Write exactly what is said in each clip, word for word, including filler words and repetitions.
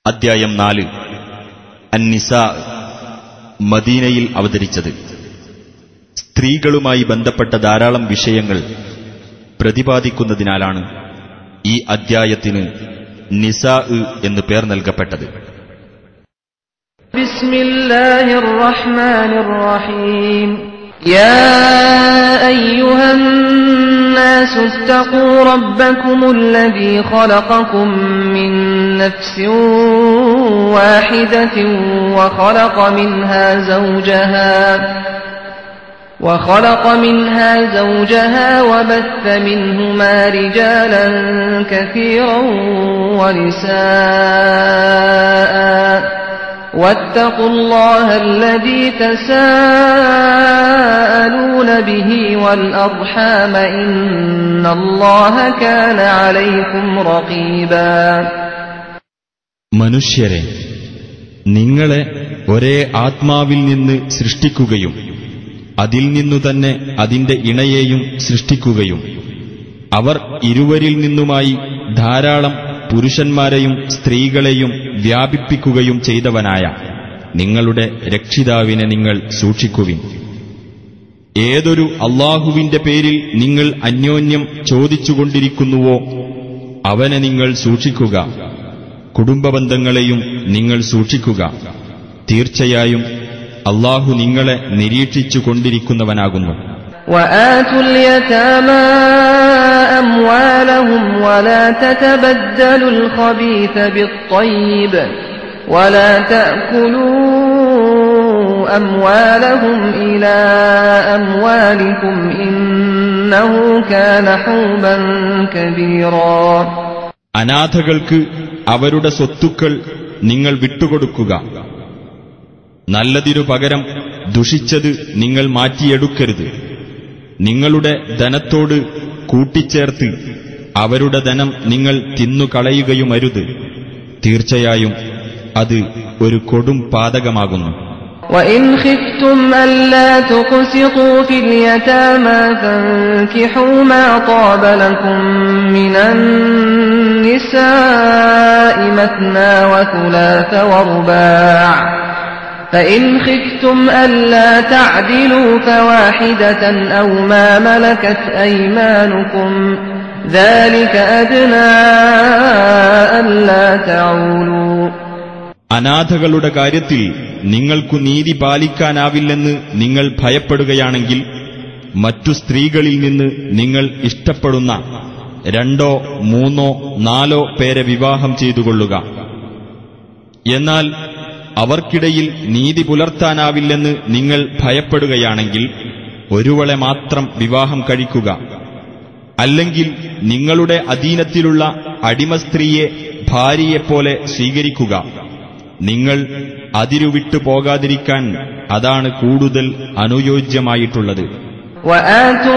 അദ്ധ്യായം നാല്. അന്നിസാ. മദീനയിൽ അവതരിച്ചത്. സ്ത്രീകളുമായി ബന്ധപ്പെട്ട ധാരാളം വിഷയങ്ങൾ പ്രതിപാദിക്കുന്നതിനാലാണ് ഈ അദ്ധ്യായത്തിന് നിസാ എന്ന് പേർ നൽകപ്പെട്ടത്. ബിസ്മില്ലാഹിർ റഹ്മാനിർ റഹീം. യാ അയ്യുഹൻ നാസു ഇത്തഖൂ റബ്ബകുമുല്ലദീ ഖലഖകും മിൻ നഫ്സിൻ വാഹിദത്തിൻ വഖലഖ മിൻഹാ സൗജഹാ وخلق منها زوجها وبث منهما رجالا كثيرا ونساء واتقوا الله الذي تساءلون به والأرحام إن الله كان عليكم رقيبا. മനുഷ്യരെ, നിങ്ങളെ ഒരേ ആത്മാവിൽ നിന്ന് സൃഷ്ടിക്കുകയും അതിൽ നിന്നു തന്നെ അതിന്റെ ഇണയെയും സൃഷ്ടിക്കുകയും അവർ ഇരുവരിൽ നിന്നുമായി ധാരാളം പുരുഷന്മാരെയും സ്ത്രീകളെയും വ്യാപിപ്പിക്കുകയും ചെയ്തവനായ നിങ്ങളുടെ രക്ഷിതാവിനെ നിങ്ങൾ സൂക്ഷിക്കുവിൻ. ഏതൊരു അല്ലാഹുവിന്റെ പേരിൽ നിങ്ങൾ അന്യോന്യം ചോദിച്ചുകൊണ്ടിരിക്കുന്നുവോ അവനെ നിങ്ങൾ സൂക്ഷിക്കുക. കുടുംബബന്ധങ്ങളെയും നിങ്ങൾ സൂക്ഷിക്കുക. തീർച്ചയായും അല്ലാഹു നിങ്ങളെ നിരീക്ഷിച്ചുകൊണ്ടിരിക്കുന്നവനാകുന്നു. وآتوا اليتامى أموالهم ولا تتبدلوا الخبيث بالطيب ولا تأكلوا أموالهم إلى أموالكم إنه كان حوبا كبيرا. അനാഥകൾക്ക് അവരുടെ സ്വത്തുക്കൾ നിങ്ങൾ വിട്ടുകൊടുക്കുക. നല്ലതിനു പകരം ദുഷിച്ചത് നിങ്ങൾ മാറ്റിയെടുക്കരുത്. നിങ്ങളുടെ ധനത്തോട് കൂട്ടിച്ചേർത്ത് അവരുടെ ധനം നിങ്ങൾ തിന്നുകളയുകയുമരുത്. തീർച്ചയായും അത് ഒരു കൊടും പാതകമാകുന്നു. وَإِنْ خِفْتُمْ أَلَّا تُقْسِطُوا فِي الْيَتَامَى فَانكِحُوا مَا طَابَ لَكُم مِّنَ النِّسَاءِ مَثْنَىٰ وَثُلَاثَ وَرُبَاعَ فَإِنْ خِفْتُمْ أَلَّا تَعْدِلُوا فَوَاحِدَةً أَوْ مَا مَلَكَتْ أَيْمَانُكُمْ ذَلِكَ أَدْنَىٰ أَلَّا تَعُولُوا. അനാഥകളുടെ കാര്യത്തിൽ നിങ്ങൾക്കു നീതി പാലിക്കാനാവില്ലെന്ന് നിങ്ങൾ ഭയപ്പെടുകയാണെങ്കിൽ മറ്റു സ്ത്രീകളിൽ നിന്ന് നിങ്ങൾ ഇഷ്ടപ്പെടുന്ന രണ്ടോ മൂന്നോ നാലോ പേരെ വിവാഹം ചെയ്തുകൊള്ളുക. എന്നാൽ അവർക്കിടയിൽ നീതി പുലർത്താനാവില്ലെന്ന് നിങ്ങൾ ഭയപ്പെടുകയാണെങ്കിൽ ഒരുവളെ മാത്രം വിവാഹം കഴിക്കുക. അല്ലെങ്കിൽ നിങ്ങളുടെ അധീനത്തിലുള്ള അടിമസ്ത്രീയെ ഭാര്യയെപ്പോലെ സ്വീകരിക്കുക. നിങ്ങൾ അതിരുവിട്ടു പോകാതിരിക്കാൻ അതാണ് കൂടുതൽ അനുയോജ്യമായിട്ടുള്ളത്. وَآتُوا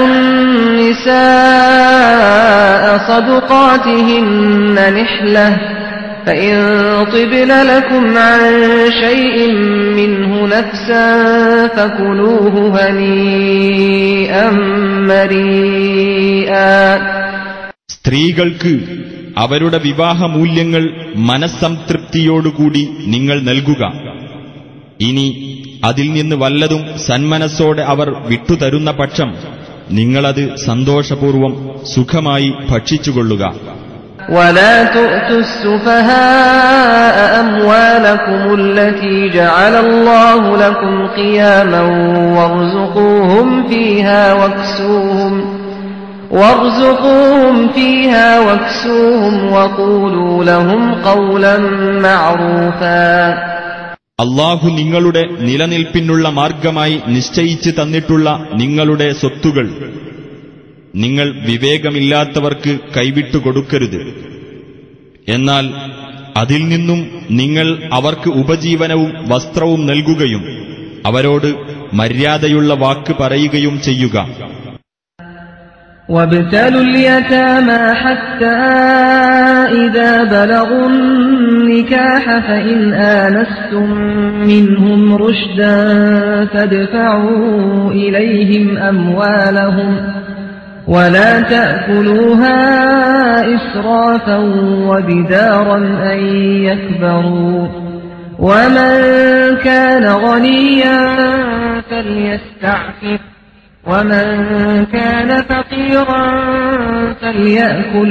النِّسَاءَ صَدُقَاتِهِنَّ نِحْلَةً فَإِن طِبْنَ لَكُمْ عَن شَيْءٍ مِّنْهُ نَفْسًا فَكُلُوهُ هَنِيئًا مَّرِيئًا. സ്ത്രീകൾക്ക് അവരുടെ വിവാഹമൂല്യങ്ങൾ മനസ്സംതൃപ്തിയോടുകൂടി നിങ്ങൾ നൽകുക. ഇനി അതിൽ നിന്ന് വല്ലതും സന്മനസ്സോടെ അവർ വിട്ടുതരുന്ന പക്ഷം നിങ്ങളത് സന്തോഷപൂർവം സുഖമായി ഭക്ഷിച്ചുകൊള്ളുക. وَلَا تُؤْتُوا السُّفَهَاءَ أَمْوَالَكُمُ الَّتِي جَعَلَ اللَّهُ لَكُمْ قِيَامًا وَارْزُقُوهُمْ فِيهَا وَاكْسُوهُمْ وَارْزُقُوهُمْ فِيهَا وَاكْسُوهُمْ وَقُولُوا لَهُمْ قَوْلًا مَّعْرُوفًا. അല്ലാഹു നിങ്ങളുടെ നിലനിൽപ്പിനുള്ള മാർഗമായി നിശ്ചയിച്ചു തന്നിട്ടുള്ള നിങ്ങളുടെ സ്വത്തുകൾ നിങ്ങൾ വിവേകമില്ലാത്തവർക്ക് കൈവിട്ടുകൊടുക്കരുത്. എന്നാൽ അതിൽ നിന്നും നിങ്ങൾ അവർക്ക് ഉപജീവനവും വസ്ത്രവും നൽകുകയും അവരോട് മര്യാദയുള്ള വാക്ക് പറയുകയും ചെയ്യുക. وَابْتَلُوا الْيَتَامَى حَتَّى إِذَا بَلَغُوا النِّكَاحَ فَإِنْ آنَسْتُم مِّنْهُمْ رُشْدًا فَادْفَعُوا إِلَيْهِمْ أَمْوَالَهُمْ ولا تأكلوها إسرافا وبدارا أن يكبروا ومن كان غنيا فليستعفف ومن كان فقيرا فليأكل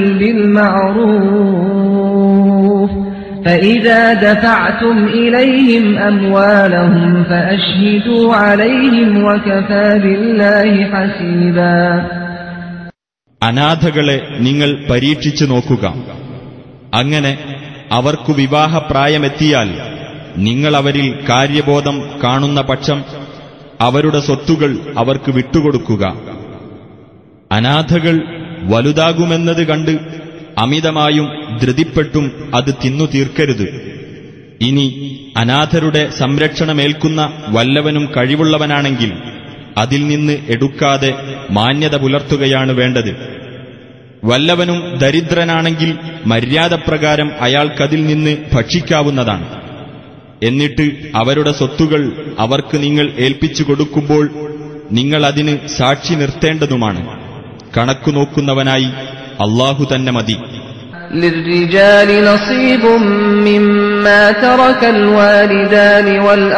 بالمعروف فإذا دفعتم إليهم أموالهم فأشهدوا عليهم وكفى بالله حسيبا. അനാഥകളെ നിങ്ങൾ പരീക്ഷിച്ചു നോക്കുക. അങ്ങനെ അവർക്കു വിവാഹപ്രായമെത്തിയാൽ നിങ്ങൾ അവരിൽ കാര്യബോധം കാണുന്ന പക്ഷം അവരുടെ സ്വത്തുകൾ അവർക്ക് വിട്ടുകൊടുക്കുക. അനാഥകൾ വലുതാകുമെന്നത് കണ്ട് അമിതമായും ധൃതിപ്പെട്ടും അത് തിന്നു തീർക്കരുത്. ഇനി അനാഥരുടെ സംരക്ഷണമേൽക്കുന്ന വല്ലവനും കഴിവുള്ളവനാണെങ്കിൽ അതിൽ നിന്ന് എടുക്കാതെ മാന്യത പുലർത്തുകയാണ് വേണ്ടത്. വല്ലവനും ദരിദ്രനാണെങ്കിൽ മര്യാദപ്രകാരം അയാൾക്കതിൽ നിന്ന് ഭക്ഷിക്കാവുന്നതാണ്. എന്നിട്ട് അവരുടെ സ്വത്തുകൾ അവർക്ക് നിങ്ങൾ ഏൽപ്പിച്ചു കൊടുക്കുമ്പോൾ നിങ്ങൾ അതിന് സാക്ഷി നിർത്തേണ്ടതുമാണ്. കണക്കു നോക്കുന്നവനായി അല്ലാഹു തന്നെ മതി. للرجال نصيب مما ترك الوالدان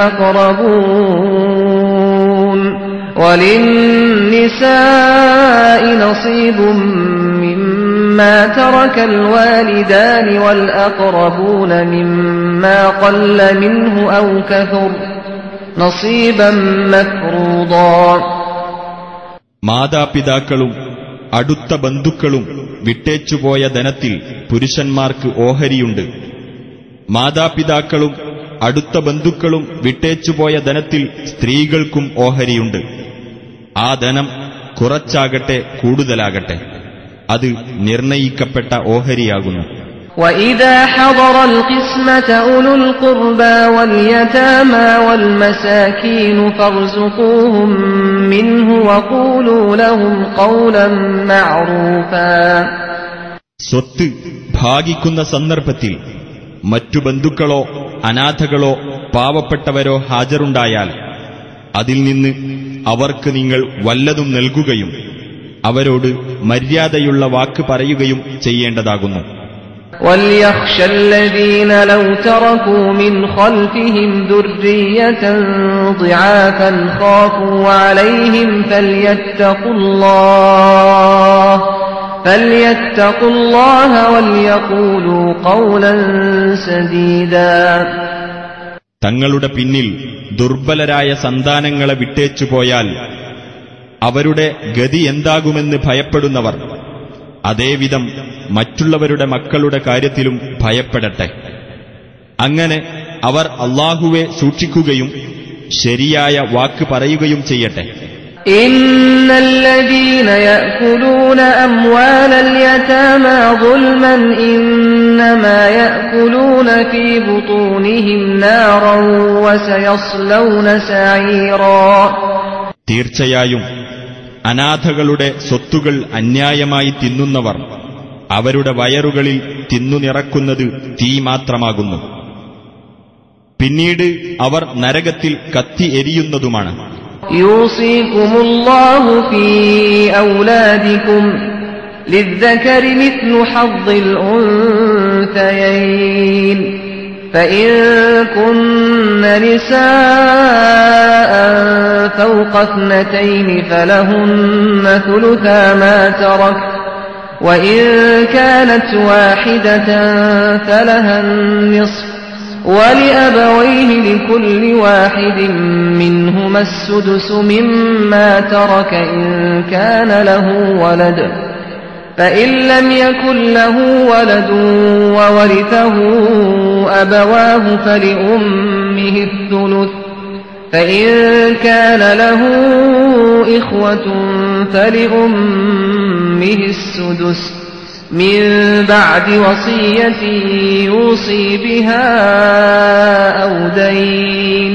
والأقربون وللنساء نصيب مما ترك الوالدان والأقربون مما قل منه أو كثر نصيبا مفروضا. മാതാപിതാക്കളും അടുത്ത ബന്ധുക്കളും വിട്ടേച്ചുപോയ ധനത്തിൽ പുരുഷന്മാർക്ക് ഓഹരിയുണ്ട്. മാതാപിതാക്കളും അടുത്ത ബന്ധുക്കളും വിട്ടേച്ചുപോയ ധനത്തിൽ സ്ത്രീകൾക്കും ഓഹരിയുണ്ട്. ആ ധനം കുറച്ചാകട്ടെ കൂടുതലാകട്ടെ അത് നിർണയിക്കപ്പെട്ട ഓഹരിയാകുന്നു. وَإِذَا حَضَرَ الْقِسْمَةَ أُولُو الْقُرْبَى وَالْيَتَامَى وَالْمَسَاكِينُ فَارْزُقُوهُم مِّنْهُ وَقُولُوا لَهُمْ قَوْلًا مَّعْرُوفًا. സ്വത്ത് ഭാഗിക്കുന്ന സന്ദർഭത്തിൽ മറ്റു ബന്ധുക്കളോ അനാഥകളോ പാവപ്പെട്ടവരോ ഹാജരുണ്ടായാൽ അതിൽ നിന്ന് അവർക്ക് നിങ്ങൾ വല്ലതും നൽകുകയും അവരോട് മര്യാദയുള്ള വാക്ക് പറയുകയും ചെയ്യേണ്ടതാകുന്നു. وَلْيَخْشَ الَّذِينَ لَوْ تَرَكُوا مِنْ خَلْفِهِمْ ذُرِّيَّةً ضِعَافًا خَافُوا عَلَيْهِمْ فَلْيَتَّقُوا اللَّهَ فَلْيَتَّقُوا اللَّهَ وَلْيَقُولُوا قَوْلًا سَدِيدًا. തങ്ങളുടെ പിന്നിൽ ദുർബലരായ സന്താനങ്ങളെ വിട്ടേച്ചുപോയാൽ അവരുടെ ഗതി എന്താകുമെന്ന് ഭയപ്പെടുന്നവർ അതേവിധം മറ്റുള്ളവരുടെ മക്കളുടെ കാര്യത്തിലും ഭയപ്പെടട്ടെ. അങ്ങനെ അവർ അല്ലാഹുവെ സൂക്ഷിക്കുകയും ശരിയായ വാക്ക് പറയുകയും ചെയ്യട്ടെ. ഇന്നല്ലദീന യഅകുലൂന അംവാലൽ യതാമാ ദുൽമൻ ഇന്നമാ യഅകുലൂന ഫീ ബുതൂനിഹിം നാറൻ വസയസ്ലൗന സഈറാ. തീർച്ചയായും അനാഥകളുടെ സ്വത്തുകൾ അന്യായമായി തിന്നുന്നവർ അവരുടെ വയറുകളിൽ തിന്നുനിറക്കുന്നത് തീ മാത്രമാകുന്നു. പിന്നീട് അവർ നരകത്തിൽ കത്തി എരിയുന്നതുമാണ്. യൂസികുമുല്ലാഹു ഫീ ഔലാദികും ലിദ്ദകരി മിത്ലു ഹദ്ദിൽ ഉൻസയൈൻ فإن كن نساء فوق اثنتين فلهن ثلثا ما ترك وإن كانت واحدة فلها النصف ولأبويه لكل واحد منهما السدس مما ترك إن كان له ولد فإن لم يكن له ولد وورثه أبواه فلأمه الثلث فإن كان له إخوة فلأمه السدس من بعد وصية يوصي بها أو دين.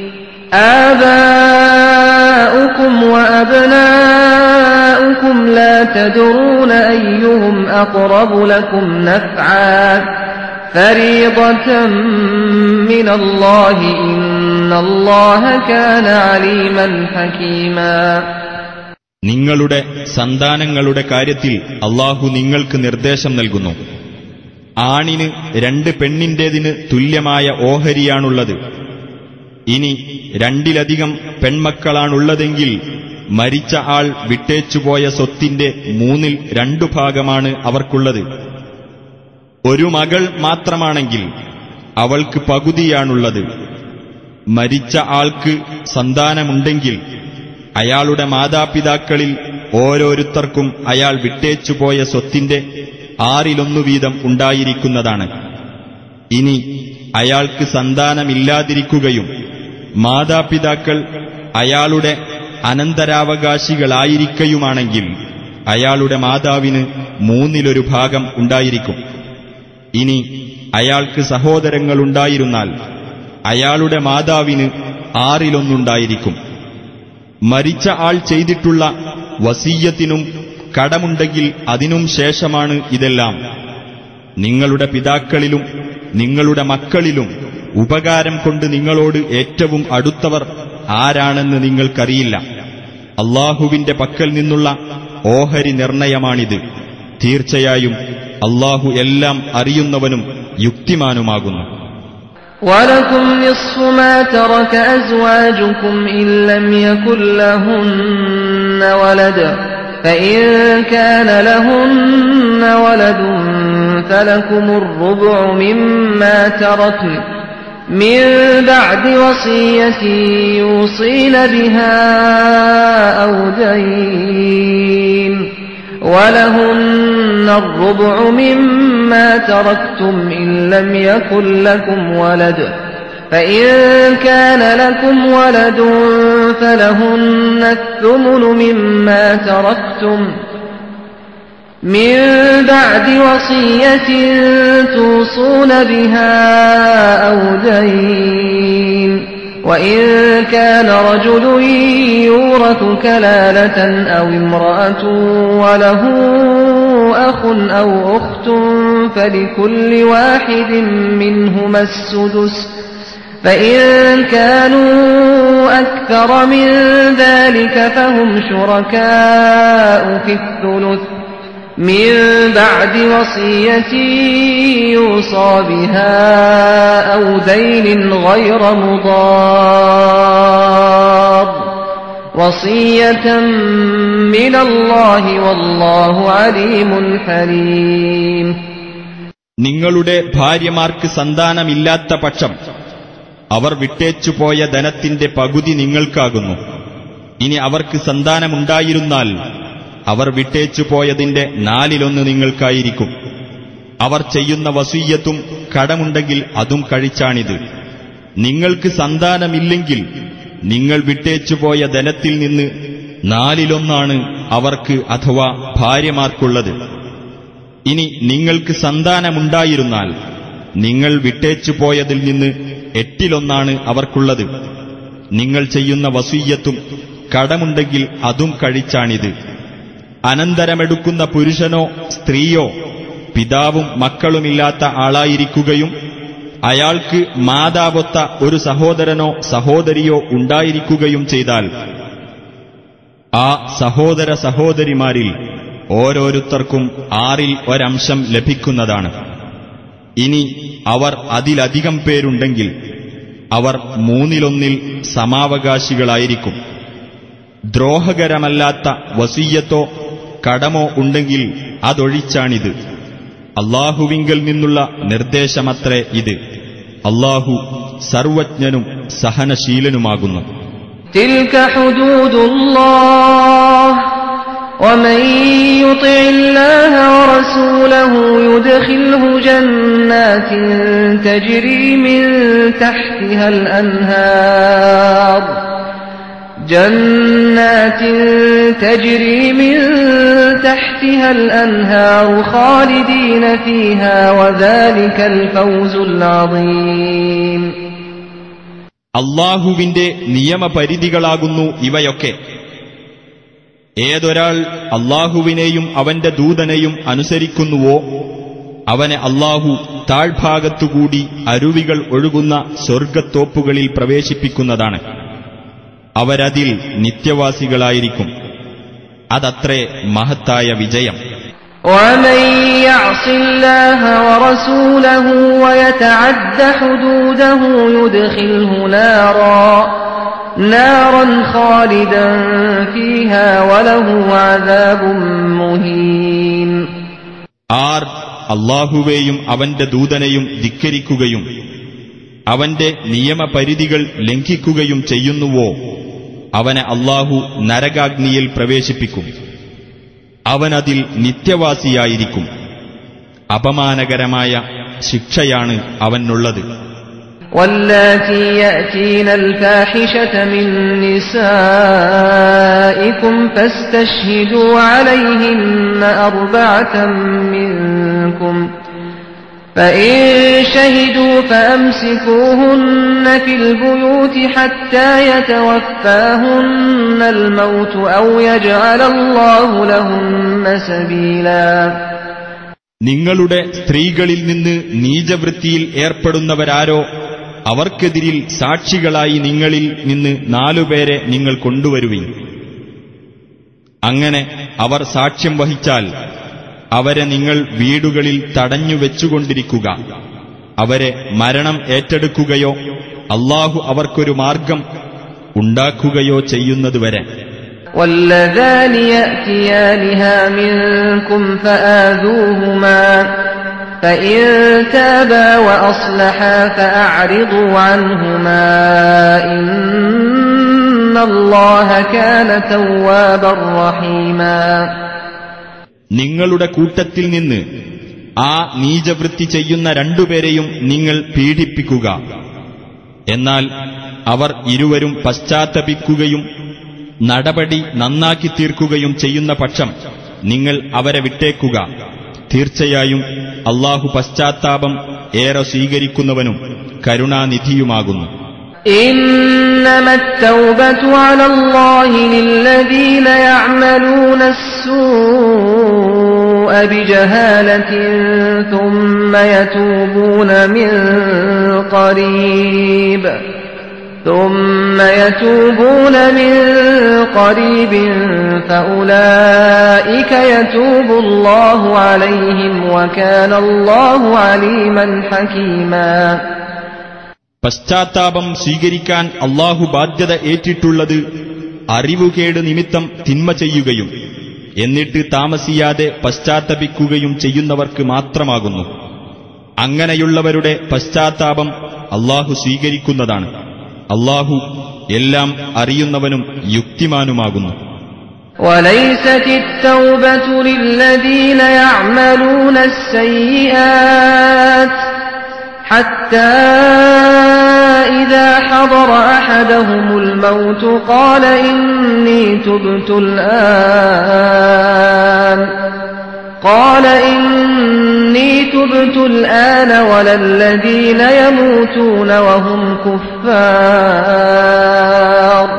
آباؤكم وأبناؤكم لا تدرون أيهم أقرب لكم نفعا فريضة من الله إن الله كان عليما حكيما. നിങ്ങളുടെ സന്താനങ്ങളുടെ കാര്യത്തിൽ അല്ലാഹു നിങ്ങൾക്ക് നിർദ്ദേശം നൽകുന്നു. ആണിന് രണ്ട് പെണ്ണിന്റേതിന് തുല്യമായ ഓഹരിയാണുള്ളത്. ഇനി രണ്ടിലധികം പെൺമക്കളാണുള്ളതെങ്കിൽ മരിച്ച ആൾ വിട്ടേച്ചുപോയ സ്വത്തിന്റെ മൂന്നിൽ രണ്ടു ഭാഗമാണ് അവർക്കുള്ളത്. ഒരു മകൾ മാത്രമാണെങ്കിൽ അവൾക്ക് പകുതിയാണുള്ളത്. മരിച്ച ആൾക്ക് സന്താനമുണ്ടെങ്കിൽ അയാളുടെ മാതാപിതാക്കളിൽ ഓരോരുത്തർക്കും അയാൾ വിട്ടേച്ചുപോയ സ്വത്തിന്റെ ആറിലൊന്നു വീതം ഉണ്ടായിരിക്കുന്നതാണ്. ഇനി അയാൾക്ക് സന്താനമില്ലാതിരിക്കുകയും മാതാപിതാക്കൾ അയാളുടെ അനന്തരാവകാശികളായിരിക്കയുമാണെങ്കിൽ അയാളുടെ മാതാവിന് മൂന്നിലൊരു ഭാഗം ഉണ്ടായിരിക്കും. ഇനി അയാൾക്ക് സഹോദരങ്ങളുണ്ടായിരുന്നാൽ അയാളുടെ മാതാവിന് ആറിലൊന്നുണ്ടായിരിക്കും. മരിച്ച ആൾ ചെയ്തിട്ടുള്ള വസീയത്തിനും കടമുണ്ടെങ്കിൽ അതിനും ശേഷമാണ് ഇതെല്ലാം. നിങ്ങളുടെ പിതാക്കളിലും നിങ്ങളുടെ മക്കളിലും ഉപകാരം കൊണ്ട് നിങ്ങളോട് ഏറ്റവും അടുത്തവർ ആരാണെന്ന് നിങ്ങൾക്കറിയില്ല. അല്ലാഹുവിന്റെ പക്കൽ നിന്നുള്ള ഓഹരി നിർണയമാണിത്. തീർച്ചയായും അല്ലാഹു എല്ലാം അറിയുന്നവനും യുക്തിമാനുമാകുന്നു. وَلَكُمْ نِصْفُ مَا تَرَكَ أَزْوَاجُكُمْ إِن لَّمْ يَكُن لَّهُنَّ وَلَدٌ فَإِن كَانَ لَهُنَّ وَلَدٌ فَلَكُمُ الرُّبُعُ مِمَّا تَرَكْنَ مِن بَعْدِ وَصِيَّةٍ يُوصِينَ بِهَا أَوْ دَيْنٍ وَلَهُنَّ الرُّبُعُ مِمَّا تَرَكْتُمْ إِن لَّمْ يَكُن لَّكُمْ وَلَدٌ فَإِن كَانَ لَكُمْ وَلَدٌ فَلَهُنَّ الثُّمُنُ مِمَّا تَرَكْتُمْ مِن بَعْدِ وَصِيَّةٍ تُوصُونَ بِهَا أَوْ دَيْنٍ وَإِن كَانَ رَجُلٌ يُورَثُ كَلَالَةً أَوْ امْرَأَةٌ وَلَهُ أَخٌ أَوْ أُخْتٌ فَلِكُلِّ وَاحِدٍ مِّنْهُمَا السُّدُسُ فَإِن كَانُوا أَكْثَرَ مِن ذَلِكَ فَهُمْ شُرَكَاءُ فِي الثُّلُثِ مِن بَعْدِ وَصِيَّةٍ يُوصَىٰ بِهَا أَوْ دَيْنٍ غَيْرَ مُضَارٍّ وَصِيَّةً مِّنَ اللَّهِ وَاللَّهُ عَلِيمٌ حَلِيمٌ. നിങ്ങളുടെ ഭാര്യമാർക്ക് സന്താനമില്ലാത്ത പക്ഷം അവർ വിട്ടേച്ചുപോയ ധനത്തിന്റെ പകുതി നിങ്ങൾക്കാകുന്നു. ഇനി അവർക്ക് സന്താനമുണ്ടായിരുന്നാൽ അവർ വിട്ടേച്ചുപോയതിന്റെ നാലിലൊന്ന് നിങ്ങൾക്കായിരിക്കും. അവർ ചെയ്യുന്ന വസീയത്തും കടമുണ്ടെങ്കിൽ അതും കഴിച്ചാണിത്. നിങ്ങൾക്ക് സന്താനമില്ലെങ്കിൽ നിങ്ങൾ വിട്ടേച്ചുപോയ ധനത്തിൽ നിന്ന് നാലിലൊന്നാണ് അവർക്ക് അഥവാ ഭാര്യമാർക്കുള്ളത്. ഇനി നിങ്ങൾക്ക് സന്താനമുണ്ടായിരുന്നാൽ നിങ്ങൾ വിട്ടേച്ചുപോയതിൽ നിന്ന് എട്ടിലൊന്നാണ് അവർക്കുള്ളത്. നിങ്ങൾ ചെയ്യുന്ന വസീയത്തും കടമുണ്ടെങ്കിൽ അതും കഴിച്ചാണിത്. അനന്തരമെടുക്കുന്ന പുരുഷനോ സ്ത്രീയോ പിതാവും മക്കളുമില്ലാത്ത ആളായിരിക്കുകയും അയാൾക്ക് മാതാവൊത്ത ഒരു സഹോദരനോ സഹോദരിയോ ഉണ്ടായിരിക്കുകയും ചെയ്താൽ ആ സഹോദര സഹോദരിമാരിൽ ഓരോരുത്തർക്കും ആറിൽ ഒരംശം ലഭിക്കുന്നതാണ്. ഇനി അവർ അതിലധികം പേരുണ്ടെങ്കിൽ അവർ മൂന്നിലൊന്നിൽ സമാവകാശികളായിരിക്കും. ദ്രോഹകരമല്ലാത്ത വസീയത്തോ കടമോ ഉണ്ടെങ്കിൽ അതൊഴിച്ചാണിത്. അല്ലാഹുവിങ്കൽ നിന്നുള്ള നിർദ്ദേശമത്രേ ഇത്. അല്ലാഹു സർവജ്ഞനും സഹനശീലനുമാകുന്നു. തിൽക ഹുദൂദുല്ലാഹ് വമൻ യുതിഇല്ലാഹ വറസൂലഹു യുദ്ഖിൽഹു ജന്നാത്തിൻ തജ്രി മിൻ തഹ്തിഹൽ അൻഹാർ جنات تجري من تحتها الأنهار خالدين فيها وذلك الفوز العظيم. അല്ലാഹുവിന്റെ നിയമപരിധികളാകുന്നു ഇവയൊക്കെ. ഏതൊരാൾ അല്ലാഹുവിനെയും അവന്റെ ദൂതനെയും അനുസരിക്കുന്നുവോ അവനെ അല്ലാഹു താഴ്ഭാഗത്തുകൂടി അരുവികൾ ഒഴുകുന്ന സ്വർഗ്ഗത്തോപ്പുകളിൽ പ്രവേശിപ്പിക്കുന്നതാണ്. അവരതിൽ നിത്യവാസികളായിരിക്കും. അതത്രേ മഹത്തായ വിജയം. ومن يعص الله ورسوله ويتعد حدوده يدخله نارا نارا خالدا فيها وله عذاب مهين. ആർ അല്ലാഹുവേയും അവന്റെ ദൂതനെയും ധിക്കരിക്കുകയും അവന്റെ നിയമപരിധികൾ ലംഘിക്കുകയും ചെയ്യുന്നുവോ അവനെ അല്ലാഹു നരകാഗ്നിയിൽ പ്രവേശിപ്പിക്കും. അവനതിൽ നിത്യവാസിയായിരിക്കും. അപമാനകരമായ ശിക്ഷയാണ് അവനുള്ളത്. واللاتي يأتين الفاحشة من نسائكم فاستشهدوا عليهن أربعة منكم فإن شهدوا فأمسكوهن في البيوت حتى يتوفاهن الموت أو يجعل الله لهن سبيلا. നിങ്ങളുടെ സ്ത്രീകളിൽ നിന്ന് നീചവൃത്തിയിൽ ഏർപ്പെടുന്നവരാരോ അവർക്കെതിരിൽ സാക്ഷികളായി നിങ്ങളിൽ നിന്ന് നാലുപേരെ നിങ്ങൾ കൊണ്ടുവരുവിൻ. അങ്ങനെ അവർ സാക്ഷ്യം വഹിച്ചാൽ അവരെ നിങ്ങൾ വീടുകളിൽ തടഞ്ഞുവെച്ചുകൊണ്ടിരിക്കുക. അവരെ മരണം ഏറ്റെടുക്കുകയോ അല്ലാഹു അവർക്കൊരു മാർഗം ഉണ്ടാക്കുകയോ ചെയ്യുന്നതുവരെ. واللذان يأتيانها منكم فآذوهما فإن تابا وأصلحا فأعرضوا عنهما إن الله كان توابا رحيما. നിങ്ങളുടെ കൂട്ടത്തിൽ നിന്ന് ആ നീചവൃത്തി ചെയ്യുന്ന രണ്ടുപേരെയും നിങ്ങൾ പീഡിപ്പിക്കുക. എന്നാൽ അവർ ഇരുവരും പശ്ചാത്തപിക്കുകയും നടപടി നന്നാക്കി തീർക്കുകയും ചെയ്യുന്ന പക്ഷം നിങ്ങൾ അവരെ വിട്ടേക്കുക. തീർച്ചയായും അല്ലാഹു പശ്ചാത്താപം ഏറെ സ്വീകരിക്കുന്നവനും കരുണാനിധിയുമാകുന്നു. إنما التوبة على الله للذين يعملون السوء بجهالة ثم يتوبون من قريب ثم يتوبون من قريب فأولئك يتوب الله عليهم وكان الله عليما حكيما. പശ്ചാത്താപം സ്വീകരിക്കാൻ അല്ലാഹു ബാധ്യത ഏറ്റിട്ടുള്ളത് അറിവുകേട് നിമിത്തം തിന്മ ചെയ്യുകയും എന്നിട്ട് താമസിയാതെ പശ്ചാത്തപിക്കുകയും ചെയ്യുന്നവർക്ക് മാത്രമാകുന്നു. അങ്ങനെയുള്ളവരുടെ പശ്ചാത്താപം അല്ലാഹു സ്വീകരിക്കുന്നതാണ്. അല്ലാഹു എല്ലാം അറിയുന്നവനും യുക്തിമാനുമാകുന്നു. وليست التوبة للذين يعملون السيئات حتى إذا حضر أحدهم الموت قال إني تبت الآن قال إني تبت الآن ولا الذين يموتون وهم كفار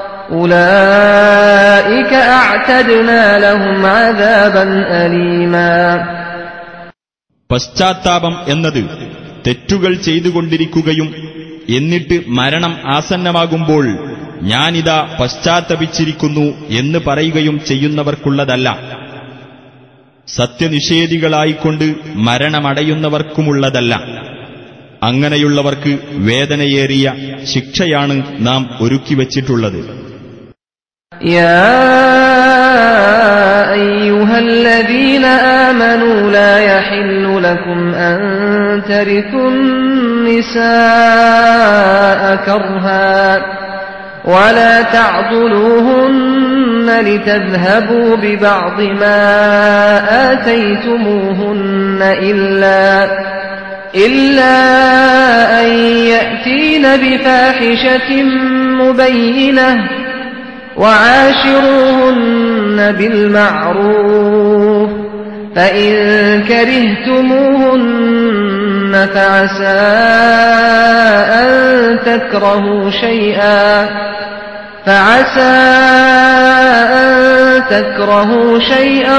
أولئك أعتدنا لهم عذابا أليما. പശ്ചാത്താപം എന്നത് തെറ്റുകൾ ചെയ്തുകൊണ്ടിരിക്കുകയും എന്നിട്ട് മരണം ആസന്നമാകുമ്പോൾ ഞാനിതാ പശ്ചാത്തപിച്ചിരിക്കുന്നു എന്ന് പറയുകയും ചെയ്യുന്നവർക്കുള്ളതല്ല. സത്യനിഷേധികളായിക്കൊണ്ട് മരണമടയുന്നവർക്കുമുള്ളതല്ല. അങ്ങനെയുള്ളവർക്ക് വേദനയേറിയ ശിക്ഷയാണ് നാം ഒരുക്കിവച്ചിട്ടുള്ളത്. യാ അയ്യുഹല്ലദീന ആമനൂ ലാ യഹില്ലു ലക്കും അൻ തരിഥു النساء كرها ولا تعضلوهن لتذهبوا ببعض ما آتيتموهن إلا إلا أن يأتين بفاحشة مبينة وعاشروهن بالمعروف فإن كرهتموهن فعسى أن تكرهوا شيئا فعسى أن تكرهوا شيئا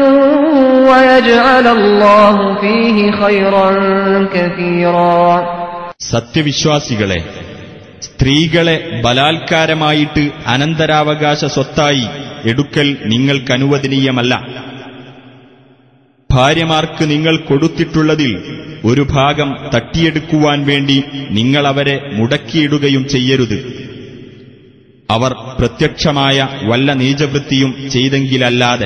ويجعل الله فيه خيرا كثيرا. സത്യവിശ്വാസികളെ, സ്ത്രീകളെ ബലാത്കാരമായിട്ട് അനന്തരാവകാശ സ്വത്തായി എടുക്കൽ നിങ്ങൾക്കനുവദനീയമല്ല. ഭാര്യമാർക്ക് നിങ്ങൾ കൊടുത്തിട്ടുള്ളതിൽ ഒരു ഭാഗം തട്ടിയെടുക്കുവാൻ വേണ്ടി നിങ്ങൾ അവരെ മുടക്കിയിടുകയും ചെയ്യരുത്. അവർ പ്രത്യക്ഷമായ വല്ല നീചവൃത്തിയും ചെയ്തെങ്കിലല്ലാതെ.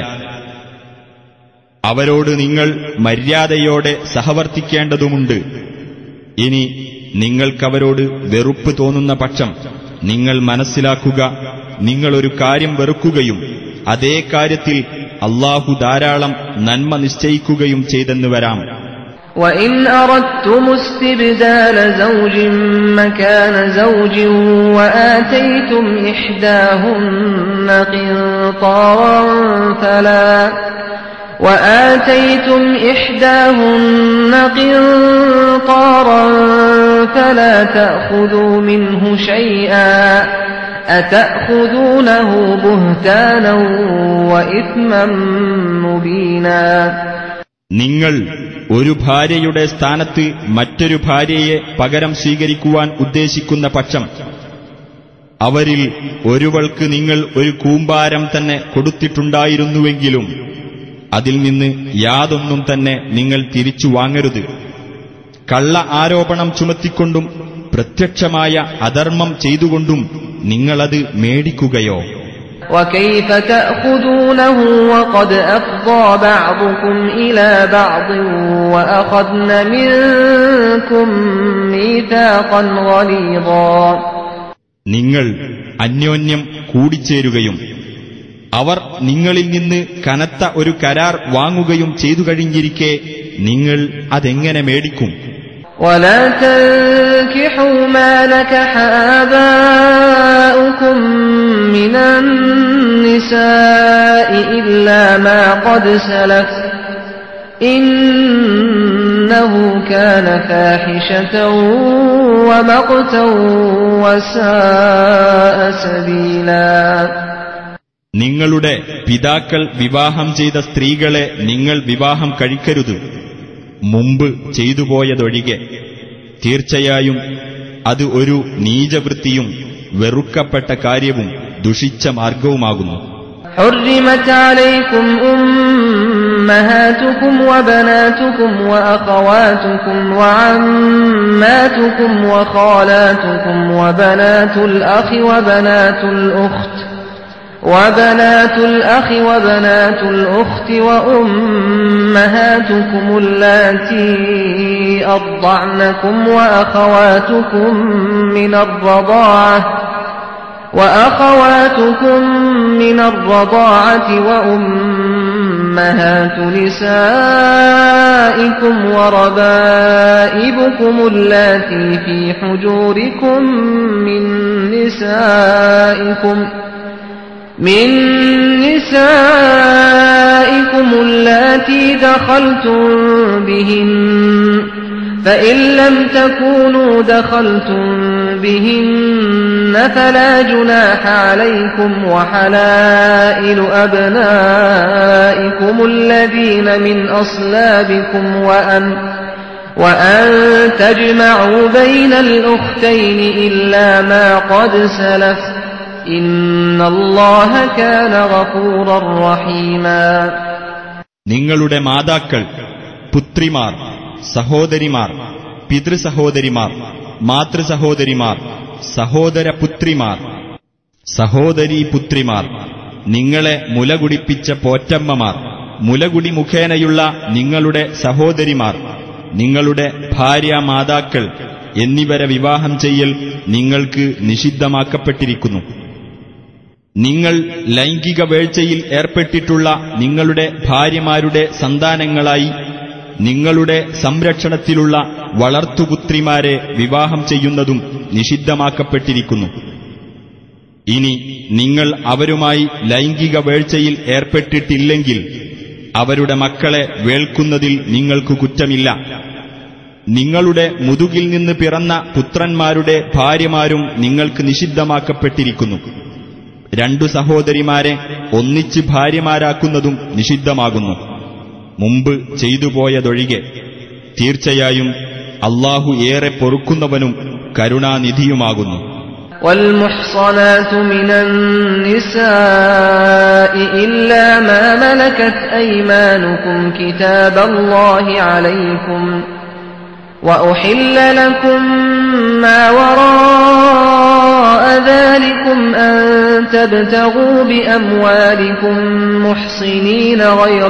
അവരോട് നിങ്ങൾ മര്യാദയോടെ സഹവർത്തിക്കേണ്ടതുമുണ്ട്. ഇനി നിങ്ങൾക്കവരോട് വെറുപ്പ് തോന്നുന്ന പക്ഷം നിങ്ങൾ മനസ്സിലാക്കുക, നിങ്ങളൊരു കാര്യം വെറുക്കുകയും അതേ കാര്യത്തിൽ അല്ലാഹു ധാരാളം നന്മ നിശ്ചയിക്കുകയും ചെയ്തെന്നു വരാം. وَإِنْ أَرَدْتُمُ اسْتِبْدَالَ زَوْجٍ مَّكَانَ زَوْجٍ وَآتَيْتُمْ إِحْدَاهُنَّ قِنطَارًا فَلَا وَآتَيْتُمْ إِحْدَاهُنَّ قِنطَارًا فَلَا تَأْخُذُوا مِنْهُ شَيْئًا أَتَأْخُذُونَهُ بُهْتَانًا وَإِثْمًا مُبِينًا. നിങ്ങൾ ഒരു ഭാര്യയുടെ സ്ഥാനത്ത് മറ്റൊരു ഭാര്യയെ പകരം സ്വീകരിക്കുവാൻ ഉദ്ദേശിക്കുന്ന പക്ഷം അവരിൽ ഒരുവൾക്ക് നിങ്ങൾ ഒരു കൂമ്പാരം തന്നെ കൊടുത്തിട്ടുണ്ടായിരുന്നുവെങ്കിലും അതിൽ നിന്ന് യാതൊന്നും തന്നെ നിങ്ങൾ തിരിച്ചു വാങ്ങരുത്. കള്ള ആരോപണം ചുമത്തിക്കൊണ്ടും പ്രത്യക്ഷമായ അധർമ്മം ചെയ്തുകൊണ്ടും നിങ്ങളത് മേടിക്കുകയോ? وَكَيْفَ تَأْخُذُونَهُ وَقَدْ أَفْضَىٰ بَعْضُكُمْ إِلَىٰ بَعْضٍ وَأَخَذْنَ مِنكُم مِّيثَاقًا غَلِيظًا. നിങ്ങൾ അന്യോന്യം കൂടിച്ചേരുകയും അവർ നിങ്ങളിൽ നിന്ന് കനത്ത ഒരു കരാർ വാങ്ങുകയും ചെയ്തു കഴിഞ്ഞിരിക്കെ നിങ്ങൾ അതെങ്ങനെ മേടിക്കും? وَلَا تَنكِحُوا مَا نَكَحَ آبَاؤُكُم مِّنَ النِّسَاءِ إِلَّا مَا قَدْ سَلَفَ إِنَّهُ كَانَ فَاحِشَةً وَمَقْتًا وَسَاءَ سَبِيلًا. നിങ്ങളുടെ പിതാക്കൾ വിവാഹം ചെയ്ത സ്ത്രീകളെ നിങ്ങൾ വിവാഹം കഴിക്കരുത്, മുമ്പ് ചെയ്തുപോയതൊഴികെ. തീർച്ചയായും അത് ഒരു നീചവൃത്തിയും വെറുക്കപ്പെട്ട കാര്യവും ദുഷിച്ച മാർഗവുമാകുന്നു. حُرِّمَتْ عَلَيْكُمْ أُمَّهَاتُكُمْ وَبَنَاتُكُمْ وَأَخَوَاتُكُمْ وَعَمَّاتُكُمْ وَخَالَاتُكُمْ وَبَنَاتُ الْأَخِ وَبَنَاتُ الْأُخْتِ وبنات الأخ وبنات الأخت وأمهاتكم اللاتي أرضعنكم وأخواتكم من الرضاعة وأخواتكم من الرضاعة وأمهات نسائكم وربائبكم اللاتي في حجوركم من نسائكم من نسائكم اللاتي دخلتم بهن فإن لم تكونوا دخلتم بهن فلا جناح عليكم وحلائل أبنائكم الذين من أصلابكم وأن وأن تجمعوا بين الأختين إلا ما قد سلف إن الله كان غفورا رحيما. നിങ്ങളുടെ മാതാക്കൾ, പുത്രിമാർ, സഹോദരിമാർ, പിതൃസഹോദരിമാർ, മാതൃസഹോദരിമാർ, സഹോദരപുത്രിമാർ, സഹോദരീ പുത്രിമാർ, നിങ്ങളെ മുലകുടിപ്പിച്ച പോറ്റമ്മമാർ, മുലകുടി മുഖേനയുള്ള നിങ്ങളുടെ സഹോദരിമാർ, നിങ്ങളുടെ ഭാര്യാമാതാക്കൾ എന്നിവരെ വിവാഹം ചെയ്യൽ നിങ്ങൾക്ക് നിഷിദ്ധമാക്കപ്പെട്ടിരിക്കുന്നു. നിങ്ങൾ ലൈംഗിക വേഴ്ചയിൽ ഏർപ്പെട്ടിട്ടുള്ള നിങ്ങളുടെ ഭാര്യമാരുടെ സന്താനങ്ങളായി നിങ്ങളുടെ സംരക്ഷണത്തിലുള്ള വളർത്തുപുത്രിമാരെ വിവാഹം ചെയ്യുന്നതും നിഷിദ്ധമാക്കപ്പെട്ടിരിക്കുന്നു. ഇനി നിങ്ങൾ അവരുമായി ലൈംഗിക വേഴ്ചയിൽ ഏർപ്പെട്ടിട്ടില്ലെങ്കിൽ അവരുടെ മക്കളെ വേൾക്കുന്നതിൽ നിങ്ങൾക്ക് കുറ്റമില്ല. നിങ്ങളുടെ മുതുകിൽ നിന്ന് പിറന്ന പുത്രന്മാരുടെ ഭാര്യമാരും നിങ്ങൾക്ക് നിഷിദ്ധമാക്കപ്പെട്ടിരിക്കുന്നു. രണ്ടു സഹോദരിമാരെ ഒന്നിച്ച് ഭാര്യമാരാക്കുന്നതും നിഷിദ്ധമാകുന്നു, മുമ്പ് ചെയ്തുപോയതൊഴികെ. തീർച്ചയായും അല്ലാഹു ഏറെ പൊറുക്കുന്നവനും കരുണാനിധിയുമാകുന്നു. والمحصنات من النساء إلا ما ملكت أيمانكم كتاب الله عليكم وأحل لكم ما وراء ذلكم أن تبتغوا بأموالكم محصنين غير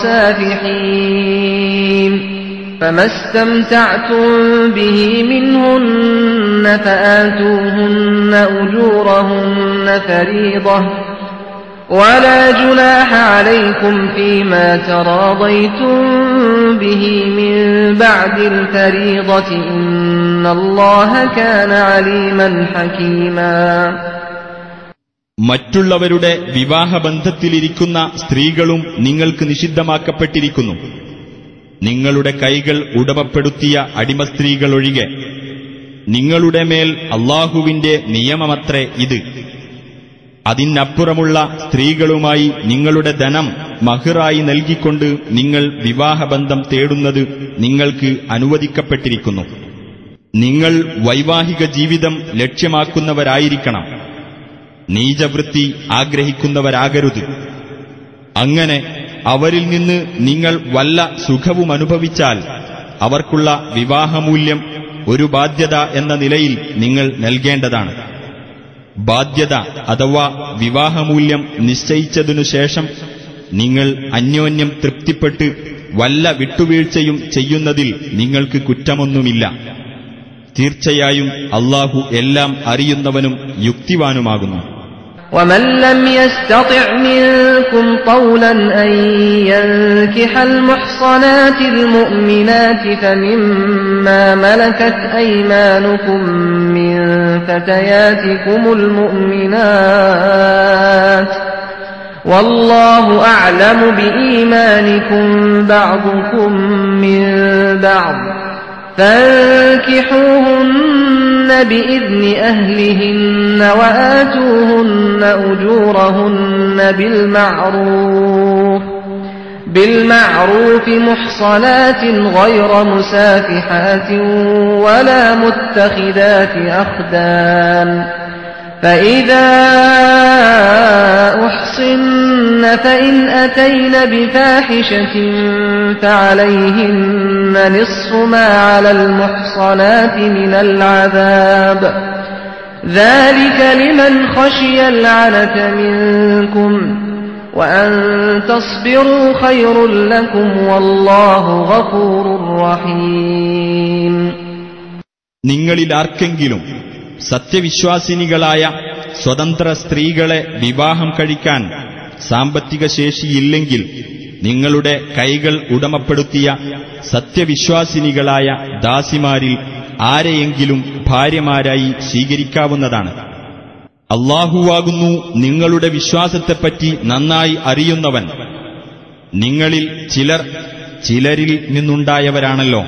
مسافحين فما استمتعتم به منهن فآتوهن أجورهن فريضة ولا جناح عليكم فيما تراضيتم به من بعد الفريضة إن الله كان عليما حكيما. മറ്റുള്ളവരുടെ വിവാഹബന്ധത്തിലിരിക്കുന്ന സ്ത്രീകളും നിങ്ങൾക്ക് നിഷിദ്ധമാക്കപ്പെട്ടിരിക്കുന്നു. നിങ്ങളുടെ കൈകൾ ഉടമപ്പെടുത്തിയ അടിമസ്ത്രീകളൊഴികെ. നിങ്ങളുടെ മേൽ അല്ലാഹുവിന്റെ നിയമമത്രേ ഇത്. അതിനപ്പുറമുള്ള സ്ത്രീകളുമായി നിങ്ങളുടെ ധനം മഹ്റായി നൽകിക്കൊണ്ട് നിങ്ങൾ വിവാഹബന്ധം തേടുന്നത് നിങ്ങൾക്ക് അനുവദിക്കപ്പെട്ടിരിക്കുന്നു. നിങ്ങൾ വൈവാഹിക ജീവിതം ലക്ഷ്യമാക്കുന്നവരായിരിക്കണം. നീചവൃത്തി ആഗ്രഹിക്കുന്നവരാകരുത്. അങ്ങനെ അവരിൽ നിന്ന് നിങ്ങൾ വല്ല സുഖവും അനുഭവിച്ചാൽ അവർക്കുള്ള വിവാഹമൂല്യം ഒരു ബാധ്യത എന്ന നിലയിൽ നിങ്ങൾ നൽകേണ്ടതാണ്. ബാധ്യത അഥവാ വിവാഹമൂല്യം നിശ്ചയിച്ചതിനു ശേഷം നിങ്ങൾ അന്യോന്യം തൃപ്തിപ്പെട്ട് വല്ല വിട്ടുവീഴ്ചയും ചെയ്യുന്നതിൽ നിങ്ങൾക്ക് കുറ്റമൊന്നുമില്ല. തീർച്ചയായും അല്ലാഹു എല്ലാം അറിയുന്നവനും യുക്തിവാനുമാകുന്നു. ومن لم يستطع منكم طولا أن ينكح المحصنات المؤمنات فمما ملكت أيمانكم من فتياتكم المؤمنات والله أعلم بإيمانكم بعضكم من بعض فانكحوهن بإذن أهلهن وآتوهن أجورهن بالمعروف بالمعروف محصنات غير مسافحات ولا متخذات أخدان فإذا أحصن فإن أتين بفاحشة فعليهن نصف ما على المحصنات من العذاب ذلك لمن خشي العنة منكم وأن تصبروا خير لكم والله غفور رحيم. നിങ്ങളിൽ ആർക്കെങ്കിലും സത്യവിശ്വാസിനികളായ സ്വതന്ത്ര സ്ത്രീകളെ വിവാഹം കഴിക്കാൻ സാമ്പത്തിക ശേഷിയില്ലെങ്കിൽ നിങ്ങളുടെ കൈകൾ ഉടമപ്പെടുത്തിയ സത്യവിശ്വാസിനികളായ ദാസിമാരിൽ ആരെയെങ്കിലും ഭാര്യമാരായി സ്വീകരിക്കാവുന്നതാണ്. അല്ലാഹുവാകുന്നു നിങ്ങളുടെ വിശ്വാസത്തെപ്പറ്റി നന്നായി അറിയുന്നവൻ. നിങ്ങളിൽ ചിലർ ചിലരിൽ നിന്നുണ്ടായവരാണല്ലോ.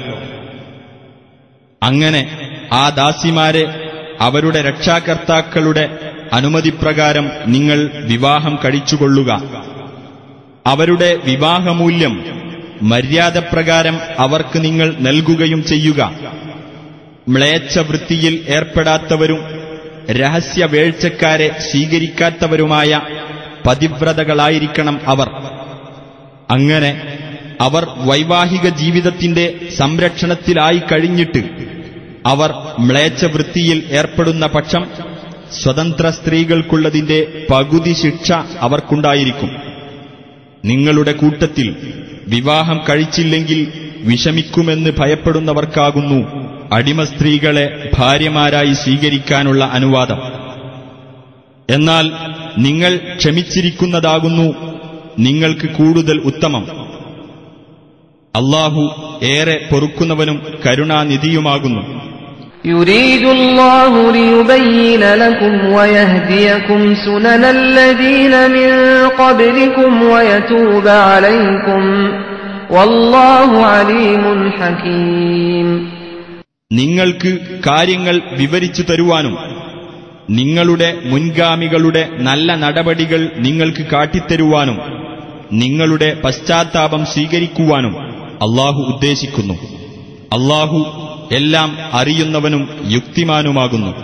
അങ്ങനെ ആ ദാസിമാരെ അവരുടെ രക്ഷാകർത്താക്കളുടെ അനുമതിപ്രകാരം നിങ്ങൾ വിവാഹം കഴിച്ചുകൊള്ളുക. അവരുടെ വിവാഹമൂല്യം മര്യാദപ്രകാരം അവർക്ക് നിങ്ങൾ നൽകുകയും ചെയ്യുക. മ്ലേച്ഛവൃത്തിയിൽ ഏർപ്പെടാത്തവരും രഹസ്യവേഴ്ചക്കാരെ സ്വീകരിക്കാത്തവരുമായ പതിവ്രതകളായിരിക്കണം അവർ. അങ്ങനെ അവർ വൈവാഹിക ജീവിതത്തിന്റെ സംരക്ഷണത്തിലായി കഴിഞ്ഞിട്ട് അവർ മ്ലേച്ഛവൃത്തിയിൽ ഏർപ്പെടുന്ന പക്ഷം സ്വതന്ത്ര സ്ത്രീകൾക്കുള്ളതിന്റെ പകുതി ശിക്ഷ അവർക്കുണ്ടായിരിക്കും. നിങ്ങളുടെ കൂട്ടത്തിൽ വിവാഹം കഴിച്ചില്ലെങ്കിൽ വിഷമിക്കുമെന്ന് ഭയപ്പെടുന്നവർക്കാകുന്നു അടിമസ്ത്രീകളെ ഭാര്യമാരായി സ്വീകരിക്കാനുള്ള അനുവാദം. എന്നാൽ നിങ്ങൾ ക്ഷമിച്ചിരിക്കുന്നതാകുന്നു നിങ്ങൾക്ക് കൂടുതൽ ഉത്തമം. അല്ലാഹു ഏറെ പൊറുക്കുന്നവനും കരുണാനിധിയുമാകുന്നു. يريد الله ليبين لكم ويهديكم سنن الذين من قبلكم ويتوب عليكم والله عليم حكيم. നിങ്ങൾക്ക് കാര്യങ്ങൾ വിവരിച്ചു തരുവാനും നിങ്ങളുടെ മുൻഗാമികളുടെ നല്ല നടപടികൾ നിങ്ങൾക്ക് കാട്ടിത്തരുവാനും നിങ്ങളുടെ പശ്ചാത്താപം സ്വീകരിക്കുവാനും അല്ലാഹു ഉദ്ദേശിക്കുന്നു. അല്ലാഹു എല്ലാം അറിയുന്നവനും യുക്തിമാനുമാകുന്നു.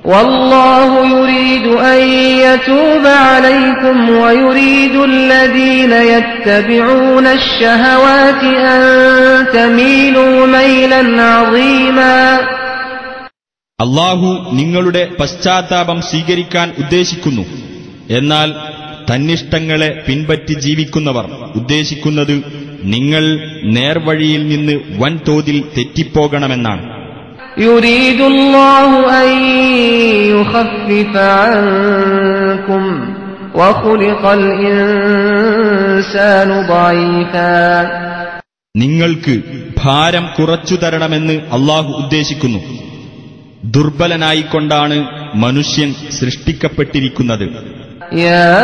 والله يريد أن يتوب عليكم ويريد الذين يتبعون الشهوات أن تميلوا ميلا عظيما. അല്ലാഹു നിങ്ങളുടെ പശ്ചാത്താപം സ്വീകരിക്കാൻ ഉദ്ദേശിക്കുന്നു. എന്നാൽ തന്നിഷ്ടങ്ങളെ പിൻപറ്റി ജീവിക്കുന്നവർ ഉദ്ദേശിക്കുന്നത് നിങ്ങൾ നേർവഴിയിൽ നിന്ന് വൻതോതിൽ തെറ്റിപ്പോകണമെന്നാണ്. يريد الله أن يخفف عنكم وخلق الإنسان ضعيفا. നിങ്ങൾക്ക് ഭാരം കുറച്ചു തരണമെന്ന് അല്ലാഹു ഉദ്ദേശിക്കുന്നു. ദുർബലനായിക്കൊണ്ടാണ് മനുഷ്യൻ സൃഷ്ടിക്കപ്പെട്ടിരിക്കുന്നത്. يا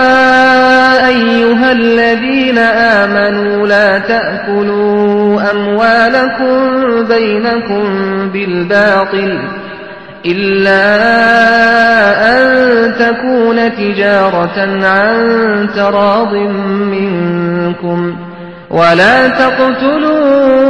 أيها الذين آمنوا لا تأكلوا أموالكم بينكم بالباطل إلا أن تكون تجارة عن تراض منكم ولا تقتلوا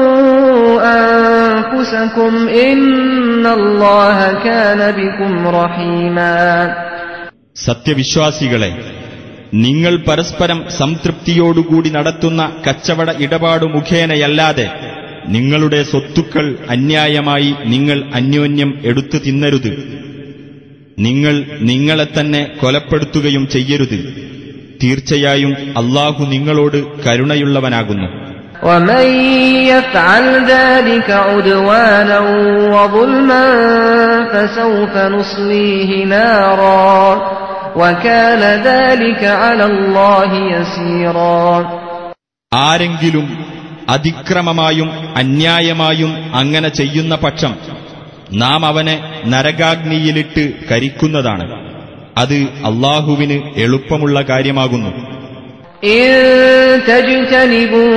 أنفسكم إن الله كان بكم رحيما. സത്യവിശ്വാസികളെ, നിങ്ങൾ പരസ്പരം സംതൃപ്തിയോടുകൂടി നടത്തുന്ന കച്ചവട ഇടപാടു മുഖേനയല്ലാതെ നിങ്ങളുടെ സ്വത്തുക്കൾ അന്യായമായി നിങ്ങൾ അന്യോന്യം എടുത്തു തിന്നരുത്. നിങ്ങൾ നിങ്ങളെ തന്നെ കൊലപ്പെടുത്തുകയും ചെയ്യരുത്. തീർച്ചയായും അല്ലാഹു നിങ്ങളോട് കരുണയുള്ളവനാകുന്നു. ومن يفعل ذلك عدوانا وظلما فسوف نصليه نارا وكان ذلك على الله يسيرا. ആരെങ്കിലും അതിക്രമമായും അന്യായമായും അങ്ങനെ ചെയ്യുന്ന പക്ഷം നാം അവനെ നരകാഗ്നിയിലിട്ട് കരിക്കുന്നതാണ്. അത് അല്ലാഹുവിന് എളുപ്പമുള്ള കാര്യമാകുന്നു. إن تجتنبوا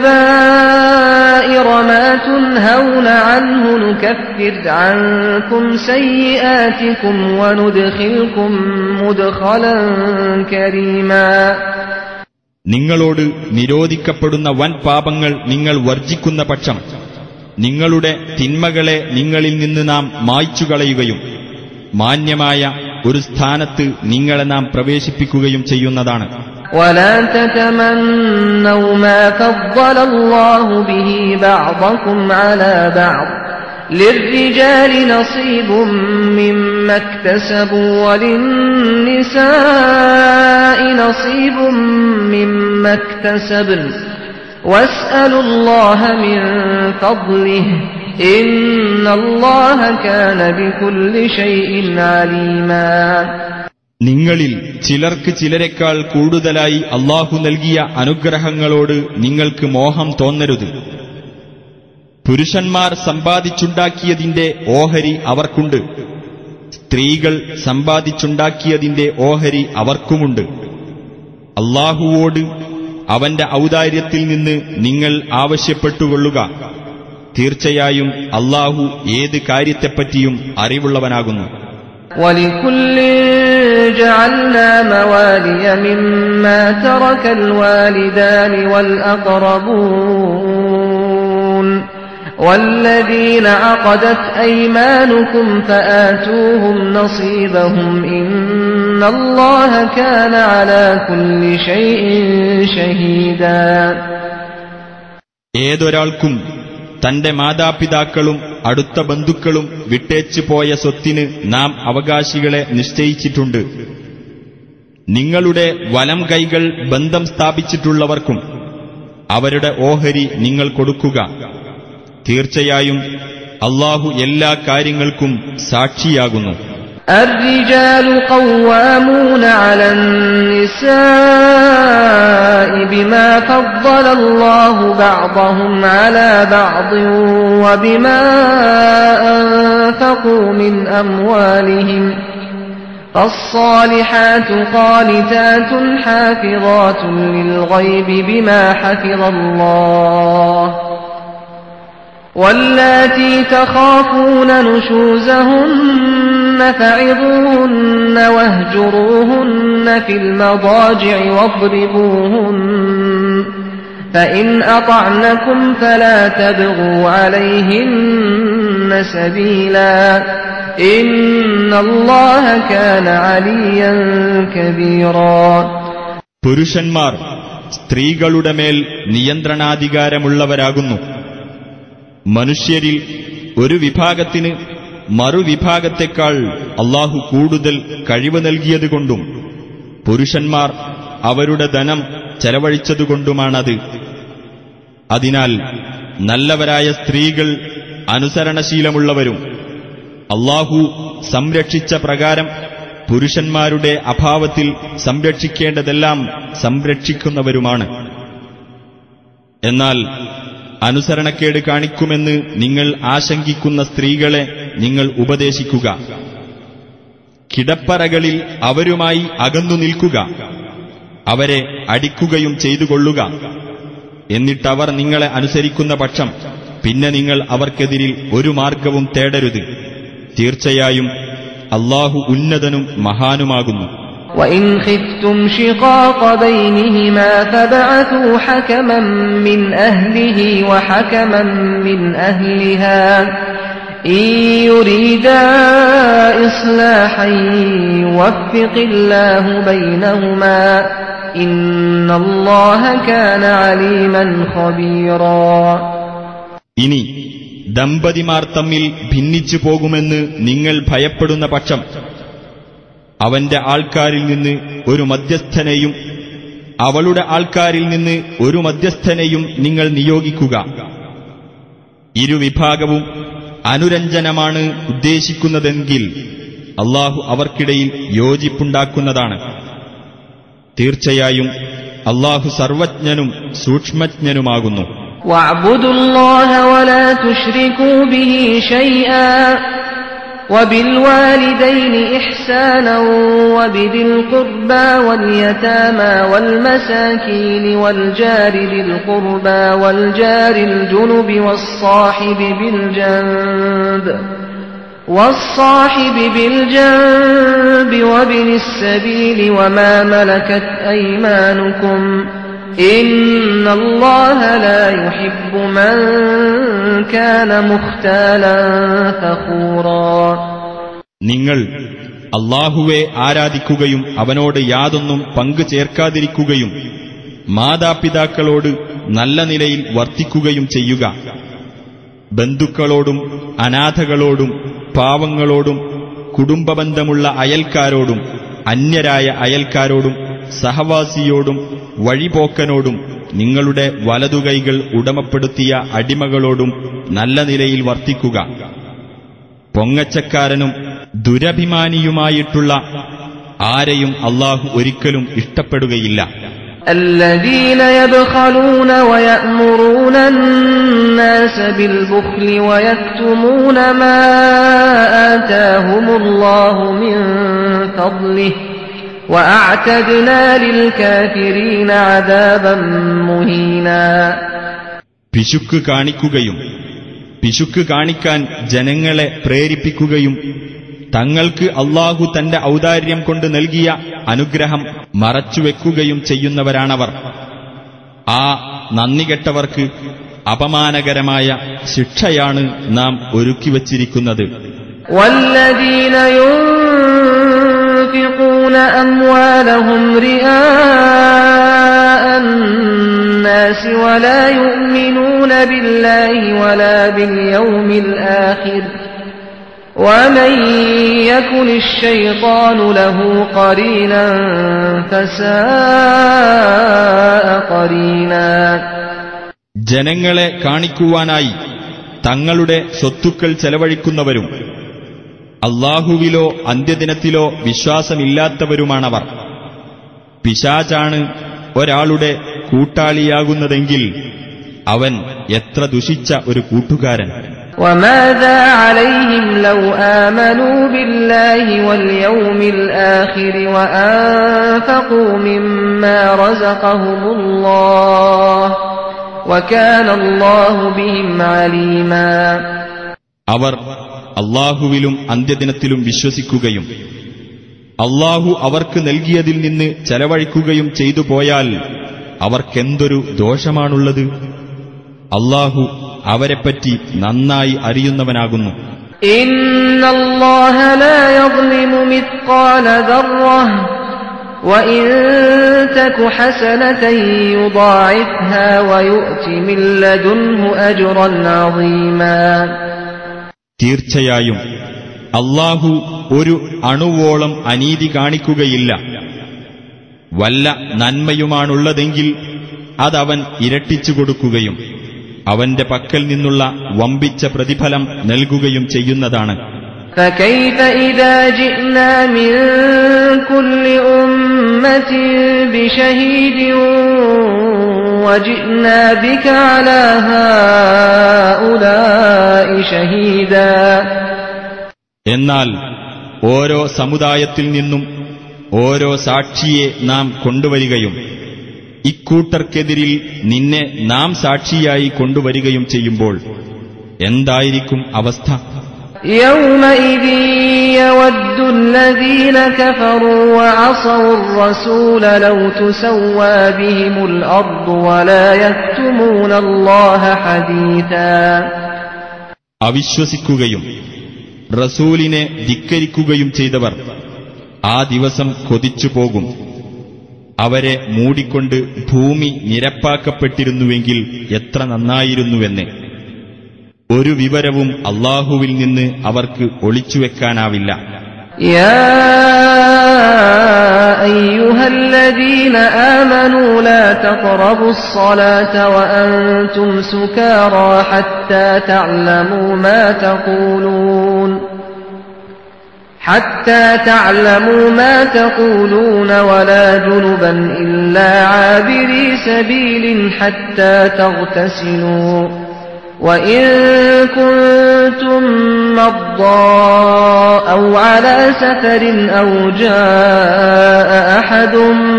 كبائر ما تنهون عنه نكفر عنكم سيئاتكم وندخلكم مدخلا كريما. നിങ്ങളോട് നിരോധിക്കപ്പെടുന്ന വൻ പാപങ്ങൾ നിങ്ങൾ വർജിക്കുന്ന പക്ഷം നിങ്ങളുടെ തിന്മകളെ നിങ്ങളിൽ നിന്ന് നാം മായ്ച്ചുകളയുകയും മാന്യമായ ഒരു സ്ഥാനത്ത് നിങ്ങളെ നാം പ്രവേശിപ്പിക്കുകയും ചെയ്യുന്നതാണ്. ولا تتمنوا ما فضل الله به بعضكم على بعض للرجال نصيب مما اكتسبوا وللنساء نصيب مما اكتسبن واسألوا الله من فضله إن الله كان بكل شيء عليما. നിങ്ങളിൽ ചിലർക്ക് ചിലരെക്കാൾ കൂടുതലായി അല്ലാഹു നൽകിയ അനുഗ്രഹങ്ങളോട് നിങ്ങൾക്ക് മോഹം തോന്നരുത്. പുരുഷന്മാർ സമ്പാദിച്ചുണ്ടാക്കിയതിന്റെ ഓഹരി അവർക്കുണ്ട്, സ്ത്രീകൾ സമ്പാദിച്ചുണ്ടാക്കിയതിന്റെ ഓഹരി അവർക്കുമുണ്ട്. അല്ലാഹുവോട് അവന്റെ ഔദാര്യത്തിൽ നിന്ന് നിങ്ങൾ ആവശ്യപ്പെട്ടുകൊള്ളുക. തീർച്ചയായും അല്ലാഹു ഏത് കാര്യത്തെപ്പറ്റിയും അറിവുള്ളവനാകുന്നു. وَلِكُلٍّ جَعَلْنَا مَوَالِيَ مِمَّا تَرَكَ الْوَالِدَانِ وَالْأَقْرَبُونَ وَالَّذِينَ عَقَدَتْ أَيْمَانُكُمْ فَآتُوهُمْ نَصِيبَهُمْ إِنَّ اللَّهَ كَانَ عَلَى كُلِّ شَيْءٍ شَهِيدًا. ഏതൊരാൾക്കും തന്റെ മാതാപിതാക്കളും അടുത്ത ബന്ധുക്കളും വിട്ടേച്ചു പോയ സ്വത്തിന് നാം അവകാശികളെ നിശ്ചയിച്ചിട്ടുണ്ട്. നിങ്ങളുടെ വലം കൈകൾ ബന്ധം സ്ഥാപിച്ചിട്ടുള്ളവർക്കും അവരുടെ ഓഹരി നിങ്ങൾ കൊടുക്കുക. തീർച്ചയായും അല്ലാഹു എല്ലാ കാര്യങ്ങൾക്കും സാക്ഷിയാകുന്നു. الرجال قوامون على النساء بما فضل الله بعضهم على بعض وبما أنفقوا من أموالهم فالصالحات قانتات حافظات للغيب بما حفظ الله واللاتي تخافون نشوزهن فعظوهن واهجروهن في المضاجع واضربوهن فإن أطعنكم فلا تبغوا عليهن سبيلا ഇന്നല്ലാഹ കാന അലിയ്യൻ കബീറാ. പുരുഷന്മാർ സ്ത്രീകളുടെ മേൽ നിയന്ത്രണാധികാരമുള്ളവരാകുന്നു. മനുഷ്യരിൽ ഒരു വിഭാഗത്തിന് മറുവിഭാഗത്തെക്കാൾ അല്ലാഹു കൂടുതൽ കഴിവ് നൽകിയതുകൊണ്ടും പുരുഷന്മാർ അവരുടെ ധനം ചെലവഴിച്ചതുകൊണ്ടുമാണത്. അതിനാൽ നല്ലവരായ സ്ത്രീകൾ അനുസരണശീലമുള്ളവരും അല്ലാഹു സംരക്ഷിച്ച പ്രകാരം പുരുഷന്മാരുടെ അഭാവത്തിൽ സംരക്ഷിക്കേണ്ടതെല്ലാം സംരക്ഷിക്കുന്നവരുമാണ്. എന്നാൽ അനുസരണക്കേട് കാണിക്കുമെന്ന് നിങ്ങൾ ആശങ്കിക്കുന്ന സ്ത്രീകളെ നിങ്ങൾ ഉപദേശിക്കുക. കിടപ്പറകളിൽ അവരുമായി അകന്നു നിൽക്കുക, അവരെ അടിക്കുകയും ചെയ്തുകൊള്ളുക. എന്നിട്ടവർ നിങ്ങളെ അനുസരിക്കുന്ന പക്ഷം പിന്നെ നിങ്ങൾ അവർക്കെതിരിൽ ഒരു മാർഗവും തേടരുത്. തീർച്ചയായും അല്ലാഹു ഉന്നതനും മഹാനുമാകുന്നു. وَإِنْ خِفْتُمْ شِقَاقَ بَيْنِهِمَا فَابْعَثُوا حَكَمًا مِّنْ أَهْلِهِ وَحَكَمًا مِّنْ أَهْلِهَا إِن يُرِيدَا إِصْلَاحًا يُوَفِّقِ اللَّهُ بَيْنَهُمَا إِنَّ اللَّهَ كَانَ عَلِيمًا خَبِيرًا. ഇനി ദമ്പതിമാർ തമ്മിൽ ഭിന്നിച്ചു പോകുമെന്ന് നിങ്ങൾ ഭയപ്പെടുന്ന പക്ഷം അവന്റെ ആൾക്കാരിൽ നിന്ന് ഒരു മധ്യസ്ഥനെയും അവളുടെ ആൾക്കാരിൽ നിന്ന് ഒരു മധ്യസ്ഥനെയും നിങ്ങൾ നിയോഗിക്കുക. ഇരുവിഭാഗവും അനുരഞ്ജനമാണ് ഉദ്ദേശിക്കുന്നതെങ്കിൽ അല്ലാഹു അവർക്കിടയിൽ യോജിപ്പുണ്ടാക്കുന്നതാണ്. തീർച്ചയായും അല്ലാഹു സർവജ്ഞനും സൂക്ഷ്മജ്ഞനുമാകുന്നു. وَاعْبُدُوا اللَّهَ وَلَا تُشْرِكُوا بِهِ شَيْئًا وَبِالْوَالِدَيْنِ إِحْسَانًا وَبِذِي الْقُرْبَى وَالْيَتَامَى وَالْمَسَاكِينِ وَالْجَارِ ذِي الْقُرْبَى وَالْجَارِ الْجُنُبِ وَالصَّاحِبِ بِالْجَنبِ وَالصَّاحِبِ بِالْجَنبِ وَابْنِ السَّبِيلِ وَمَا مَلَكَتْ أَيْمَانُكُمْ إِنَّ اللَّهَ لَا يُحِبُّ مَن كَانَ مُخْتَالًا فَخُورًا. നിങ്ങൾ അല്ലാഹുവെ ആരാധിക്കുകയും അവനോട് യാതൊന്നും പങ്കു ചേർക്കാതിരിക്കുകയും മാതാപിതാക്കളോട് നല്ല നിലയിൽ വർത്തിക്കുകയും ചെയ്യുക. ബന്ധുക്കളോടും അനാഥകളോടും പാവങ്ങളോടും കുടുംബബന്ധമുള്ള അയൽക്കാരോടും അന്യരായ അയൽക്കാരോടും സഹവാസിയോടും വഴിപോക്കനോടും നിങ്ങളുടെ വലതുകൈകൾ ഉടമപ്പെടുത്തിയ അടിമകളോടും നല്ല നിലയിൽ വർത്തിക്കുക. പൊങ്ങച്ചക്കാരനും ദുരഭിമാനിയുമായിട്ടുള്ള ആരെയും അല്ലാഹു ഒരിക്കലും ഇഷ്ടപ്പെടുകയില്ല. الذين يبخلون ويأمرون الناس بالبخل ويكتمون ما آتاهم الله من فضله وأعتدنا للكافرين عذابا مهينا. പിശുക്ക് കാണിക്കുകയും പിശുക്ക് കാണിക്കാൻ ജനങ്ങളെ പ്രേരിപ്പിക്കുകയും തങ്ങൾക്ക് അല്ലാഹു തന്റെ ഔദാര്യം കൊണ്ട് നൽകിയ അനുഗ്രഹം മറച്ചുവെക്കുകയും ചെയ്യുന്നവരാണവർ. ആ നന്ദികെട്ടവർക്ക് അപമാനകരമായ ശിക്ഷയാണ് നാം ഒരുക്കിവച്ചിരിക്കുന്നത്. വല്ലദീന യുൻഫിഖൂന അംവാലഹും റിആഅൻ നാസി വലാ യുഅ്മിനൂന ബില്ലാഹി വലാ ബിൽ യൗമിൽ ആഖിർ ومن يكن الشيطان له قرينا فساء قرينا. ജനങ്ങളെ കാണിക്കുവാനായി തങ്ങളുടെ സ്വത്തുക്കൾ ചെലവഴിക്കുന്നവരും അല്ലാഹുവിലോ അന്ത്യദിനത്തിലോ വിശ്വാസമില്ലാത്തവരുമാണവർ. പിശാചാണ് ഒരാളുടെ കൂട്ടാളിയാകുന്നതെങ്കിൽ അവൻ എത്ര ദുഷിച്ച ഒരു കൂട്ടുകാരൻ. وَمَاذَا عَلَيْهِمْ لَوْ آمَنُوا بِاللَّهِ وَالْيَوْمِ الْآخِرِ وَأَنفَقُوا مِمَّا رَزَقَهُمُ اللَّهُ وَكَانَ اللَّهُ بِهِمْ عَلِيمًا. അവർ അല്ലാഹുവിലും അന്ത്യദിനത്തിലും വിശ്വസിക്കുകയും അല്ലാഹു അവർക്ക് നൽകിയതിൽ നിന്ന് ചെലവഴിക്കുകയും ചെയ്തു പോയാൽ അവർക്കെന്തൊരു ദോഷമാണുള്ളത്. അല്ലാഹു അവരെപ്പറ്റി നന്നായി അറിയുന്നവനാകുന്നു. ഇന്നല്ലാഹ ലാ യദ്ലിമു മിത്ഖാല ദർറഹ വഇൻ തകു ഹസനതൻ യുദാഇഫ്ഹാ വയുഅതി മിൻ ലദുൻഹു അജ്റൻ അദീമാ. തീർച്ചയായും അല്ലാഹു ഒരു അണുവോളം അനീതി കാണിക്കുകയില്ല. വല്ല നന്മയുമാണുള്ളതെങ്കിൽ അതവൻ ഇരട്ടിച്ചു കൊടുക്കുകയും അവന്റെ പക്കൽ നിന്നുള്ള വമ്പിച്ച പ്രതിഫലം നൽകുകയും ചെയ്യുന്നതാണ്. فكيف إذا جئنا من كل أمة بشهيد وجئنا بك على هؤلاء شهيدا. എന്നാൽ ഓരോ സമുദായത്തിൽ നിന്നും ഓരോ സാക്ഷിയെ നാം കൊണ്ടുവരികയും ഇക്കൂട്ടർക്കെതിരിൽ നിന്നെ നാം സാക്ഷിയായി കൊണ്ടുവരികയും ചെയ്യുമ്പോൾ എന്തായിരിക്കും അവസ്ഥ? يومئذ يود الذين كفروا وعصوا الرسول لو تسوى بهم الأرض ولا يكتمون الله حديثا. അവിശ്വസിക്കുകയും റസൂലിനെ ധിക്കരിക്കുകയും ചെയ്തവർ ആ ദിവസം കൊതിച്ചു പോകും. അവരെ മൂടിക്കൊണ്ട് ഭൂമി നിരപ്പാക്കപ്പെട്ടിരുന്നുവെങ്കിൽ എത്ര നന്നായിരുന്നുവെന്ന്. ഒരു വിവരവും അല്ലാഹുവിൽ നിന്ന് അവർക്ക് ഒളിച്ചുവെക്കാനാവില്ല. യാ അയ്യുഹല്ലദീന ആമനൂ ലാ തഖറബുസ് സ്വലാത വഅൻതും സുകാറാ ഹത്താ തഅലമൂ മാ തഖൂലൂൻ حتى تعلموا ما تقولون ولا جنبا إلا عابري سبيل حتى تغتسلوا وإن كنتم مرضى أو على سفر أو جاء أحد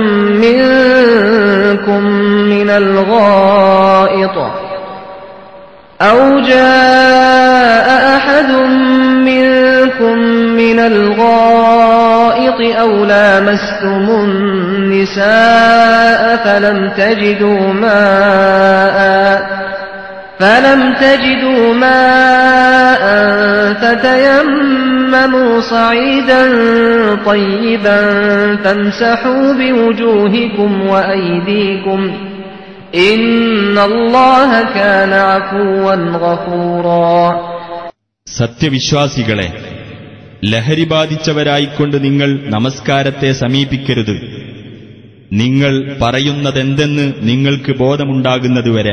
منكم من الغائط أو جاء أحد منكم من الغائط أو لامستم النساء فلم تجدوا ماء فلم تجدوا ماء فتيمموا صعيدا طيبا فامسحوا بوجوهكم وأيديكم إن الله كان عفوا غفورا. സത്യവിശ്വാസികളെ, ലഹരി ബാധിച്ചവരായിക്കൊണ്ട് നിങ്ങൾ നമസ്കാരത്തെ സമീപിക്കരുത്. നിങ്ങൾ പറയുന്നതെന്തെന്ന് നിങ്ങൾക്ക് ബോധമുണ്ടാകുന്നതുവരെ.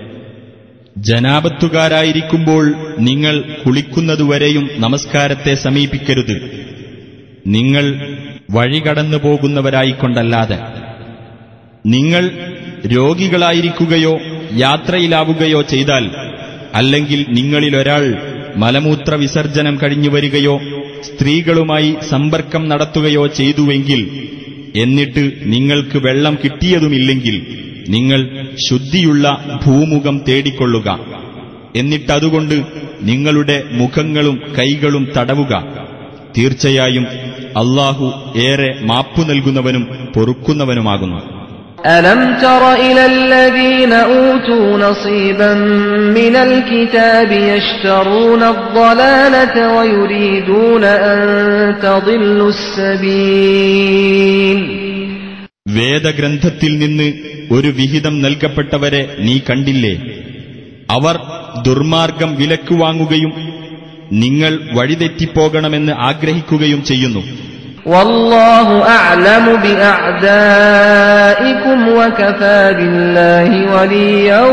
ജനാപത്തുകാരായിരിക്കുമ്പോൾ നിങ്ങൾ കുളിക്കുന്നതുവരെയും നമസ്കാരത്തെ സമീപിക്കരുത്, നിങ്ങൾ വഴികടന്നു പോകുന്നവരായിക്കൊണ്ടല്ലാതെ. നിങ്ങൾ രോഗികളായിരിക്കുകയോ യാത്രയിലാവുകയോ ചെയ്താൽ, അല്ലെങ്കിൽ നിങ്ങളിലൊരാൾ മലമൂത്ര വിസർജനം കഴിഞ്ഞു വരികയോ സ്ത്രീകളുമായി സമ്പർക്കം നടത്തുകയോ ചെയ്തുവെങ്കിൽ, എന്നിട്ട് നിങ്ങൾക്ക് വെള്ളം കിട്ടിയതുമില്ലെങ്കിൽ, നിങ്ങൾ ശുദ്ധിയുള്ള ഭൂമുഖം തേടിക്കൊള്ളുക. എന്നിട്ടതുകൊണ്ട് നിങ്ങളുടെ മുഖങ്ങളും കൈകളും തടവുക. തീർച്ചയായും അല്ലാഹു ഏറെ മാപ്പു നൽകുന്നവനും പൊറുക്കുന്നവനുമാകുന്നു. ألم تر إلى الذين أوتوا نصيبا من الكتاب يشترون الضلالة ويريدون أن تضلوا السبيل. വേദഗ്രന്ഥത്തിൽ നിന്ന് ഒരു വിഹിതം നൽകപ്പെട്ടവരെ നീ കണ്ടില്ലേ? അവർ ദുർമാർഗം വിലക്കു വാങ്ങുകയും നിങ്ങൾ വഴിതെറ്റിപ്പോകണമെന്ന് ആഗ്രഹിക്കുകയും ചെയ്യുന്നു. വല്ലാഹു അഅലമു ബിഅഅദാഇകും വകഫാ ബില്ലാഹി വലിയ്യൻ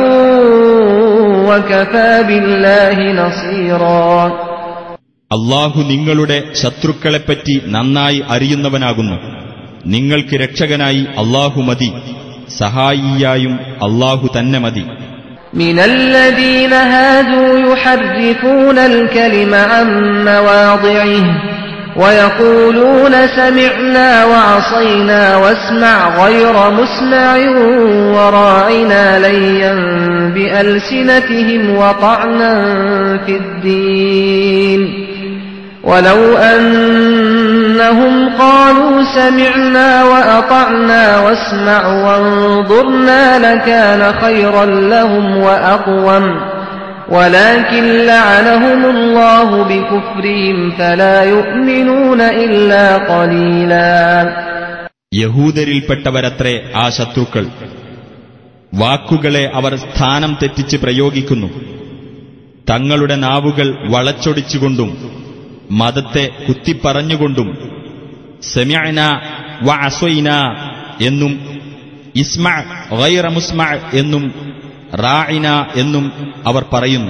വകഫാ ബില്ലാഹി നസീറാ. അല്ലാഹു നിങ്ങളുടെ ശത്രുക്കളെപ്പറ്റി നന്നായി അറിയുന്നവനാകുന്നു. നിങ്ങൾക്ക് രക്ഷകനായി അല്ലാഹു മതി, സഹായിയായും അല്ലാഹു തന്നെ മതി. من الذين هادوا يحرفون الكلم عن مواضعه ويقولون سمعنا وعصينا واسمع غير مسمع وراعنا ليا بألسنتهم وطعنا في الدين ولو أنهم قالوا سمعنا وأطعنا واسمع وانظرنا لكان خيرا لهم وأقوم ولكن لعنهم الله بكفرهم فلا يؤمنون إلا قليلا. യഹൂദരിൽപ്പെട്ടവരത്രേ ആ ശത്രുക്കൾ. വാക്കുകളെ അവർ സ്ഥാനം തെറ്റിച്ച് പ്രയോഗിക്കുന്നു. തങ്ങളുടെ നാവുകൾ വളച്ചൊടിച്ചുകൊണ്ടും മതത്തെ കുത്തിപ്പറഞ്ഞുകൊണ്ടും സമിഅന വ അസ്വൈന എന്നും ഇസ്മ ഗൈറ മുസ്മ എന്നും റാഇന എന്നും അവർ പറയുന്നു.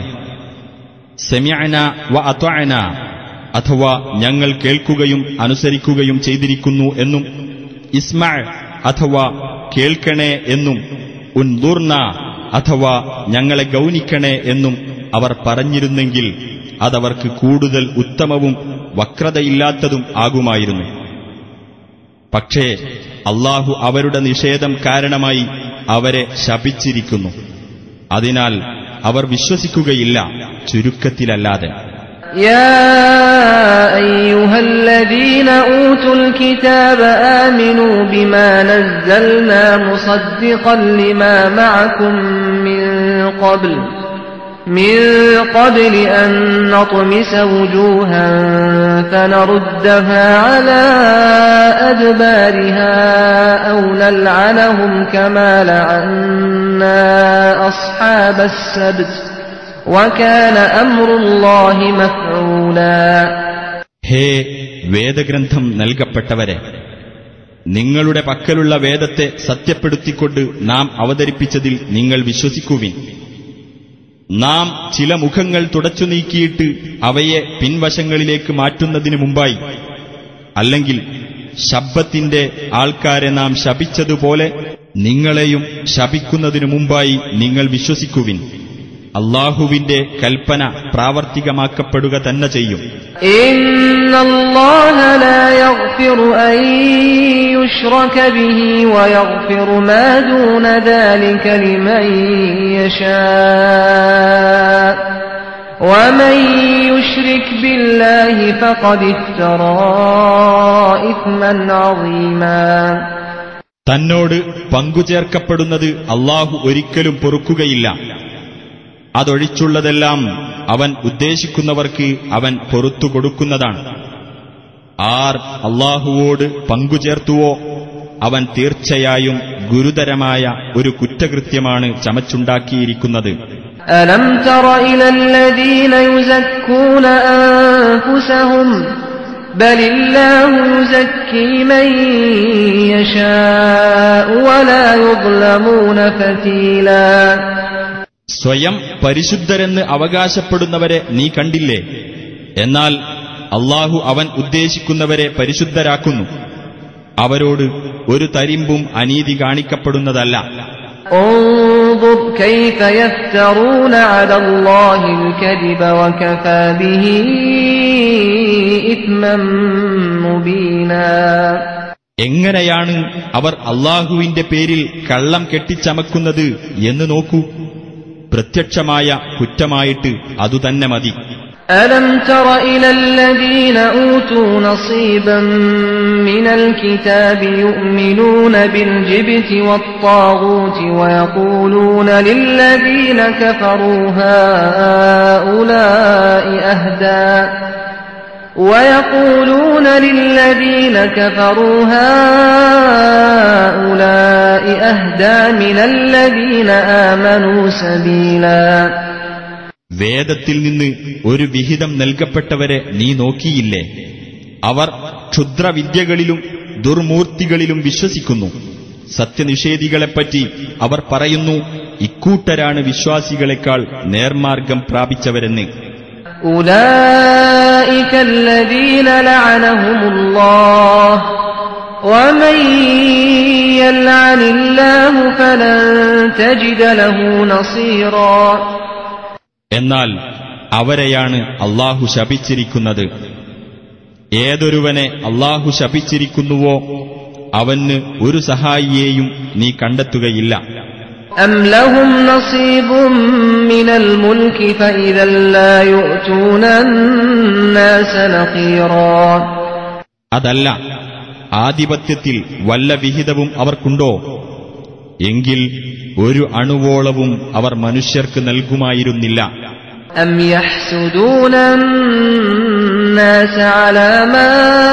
സമിഅന വ അത്വഅന അഥവാ ഞങ്ങൾ കേൾക്കുകയും അനുസരിക്കുകയും ചെയ്തിരിക്കുന്നു എന്നും, ഇസ്മ അഥവാ കേൾക്കണേ എന്നും, ഉൻദുർന അഥവാ ഞങ്ങളെ ഗൗനിക്കണേ എന്നും അവർ പറഞ്ഞിരുന്നെങ്കിൽ അതവർക്ക് കൂടുതൽ ഉത്തമവും വക്രതയില്ലാത്തതും ആകുമായിരുന്നു. പക്ഷേ അല്ലാഹു അവരുടെ നിഷേധം കാരണമായി അവരെ ശപിച്ചിരിക്കുന്നു. അതിനാൽ അവർ വിശ്വസിക്കുകയില്ല, ചുരുക്കത്തിലല്ലാതെ. يا أيها الذين أوتوا الكتاب آمنوا بما نزلنا مصدقا لما معكم من قبل من قبل أن نطمس وجوها فنردها على أدبارها أو نلعنهم كما لعنا أصحاب السبت وكان أمر الله مفعولا. ഹേ വേദഗ്രന്ഥം നൽകപ്പെട്ടവരെ, നിങ്ങളുടെ പക്കലുള്ള വേദത്തെ സത്യപ്പെടുത്തിക്കൊണ്ട് നാം അവതരിപ്പിച്ചതിൽ നിങ്ങൾ വിശ്വസിക്കുവിൻ. നാം ചില മുഖങ്ങൾ തുടച്ചു നീക്കിയിട്ട് അവയെ പിൻവശങ്ങളിലേക്ക് മാറ്റുന്നതിനു മുമ്പായി, അല്ലെങ്കിൽ ശബ്ബത്തിന്റെ ആൾക്കാരെ നാം ശപിച്ചതുപോലെ നിങ്ങളെയും ശപിക്കുന്നതിനു മുമ്പായി നിങ്ങൾ വിശ്വസിക്കുവിൻ. അല്ലാഹുവിന്റെ കൽപ്പന പ്രാവർത്തികമാക്കപ്പെടുക തന്നെ ചെയ്യും. ഇന്നല്ലാഹ ലാ യഗ്ഫിറു അൻ യുശ്റക ബിഹി വയഗ്ഫിറു മാ ദൂന ദാലിക ലിമൻ യശാ വമൻ യുശ്രിക് ബില്ലാഹി ഫഖദ് ഇഫ്തറാ ഇത്മൻ അളീമാ. തന്നോട് പങ്കുചേർക്കപ്പെടുന്നത് അല്ലാഹു ഒരിക്കലും പൊറുക്കുകയില്ല. അതൊഴിച്ചുള്ളതെല്ലാം അവൻ ഉദ്ദേശിക്കുന്നവർക്ക് അവൻ പൊറുത്തു കൊടുക്കുന്നതാണ്. ആർ അല്ലാഹുവോട് പങ്കുചേർത്തുവോ അവൻ തീർച്ചയായും ഗുരുതരമായ ഒരു കുറ്റകൃത്യമാണ് ചമച്ചുണ്ടാക്കിയിരിക്കുന്നത്. അലം തറ ഇലല്ലദീന യുസക്കൂന അൻഫുസഹും ബലില്ലാഹു യുസക്കി മൻ യശാഉ വലാ യുദ്ലമൂന ഫതീലാ. സ്വയം പരിശുദ്ധരെന്ന് അവകാശപ്പെടുന്നവരെ നീ കണ്ടില്ലേ? എന്നാൽ അല്ലാഹു അവൻ ഉദ്ദേശിക്കുന്നവരെ പരിശുദ്ധരാക്കുന്നു. അവരോട് ഒരു തരിമ്പും അനീതി കാണിക്കപ്പെടുന്നതല്ല. انظر كيف يفترون على الله الكذب وكفى به إثما مبينا. എങ്ങനെയാണ് അവർ അല്ലാഹുവിന്റെ പേരിൽ കള്ളം കെട്ടിച്ചമക്കുന്നത് എന്ന് നോക്കൂ. പ്രത്യക്ഷമായ കുറ്റമായിട്ട് അതുതന്നെ മതി. ألم تر إلى الذين أوتوا نصيبا من الكتاب يؤمنون بالجبت والطاغوت ويقولون للذين كفروا هؤلاء أهدى ويقولون للذين كفروا هؤلاء أهدى من الذين آمنوا سبيلا. വേദത്തിൽ നിന്ന് ഒരു വിഹിതം നൽകപ്പെട്ടവരെ നീ നോക്കിയില്ലേ? അവർ ക്ഷുദ്രവിദ്യകളിലും ദുർമൂർത്തികളിലും വിശ്വസിക്കുന്നു. സത്യനിഷേധികളെപ്പറ്റി അവർ പറയുന്നു, ഇക്കൂട്ടരാണ് വിശ്വാസികളെക്കാൾ നേർമാർഗം പ്രാപിച്ചവരെന്ന്. ഉലൈക അല്ലദീന ലഅനഹുമുല്ലാഹ് വമൻ യൽഅനില്ലാഹു ഫലൻ തജിദ ലഹു നസീറാ. എന്നാൽ അവരെയാണ് അല്ലാഹു ശപിച്ചിരിക്കുന്നത്. ഏതൊരുവനെ അല്ലാഹു ശപിച്ചിരിക്കുന്നുവോ അവന് ഒരു സഹായിയെയും നീ കണ്ടെത്തുകയില്ല. അം ലഹും നസീബും മിനൽ മുൽകി ഫഇദൻ ലാ യുഅ്തൂന അന്നാസ നഖീറാ. അതല്ല, ആധിപത്യത്തിൽ വല്ല വിഹിതവും അവർക്കുണ്ടോ? എങ്കിൽ ഒരു അണുവോളവും അവർ മനുഷ്യർക്ക് നൽകുമായിരുന്നില്ല. أم يحسدون الناس على ما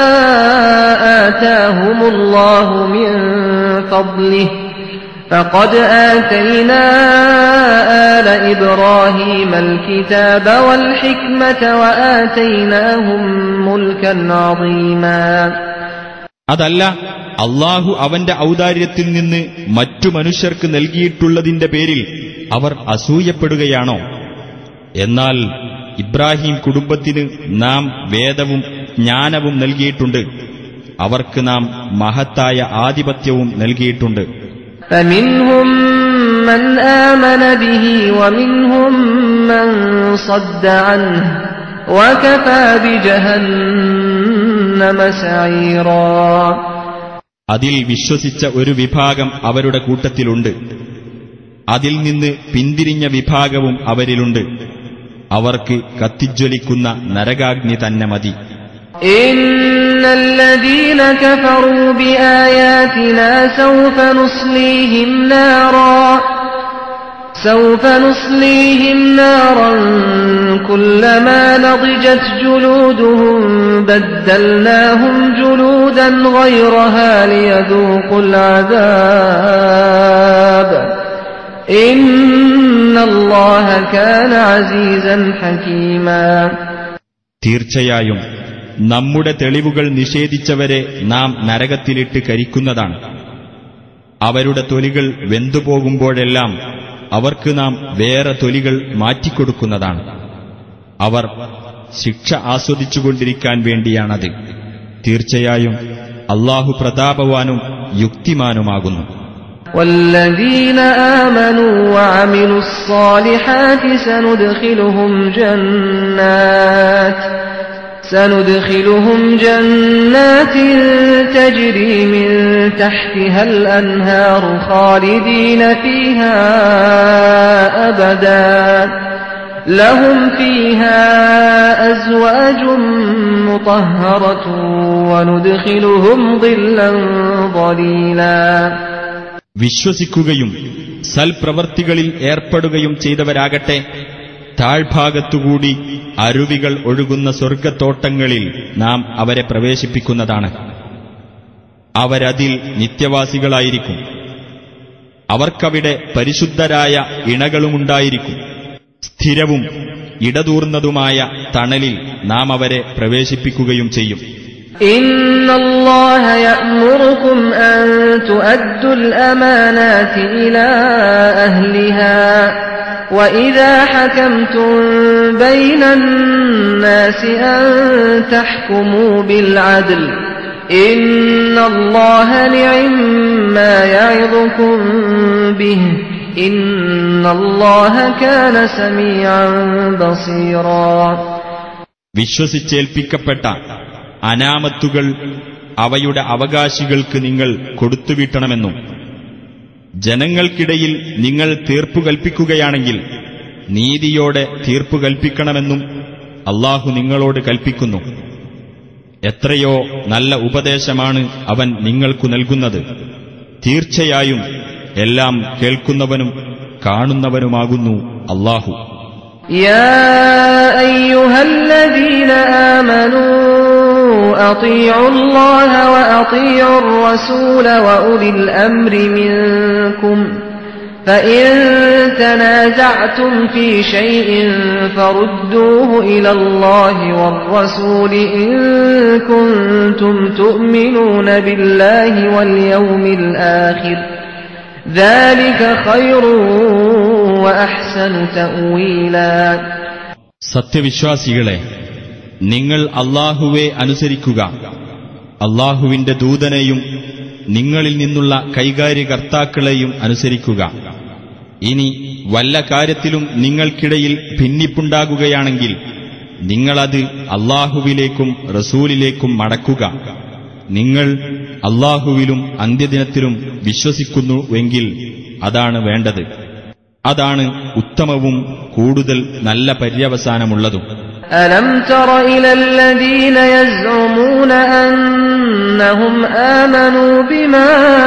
آتاهم الله من فضله فقد آتينا آل إبراهيم الكتاب والحكمة وآتيناهم ملكا عظيما. അതല്ല, അള്ളാഹു അവന്റെ ഔദാര്യത്തിൽ നിന്ന് മറ്റു മനുഷ്യർക്ക് നൽകിയിട്ടുള്ളതിന്റെ പേരിൽ അവർ അസൂയപ്പെടുകയാണോ? എന്നാൽ ഇബ്രാഹിം കുടുംബത്തിന് നാം വേദവും ജ്ഞാനവും നൽകിയിട്ടുണ്ട്, അവർക്ക് നാം മഹത്തായ ആധിപത്യവും നൽകിയിട്ടുണ്ട്. فمنهم من آمن به ومنهم من صد عنه وكفى بجهنم سعيرا. അതിൽ വിശ്വസിച്ച ഒരു വിഭാഗം അവരുടെ കൂട്ടത്തിലുണ്ട്, അതിൽ നിന്ന് പിന്തിരിഞ്ഞ വിഭാഗവും അവരിലുണ്ട്. അവർക്ക് കത്തിജ്വലിക്കുന്ന നരകാഗ്നി തന്നെ മതി. ഇന്നല്ലദീന കഫറൂ ബിആയാതിനാ സൗഫ നുസ്ലീഹിം നാറാ സൗഫ നുസ്ലീഹിം നാറൻ കുല്ലമാ നദിജത് ജുലൂദുഹും ബദ്ദൽനാഹും ജുലൂദൻ ഗൈറഹാ ലിയദൂഖുൽ അദാബ് ഇന്നല്ലാഹ കാന അസീസൻ ഹകീമാ. തീർച്ചയായും നമ്മുടെ തെളിവുകൾ നിഷേധിച്ചവരെ നാം നരകത്തിലിട്ട് കരിക്കുന്നതാണ്. അവരുടെ തൊലികൾ വെന്തുപോകുമ്പോഴെല്ലാം അവർക്ക് നാം വേറെ തൊലികൾ മാറ്റിക്കൊടുക്കുന്നതാണ്. അവർ ശിക്ഷ ആസ്വദിച്ചുകൊണ്ടിരിക്കാൻ വേണ്ടിയാണത്. തീർച്ചയായും അല്ലാഹു പ്രതാപവാനും യുക്തിമാനുമാകുന്നു. والذين آمنوا وعملوا الصالحات سندخلهم جنات سندخلهم جنات تجري من تحتها الأنهار خالدين فيها أبدا لهم فيها أزواج مطهرة وندخلهم ظلا ظليلا. വിശ്വസിക്കുകയും സൽപ്രവർത്തികളിൽ ഏർപ്പെടുകയും ചെയ്തവരാകട്ടെ താഴ്ഭാഗത്തുകൂടി അരുവികൾ ഒഴുകുന്ന സ്വർഗ്ഗത്തോട്ടങ്ങളിൽ നാം അവരെ പ്രവേശിപ്പിക്കുന്നതാണ്. അവരതിൽ നിത്യവാസികളായിരിക്കും. അവർക്കവിടെ പരിശുദ്ധരായ ഇണകളുമുണ്ടായിരിക്കും. സ്ഥിരവും ഇടതൂർന്നതുമായ തണലിൽ നാം അവരെ പ്രവേശിപ്പിക്കുകയും ചെയ്യും. ഇന്നല്ലാഹ യഅ്മുറുകും അൻ തുഅദ്ദുൽ അമാനാതി ഇലാ അഹ്ലിഹാ وَإِذَا حَكَمْتُمْ بَيْنَ النَّاسِ أَن تَحْكُمُوا بِالْعَدْلِ إِنَّ اللَّهَ نِعِمَّا يَعِظُكُم بِهِ إِنَّ اللَّهَ كَانَ سَمِيعًا بَصِيرًا. വിശ്വസിച്ചേൽപ്പിക്കപ്പെട്ട അനാമത്തുകൾ അവയുടെ അവകാശികൾക്ക് നിങ്ങൾ കൊടുത്തുവിട്ടണമെന്നും ജനങ്ങൾക്കിടയിൽ നിങ്ങൾ തീർപ്പു കൽപ്പിക്കുകയാണെങ്കിൽ നീതിയോടെ തീർപ്പു കൽപ്പിക്കണമെന്നും അല്ലാഹു നിങ്ങളോട് കൽപ്പിക്കുന്നു. എത്രയോ നല്ല ഉപദേശമാണ് അവൻ നിങ്ങൾക്കു നൽകുന്നത്. തീർച്ചയായും എല്ലാം കേൾക്കുന്നവനും കാണുന്നവനുമാകുന്നു അല്ലാഹു. യാ അയ്യുഹല്ലദീന ആമനൂ أطيعوا الله وأطيعوا الرسول وأولي الأمر منكم فإن تنازعتم في شيء فردوه إلى الله والرسول إن كنتم تؤمنون بالله واليوم الآخر ذلك خير وأحسن تأويلا. സത്യവിശ്വാസികളെ, നിങ്ങൾ അല്ലാഹുവെ അനുസരിക്കുക, അല്ലാഹുവിന്റെ ദൂതനെയും നിങ്ങളിൽ നിന്നുള്ള കൈകാര്യകർത്താക്കളെയും അനുസരിക്കുക. ഇനി വല്ല കാര്യത്തിലും നിങ്ങൾക്കിടയിൽ ഭിന്നിപ്പുണ്ടാകുകയാണെങ്കിൽ നിങ്ങളത് അല്ലാഹുവിലേക്കും റസൂലിലേക്കും മടക്കുക. നിങ്ങൾ അല്ലാഹുവിലും അന്ത്യദിനത്തിലും വിശ്വസിക്കുന്നുവെങ്കിൽ അതാണ് വേണ്ടത്. അതാണ് ഉത്തമവും കൂടുതൽ നല്ല പര്യവസാനമുള്ളതും. ألم تر إلى الذين يزعمون أنهم آمنوا بما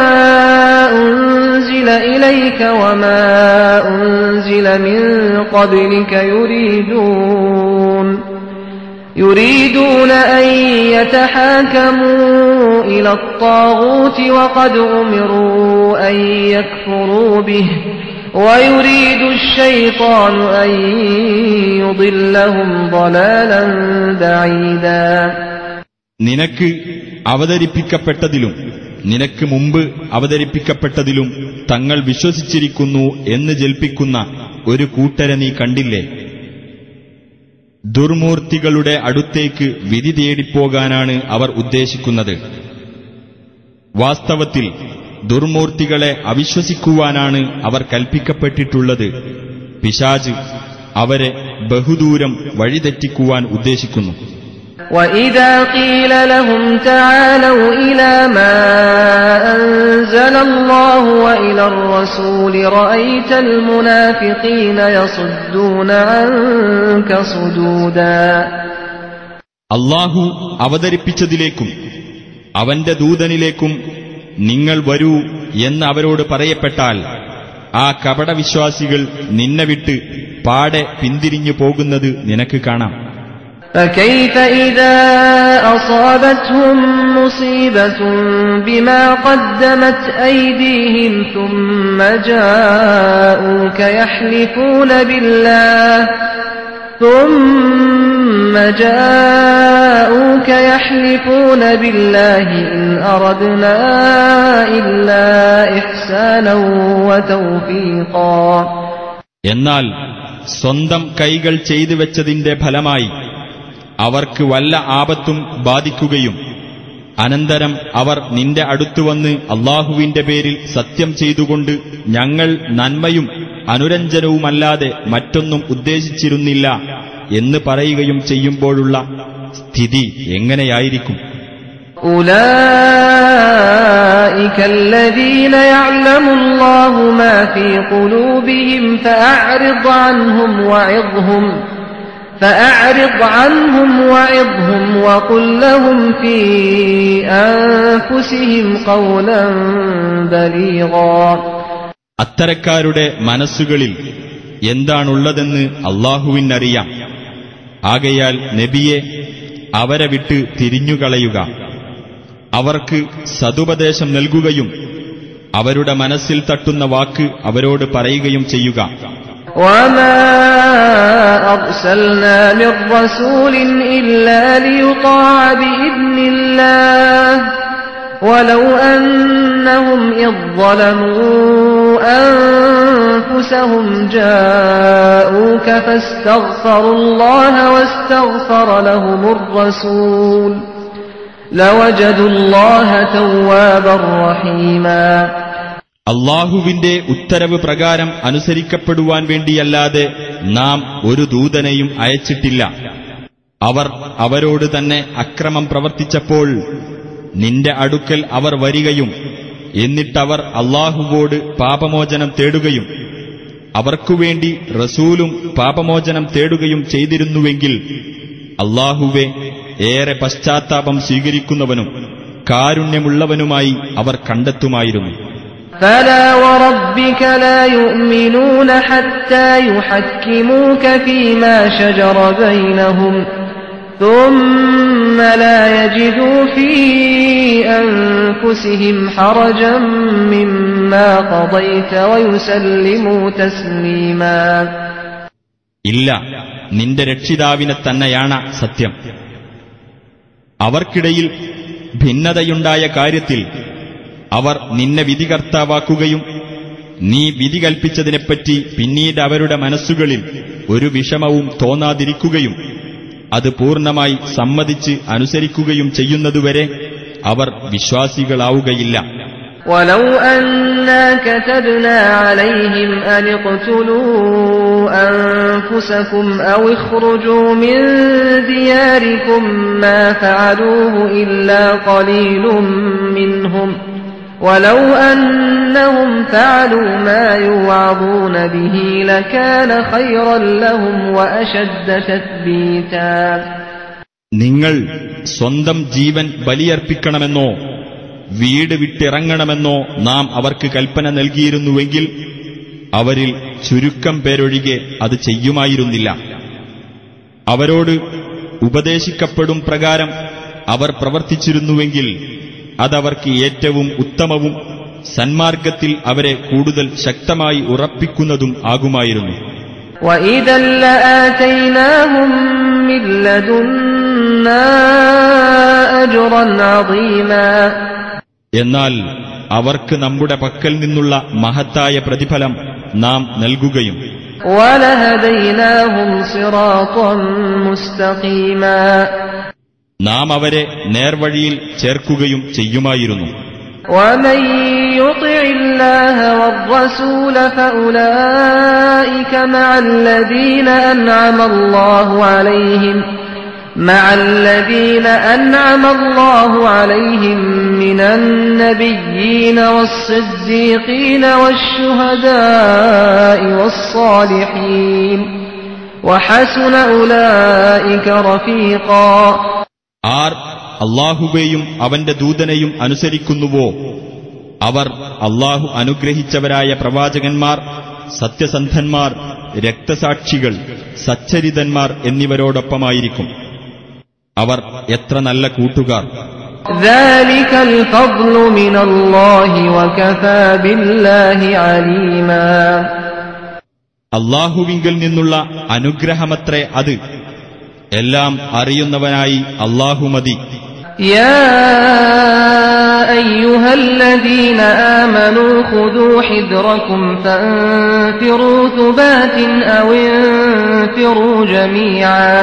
أنزل إليك وما أنزل من قبلك يريدون يريدون أن يتحاكموا إلى الطاغوت وقد أمروا أن يكفروا به ويريد الشيطان أن يضلهم ضلالا بعيدا. നിനക്ക് അവതരിപ്പിക്കപ്പെട്ടതിലും നിനക്ക് മുമ്പ് അവതരിപ്പിക്കപ്പെട്ടതിലും തങ്ങൾ വിശ്വസിച്ചിരിക്കുന്നു എന്ന് ജൽപ്പിക്കുന്ന ഒരു കൂട്ടരെ നീ കണ്ടില്ലേ? ദുർമൂർത്തികളുടെ അടുത്തേക്ക് വിധി തേടിപ്പോകാനാണ് അവർ ഉദ്ദേശിക്കുന്നത്. വാസ്തവത്തിൽ ദുർമൂർത്തികളെ അവിശ്വസിക്കുവാനാണ് അവർ കൽപ്പിക്കപ്പെട്ടിട്ടുള്ളത്. പിശാച് അവരെ ബഹുദൂരം വഴിതെറ്റിക്കുവാൻ ഉദ്ദേശിക്കുന്നു. وَإِذَا قِيلَ لَهُمْ تَعَالَوْا إِلَى مَا أَنزَلَ اللَّهُ وَإِلَى الرَّسُولِ رَأَيْتَ الْمُنَافِقِينَ يَصُدُّونَ عَنكَ صُدُودًا. അല്ലാഹു അവതരിപ്പിച്ചതിലേക്കും അവന്റെ ദൂതനിലേക്കും നിങ്ങൾ വരൂ എന്ന് അവരോട് പറയപ്പെട്ടാൽ ആ കപടവിശ്വാസികൾ നിന്നെ വിട്ട് പാടെ പിന്തിരിഞ്ഞു പോകുന്നത് നിനക്ക് കാണാം. فكيف إذا أصابتهم مصيبة بما قدمت أيديهم ثم جاءوك يحلفون بالله ثم جاءوك يحلفون بالله إن أردنا إلا إحسانا وتوفيقا. എന്നാൽ സ്വന്തം കൈകൾ ചെയ്തു വെച്ചതിന്റെ ഫലമായി അവർക്ക് വല്ല ആപത്തും ബാധിക്കുകയും അനന്തരം അവർ നിന്റെ അടുത്തുവന്ന് അല്ലാഹുവിന്റെ പേരിൽ സത്യം ചെയ്തുകൊണ്ട് ഞങ്ങൾ നന്മയും അനുരഞ്ജനവുമല്ലാതെ മറ്റൊന്നും ഉദ്ദേശിച്ചിരുന്നില്ല എന്ന് പറയുകയും ചെയ്യുമ്പോഴുള്ള സ്ഥിതി എങ്ങനെയായിരിക്കും? أولئك الذين يعلم الله ما في قلوبهم فأعرض عنهم وعظهم فأعرض عنهم وعظهم وقل لهم في أنفسهم قولا بليغا. അത്തരക്കാരുടെ മനസ്സുകളിൽ എന്താണുള്ളതെന്ന് അല്ലാഹുവിനറിയാം. ആകയാൽ നബിയെ അവരെ വിട്ട് തിരിഞ്ഞുകളയുക, അവർക്ക് സതുപദേശം നൽകുകയും അവരുടെ മനസ്സിൽ തട്ടുന്ന വാക്ക് അവരോട് പറയുകയും ചെയ്യുക. وَمَا أَرْسَلْنَا مِن رَّسُولٍ إِلَّا لِيُطَاعَ بِإِذْنِ اللَّهِ وَلَوْ أَنَّهُمْ إِذ ظَّلَمُوا أَنفُسَهُمْ جَاءُوكَ فَاسْتَغْفَرُوا اللَّهَ وَاسْتَغْفَرَ لَهُمُ الرَّسُولُ لَوَجَدُوا اللَّهَ تَوَّابًا رَّحِيمًا. അല്ലാഹുവിന്റെ ഉത്തരവ് പ്രകാരം അനുസരിക്കപ്പെടുവാൻ വേണ്ടിയല്ലാതെ നാം ഒരു ദൂതനെയും അയച്ചിട്ടില്ല. അവർ അവരോട് തന്നെ അക്രമം പ്രവർത്തിച്ചപ്പോൾ നിന്റെ അടുക്കൽ അവർ വരികയും എന്നിട്ടവർ അല്ലാഹുവോട് പാപമോചനം തേടുകയും അവർക്കുവേണ്ടി റസൂലും പാപമോചനം തേടുകയും ചെയ്തിരുന്നുവെങ്കിൽ അല്ലാഹുവേ ഏറെ പശ്ചാത്താപം സ്വീകരിക്കുന്നവനും കാരുണ്യമുള്ളവനുമായി അവർ കണ്ടെത്തുമായിരുന്നു. فَلَا وَرَبِّكَ لَا يُؤْمِنُونَ حَتَّى يُحَكِّمُوكَ فِيمَا شَجَرَ بَيْنَهُمْ ثُمَّ لَا يَجِدُوا فِي أَنفُسِهِمْ حَرَجًا مِّمَّا قَضَيْتَ وَيُسَلِّمُوا تَسْلِيمًا. ഇല്ല, നിന്റെ രക്ഷിതാവിനെ തന്നെയാണ് സത്യം. അവർക്കിടയിൽ ഭിന്നതയുണ്ടായ കാര്യത്തിൽ അവർ നിന്നെ വിധികർത്താവാക്കുകയും നീ വിധി കൽപ്പിച്ചതിനെപ്പറ്റി പിന്നീട് അവരുടെ മനസ്സുകളിൽ ഒരു വിഷമവും തോന്നാതിരിക്കുകയും അത് പൂർണ്ണമായി സമ്മതിച്ച് അനുസരിക്കുകയും ചെയ്യുന്നതുവരെ അവർ വിശ്വാസികളാവുകയില്ല. وَلَوْ أَنَّا كَتَبْنَا عَلَيْهِمْ أَنِ اقْتُلُوا أَنفُسَكُمْ أَوْ اخْرُجُوا مِنْ دِيَارِكُمْ مَا فَعَلُوهُ إِلَّا قَلِيلٌ مِّنْهُمْ وَلَوْ أَنَّ أنهم فعلوا ما يوعظون به لكان خيرا لهم وأشد تثبيتا. നിങ്ങൾ സ്വന്തം ജീവൻ ബലിയർപ്പിക്കണമെന്നോ വീട് വിട്ടിറങ്ങണമെന്നോ നാം അവർക്ക് കൽപ്പന നൽകിയിരുന്നുവെങ്കിൽ അവരിൽ ചുരുക്കം പേരൊഴികെ അത് ചെയ്യുമായിരുന്നില്ല. അവരോട് ഉപദേശിക്കപ്പെടും പ്രകാരം അവർ പ്രവർത്തിച്ചിരുന്നുവെങ്കിൽ അതവർക്ക് ഏറ്റവും ഉത്തമവും സന്മാർഗത്തിൽ അവരെ കൂടുതൽ ശക്തമായി ഉറപ്പിക്കുന്നതും ആകുമായിരുന്നു. وَإِذًا لَّآتَيْنَاهُم مِّن لَّدُنَّا أَجْرًا عَظِيمًا. എന്നാൽ അവർക്ക് നമ്മുടെ പക്കൽ നിന്നുള്ള മഹത്തായ പ്രതിഫലം നാം നൽകുകയും وَلَهَدَيْنَاهُمْ صِرَاطًا مُّسْتَقِيمًا. നാം അവരെ നേർവഴിയിൽ ചേർക്കുകയും ചെയ്യുമായിരുന്നു. وَمَن يُطِعِ اللَّهَ وَالرَّسُولَ فَأُولَٰئِكَ مَعَ الَّذِينَ أَنْعَمَ اللَّهُ عَلَيْهِمْ مَعَ الَّذِينَ أَنْعَمَ اللَّهُ عَلَيْهِمْ مِنَ النَّبِيِّينَ وَالصِّدِّيقِينَ وَالشُّهَدَاءِ وَالصَّالِحِينَ وَحَسُنَ أُولَٰئِكَ رَفِيقًا. ആർ അല്ലാഹുവേയും അവന്റെ ദൂതനെയും അനുസരിക്കുന്നുവോ അവർ അല്ലാഹു അനുഗ്രഹിച്ചവരായ പ്രവാചകന്മാർ, സത്യസന്ധന്മാർ, രക്തസാക്ഷികൾ, സച്ചരിതന്മാർ എന്നിവരോടൊപ്പമായിരിക്കും. അവർ എത്ര നല്ല കൂട്ടുകാർ. ذَلِكَ الْفَضْلُ مِنَ اللَّهِ وَكَفَى بِاللَّهِ عَلِيمًا. അല്ലാഹുവിങ്കൽ നിന്നുള്ള അനുഗ്രഹമത്രേ അത്. എല്ലാം അറിയുന്നവനായി അല്ലാഹു മതി. يَا أَيُّهَا الَّذِينَ آمَنُوا خُذُوا حِذْرَكُمْ فَانفِرُوا ثُبَاتٍ أَوِ انفِرُوا جَمِيعًا.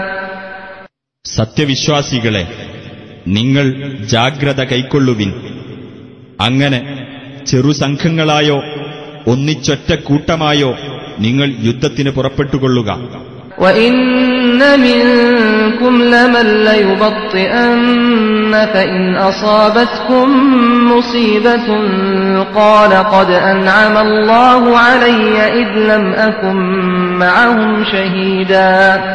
സത്യവിശ്വാസികളെ, നിങ്ങൾ ജാഗ്രത കൈക്കൊള്ളുവിൻ. അങ്ങനെ ചെറുസംഘങ്ങളായോ ഒന്നിച്ചൊറ്റ കൂട്ടമായോ നിങ്ങൾ യുദ്ധത്തിന് പുറപ്പെട്ടുകൊള്ളുക. وَإِنَّ مِنكُمْ لَمَن لَّيُبَطِّئَنَّ فَإِنْ أَصَابَتْكُم مُّصِيبَةٌ قَالَ قَدْ أَنْعَمَ اللَّهُ عَلَيَّ إِذْ لَمْ أَكُن مَّعَهُمْ شَهِيدًا.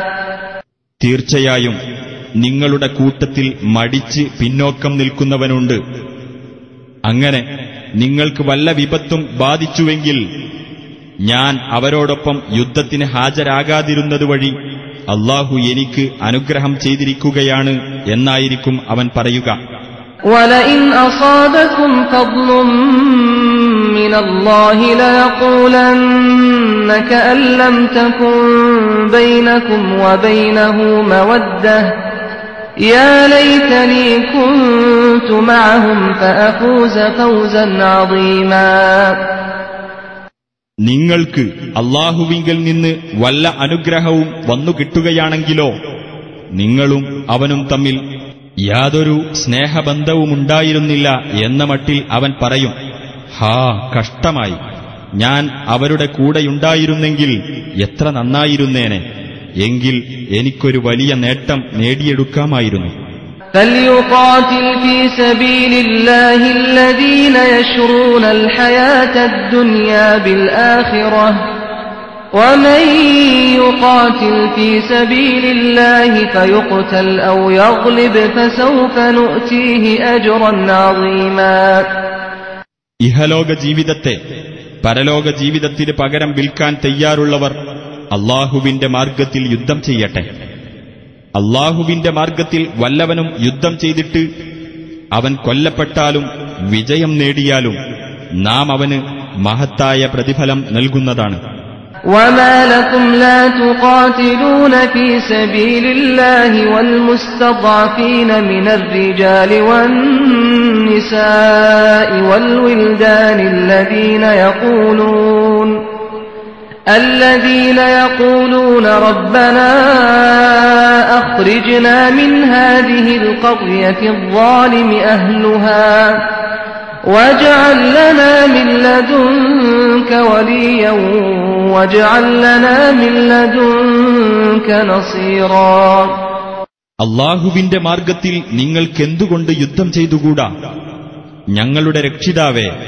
തീർച്ചയായും നിങ്ങളുടെ കൂട്ടത്തിൽ മടിച്ച് പിന്നോക്കം നിൽക്കുന്നവനുണ്ട്. അങ്ങനെ നിങ്ങൾക്ക് വല്ല വിപത്തും ബാധിച്ചുവെങ്കിൽ ഞാൻ അവരോടൊപ്പം യുദ്ധത്തിന് ഹാജരാകാതിരുന്നതുവഴി അല്ലാഹു എനിക്ക് അനുഗ്രഹം ചെയ്തിരിക്കുകയാണ് എന്നായിരിക്കും അവൻ പറയുക. وَلَئِنْ أَصَابَكُمْ فَضْلٌ مِّنَ اللَّهِ لَيَقُولَنَّ كَأَن لَّمْ تَكُن بَيْنَكُمْ وَبَيْنَهُ مَوَدَّةٌ يَا لَيْتَنِي كُنتُ مَعَهُمْ فَأَفُوزَ فَوْزًا عَظِيمًا. നിങ്ങൾക്ക് അല്ലാഹുവിങ്കൽ നിന്ന് വല്ല അനുഗ്രഹവും വന്നു കിട്ടുകയാണെങ്കിലോ നിങ്ങളും അവനും തമ്മിൽ യാതൊരു സ്നേഹബന്ധവുമുണ്ടായിരുന്നില്ല എന്ന മട്ടിൽ അവൻ പറയും, ഹാ കഷ്ടമായി, ഞാൻ അവരുടെ കൂടെയുണ്ടായിരുന്നെങ്കിൽ എത്ര നന്നായിരുന്നേനെ, എങ്കിൽ എനിക്കൊരു വലിയ നേട്ടം നേടിയെടുക്കാമായിരുന്നു. فَلْيُقَاتِلْ فِي سَبِيلِ اللَّهِ الَّذِينَ يَشْرُونَ الْحَيَاةَ الدُّنْيَا بِالْآخِرَةِ وَمَن يُقَاتِلْ فِي سَبِيلِ اللَّهِ فَيُقْتَلْ أَوْ يَغْلِبْ فَسَوْفَ نُؤْتِيهِ أَجْرًا عَظِيمًا. ഇഹലോക ജീവിതത്തെ പരലോക ജീവിതത്തിന് പകരം വിൽക്കാൻ തയ്യാറുള്ളവർ അല്ലാഹുവിന്റെ മാർഗത്തിൽ യുദ്ധം ചെയ്യട്ടെ. അല്ലാഹുവിന്റെ മാർഗത്തിൽ വല്ലവനും യുദ്ധം ചെയ്തിട്ട് അവൻ കൊല്ലപ്പെട്ടാലും വിജയം നേടിയാലും നാം അവന് മഹത്തായ പ്രതിഫലം നൽകുന്നതാണ്. وَمَا لَكُمْ لَا تُقَاتِلُونَ فِي سَبِيلِ اللَّهِ وَالْمُسْتَضْعَفِينَ مِنَ الرِّجَالِ وَالنِّسَاءِ وَالْوِلْدَانِ الَّذِينَ يَقُولُونَ الذين يقولون ربنا أخرجنا من هذه القرية الظالم أهلها واجعل لنا من لدنك وليا واجعل لنا من لدنك نصيرا. അല്ലാഹുവിന്റെ മാർഗത്തിൽ നിങ്ങൾക്കെന്തുകൊണ്ട് യുദ്ധം ചെയ്തുകൂടാ? ഞങ്ങളുടെ രക്ഷിതാവേ,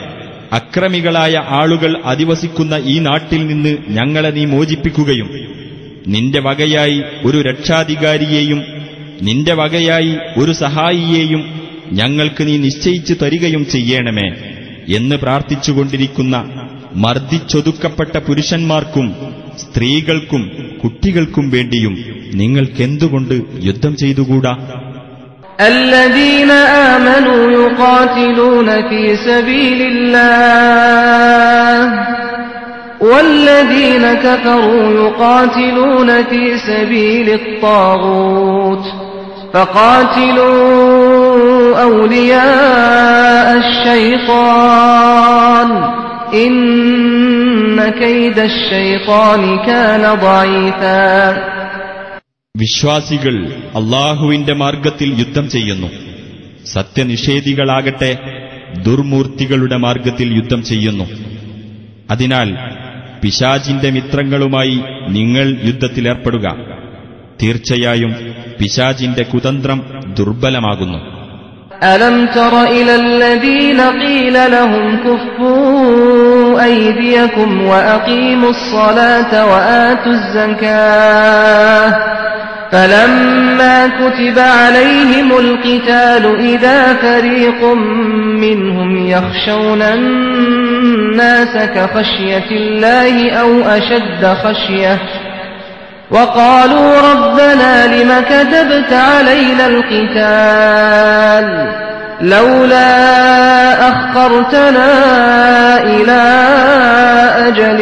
അക്രമികളായ ആളുകൾ അധിവസിക്കുന്ന ഈ നാട്ടിൽ നിന്ന് ഞങ്ങളെ നീ മോചിപ്പിക്കുകയും നിന്റെ വകയായി ഒരു രക്ഷാധികാരിയെയും നിന്റെ വകയായി ഒരു സഹായിയെയും ഞങ്ങൾക്ക് നീ നിശ്ചയിച്ചു തരികയും ചെയ്യണമേ എന്ന് പ്രാർത്ഥിച്ചുകൊണ്ടിരിക്കുന്ന മർദ്ദിച്ചൊതുക്കപ്പെട്ട പുരുഷന്മാർക്കും സ്ത്രീകൾക്കും കുട്ടികൾക്കും വേണ്ടിയും നിങ്ങൾക്കെന്തുകൊണ്ട് യുദ്ധം ചെയ്തുകൂടാ? الذين آمنوا يقاتلون في سبيل الله والذين كفروا يقاتلون في سبيل الطاغوت فقاتلوا أولياء الشيطان إن كيد الشيطان كان ضعيفا. വിശ്വാസികൾ അല്ലാഹുവിന്റെ മാർഗത്തിൽ യുദ്ധം ചെയ്യുന്നു. സത്യനിഷേധികളാകട്ടെ ദുർമൂർത്തികളുടെ മാർഗത്തിൽ യുദ്ധം ചെയ്യുന്നു. അതിനാൽ പിശാചിന്റെ മിത്രങ്ങളുമായി നിങ്ങൾ യുദ്ധത്തിലേർപ്പെടുക. തീർച്ചയായും പിശാചിന്റെ കുതന്ത്രം ദുർബലമാകുന്നു. ألم تر إلى الذين قيل لهم كفوا أيديكم وأقيموا الصلاة وآتوا الزكاة فلما كتب عليهم القتال إذا فريق منهم يخشون الناس كخشية الله أو أشد خشية وقالوا ربنا لم كتبت علينا القتال لولا أخرتنا إلى أجل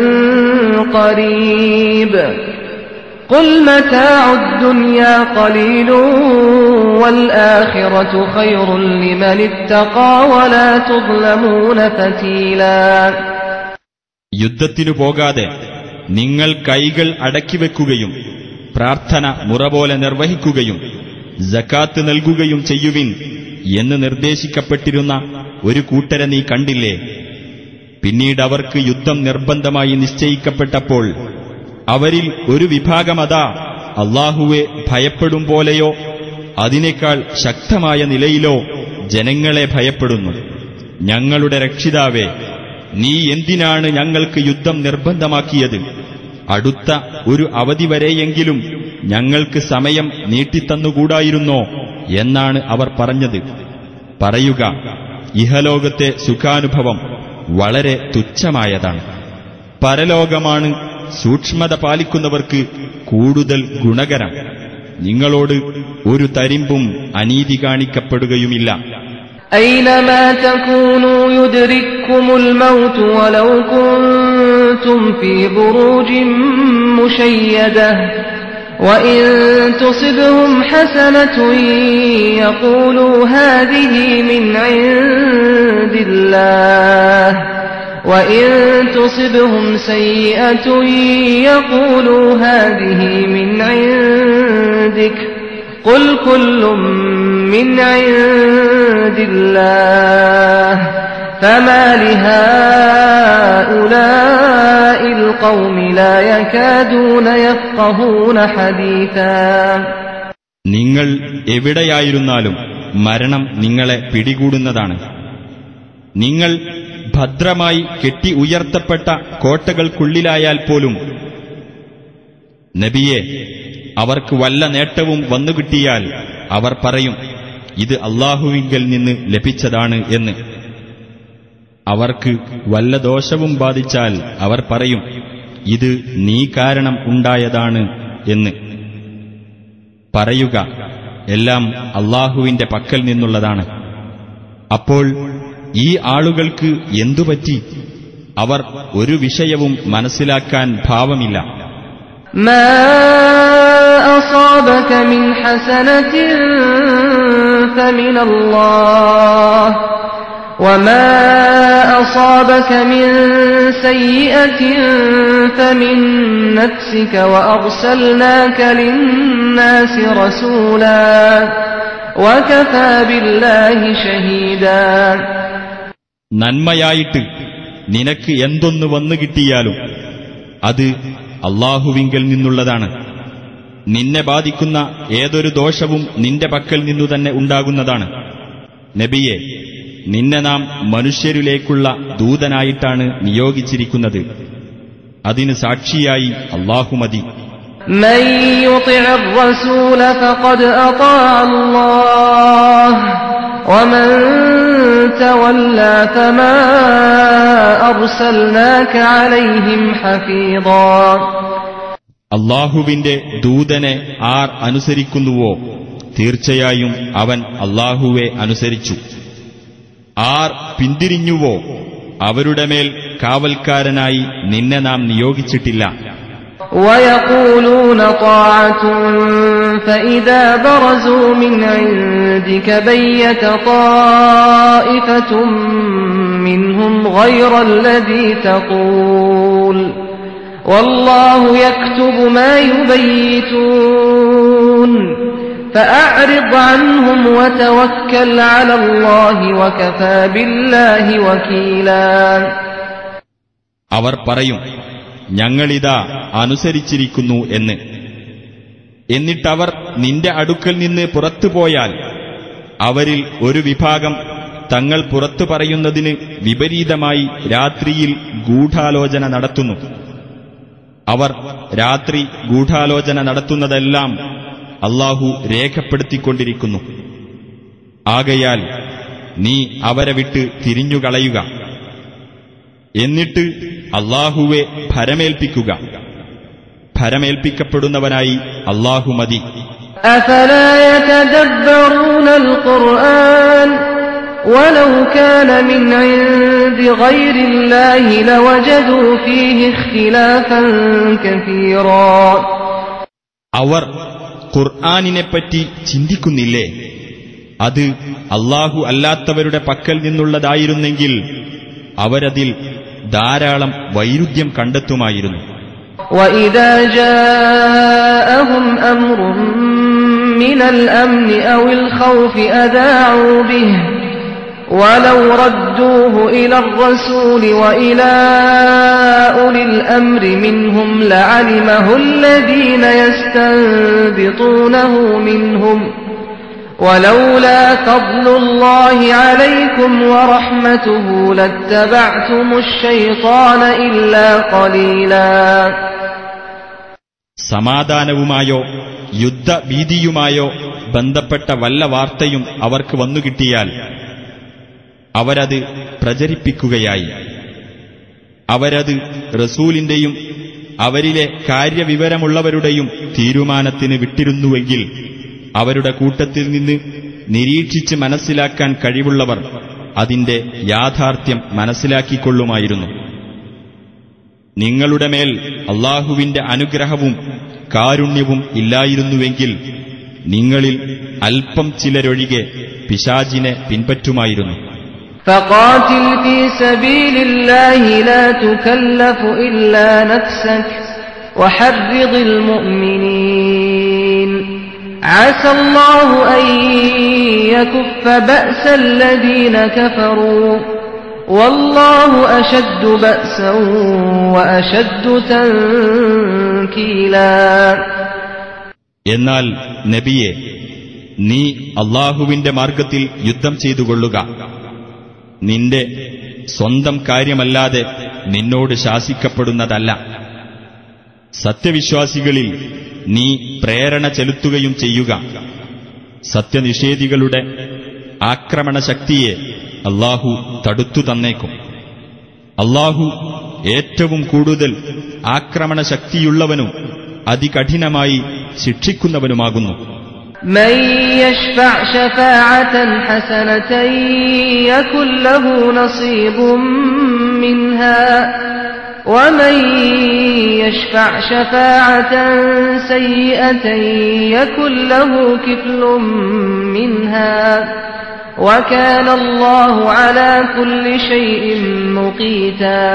قريب قل متاع الدنيا قليل والآخرة خير لمن اتقى ولا تظلمون فتيلا. യുദ്ധത്തിനു പോകാതെ നിങ്ങൾ കൈകൾ അടക്കിവെക്കുകയും പ്രാർത്ഥന മുറപോലെ നിർവഹിക്കുകയും സകാത്ത് നൽകുകയും ചെയ്യുവിൻ എന്ന് നിർദ്ദേശിക്കപ്പെട്ടിരുന്ന ഒരു കൂട്ടരെ നീ കണ്ടില്ലേ? പിന്നീട് അവർക്ക് യുദ്ധം നിർബന്ധമായി നിശ്ചയിക്കപ്പെട്ടപ്പോൾ അവരിൽ ഒരു വിഭാഗമതാ അല്ലാഹുവെ ഭയപ്പെടും പോലെയോ അതിനേക്കാൾ ശക്തമായ നിലയിലോ ജനങ്ങളെ ഭയപ്പെടുന്നു. ഞങ്ങളുടെ രക്ഷിതാവേ, നീ എന്തിനാണ് ഞങ്ങൾക്ക് യുദ്ധം നിർബന്ധമാക്കിയത്? അടുത്ത ഒരു അവധി വരെയെങ്കിലും ഞങ്ങൾക്ക് സമയം നീട്ടിത്തന്നുകൂടായിരുന്നോ എന്നാണ് അവർ പറഞ്ഞത്. പറയുക, ഇഹലോകത്തെ സുഖാനുഭവം വളരെ തുച്ഛമായതാണ്. പരലോകമാണ് സൂക്ഷ്മത പാലിക്കുന്നവർക്ക് കൂടുതൽ ഗുണകരം. നിങ്ങളോട് ഒരു തരിമ്പും അനീതി കാണിക്കപ്പെടുകയുമില്ല. أينما تكونوا يدرككم الموت ولو كنتم في بروج مشيدة وإن تصبهم حسنة يقولوا هذه من عند الله وإن تصبهم سيئة يقولوا هذه من عندك قل كل من عند الله فما لهؤلاء القوم لا يكادون يفقهون حديثا. നിങ്ങൾ എവിടെയായിരുന്നാലും മരണം നിങ്ങളെ പിടികൂടുന്നതാണ്. നിങ്ങൾ ഭദ്രമായി കെട്ടി ഉയർത്തപ്പെട്ട കോട്ടകൾക്കുള്ളിലായാൽ പോലും നബിയെ, അവർക്ക് വല്ല നേട്ടവും വന്നുകിട്ടിയാൽ അവർ പറയും, ഇത് അല്ലാഹുവിങ്കൽ നിന്ന് ലഭിച്ചതാണ് എന്ന്. അവർക്ക് വല്ല ദോഷവും ബാധിച്ചാൽ അവർ പറയും, ഇത് നീ കാരണം ഉണ്ടായതാണ് എന്ന്. പറയുക, എല്ലാം അല്ലാഹുവിന്റെ പക്കൽ നിന്നുള്ളതാണ്. അപ്പോൾ ഈ ആളുകൾക്ക് എന്തുപറ്റി? അവർ ഒരു വിഷയവും മനസ്സിലാക്കാൻ ഭാവമില്ല. മാ അസാബക മിൻ ഹസനത്തിൻ ഫമിനല്ലാഹ് വമാ അസാബക മിൻ സയ്യിഅത്തിൻ ഫമിൻ നഫ്സിക വഅർസൽനാക ലിന്നാസി റസൂലാ വകഫാ ബില്ലാഹി ഷഹീദാ. നന്മയായിട്ട് നിനക്ക് എന്തൊന്നു വന്നു കിട്ടിയാലും അത് അല്ലാഹുവിങ്കൽ നിന്നുള്ളതാണ്. നിന്നെ ബാധിക്കുന്ന ഏതൊരു ദോഷവും നിന്റെ പക്കൽ നിന്നു തന്നെ ഉണ്ടാകുന്നതാണ്. നബിയെ, നിന്നെ നാം മനുഷ്യരിലേക്കുള്ള ദൂതനായിട്ടാണ് നിയോഗിച്ചിരിക്കുന്നത്. അതിന് സാക്ഷിയായി അല്ലാഹു മതി. من يطع الرسول فقد أطاع الله ومن تولى فما أرسلناك عليهم حفيظا. അല്ലാഹുവിന്റെ ദൂതനെ ആർ അനുസരിക്കുന്നുവോ തീർച്ചയായും അവൻ അല്ലാഹുവെ അനുസരിച്ചു. ആർ പിന്തിരിഞ്ഞുവോ അവരുടെ മേൽ കാവൽക്കാരനായി നിന്നെ നാം നിയോഗിച്ചിട്ടില്ല. ويقولون طاعة فإذا برزوا من عندك بيت طائفة منهم غير الذي تقول والله يكتب ما يبيتون فأعرض عنهم وتوكل على الله وكفى بالله وكيلا. അവർ പറയും, ഞങ്ങളിതാ അനുസരിച്ചിരിക്കുന്നു എന്ന്. എന്നിട്ടവർ നിന്റെ അടുക്കൽ നിന്ന് പുറത്തുപോയാൽ അവരിൽ ഒരു വിഭാഗം തങ്ങൾ പുറത്തു പറയുന്നതിന് വിപരീതമായി രാത്രിയിൽ ഗൂഢാലോചന നടത്തുന്നു. അവർ രാത്രി ഗൂഢാലോചന നടത്തുന്നതെല്ലാം അല്ലാഹു രേഖപ്പെടുത്തിക്കൊണ്ടിരിക്കുന്നു. ആകയാൽ നീ അവരെ വിട്ട് തിരിഞ്ഞുകളയുക. എന്നിട്ട് അല്ലാഹുവെ ഭരമേൽപ്പിക്കുക. ഭരമേൽപ്പിക്കപ്പെടുന്നവനായി അല്ലാഹു മതി. أفلا يتدبرون القرآن ولو كان من عند غير الله لوجدوا فيه اختلافا كثيرا. അവർ ഖുർആനിനെപ്പറ്റി ചിന്തിക്കുന്നില്ലേ? അത് അല്ലാഹു അല്ലാത്തവരുടെ പക്കൽ നിന്നുള്ളതായിരുന്നെങ്കിൽ അവരതിൽ ധാരാളം വൈരുദ്ധ്യം കണ്ടെത്തുമായിരുന്നു. وَإِذَا جَاءَهُمْ أَمْرٌ مِّنَ الْأَمْنِ أَوِ الْخَوْفِ أَذَاعُوا بِهِ وَلَوْ رَدُّوهُ إِلَى الرَّسُولِ وَإِلَى أُولِي الْأَمْرِ مِنْهُمْ لَعَلِمَهُ الَّذِينَ يَسْتَنبِطُونَهُ مِنْهُمْ وَلَوْلَا فَضْلُ اللَّهِ عَلَيْكُمْ وَرَحْمَتُهُ لَاتَّبَعْتُمُ الشَّيْطَانَ إِلَّا قَلِيلًا. സമാധാനവുമായോ യുദ്ധഭീതിയുമായോ ബന്ധപ്പെട്ട വല്ല വാർത്തയും അവർക്ക് വന്നുകിട്ടിയാൽ അവരത് പ്രചരിപ്പിക്കുകയായി. അവരത് റസൂലിന്റെയും അവരിലെ കാര്യവിവരമുള്ളവരുടെയും തീരുമാനത്തിന് വിട്ടിരുന്നുവെങ്കിൽ അവരുടെ കൂട്ടത്തിൽ നിന്ന് നിരീക്ഷിച്ച് മനസ്സിലാക്കാൻ കഴിവുള്ളവർ അതിന്റെ യാഥാർത്ഥ്യം മനസ്സിലാക്കിക്കൊള്ളുമായിരുന്നു. നിങ്ങളുടെ മേൽ അല്ലാഹുവിന്റെ അനുഗ്രഹവും കാരുണ്യവും ഇല്ലായിരുന്നുവെങ്കിൽ നിങ്ങളിൽ അല്പം ചിലരൊഴികെ പിശാചിനെ പിൻപറ്റുമായിരുന്നു. فقاتل في سبيل الله لا تكلف إلا نفسك وحرض المؤمنين عسى الله أن يكف بأس الذين كفروا والله أشد بأسا وأشد تنكيلا. എന്നാൽ നബിയെ, നീ അല്ലാഹുവിന്റെ മാർഗത്തിൽ യുദ്ധം ചെയ്തുകൊള്ളുക. നിന്റെ സ്വന്തം കാര്യമല്ലാതെ നിന്നോട് ശാസിക്കപ്പെടുന്നതല്ല. സത്യവിശ്വാസികളിൽ നീ പ്രേരണ ചെലുത്തുകയും ചെയ്യുക. സത്യനിഷേധികളുടെ ആക്രമണശക്തിയെ അല്ലാഹു തടുത്തു തന്നേക്കും. അല്ലാഹു ഏറ്റവും കൂടുതൽ ആക്രമണശക്തിയുള്ളവനും അതികഠിനമായി ശിക്ഷിക്കുന്നവനുമാകുന്നു. من يشفع شفاعة حسنة يكن له نصيب منها ومن يشفع شفاعة سيئة يكن له كفل منها وكان الله على كل شيء مقيتا.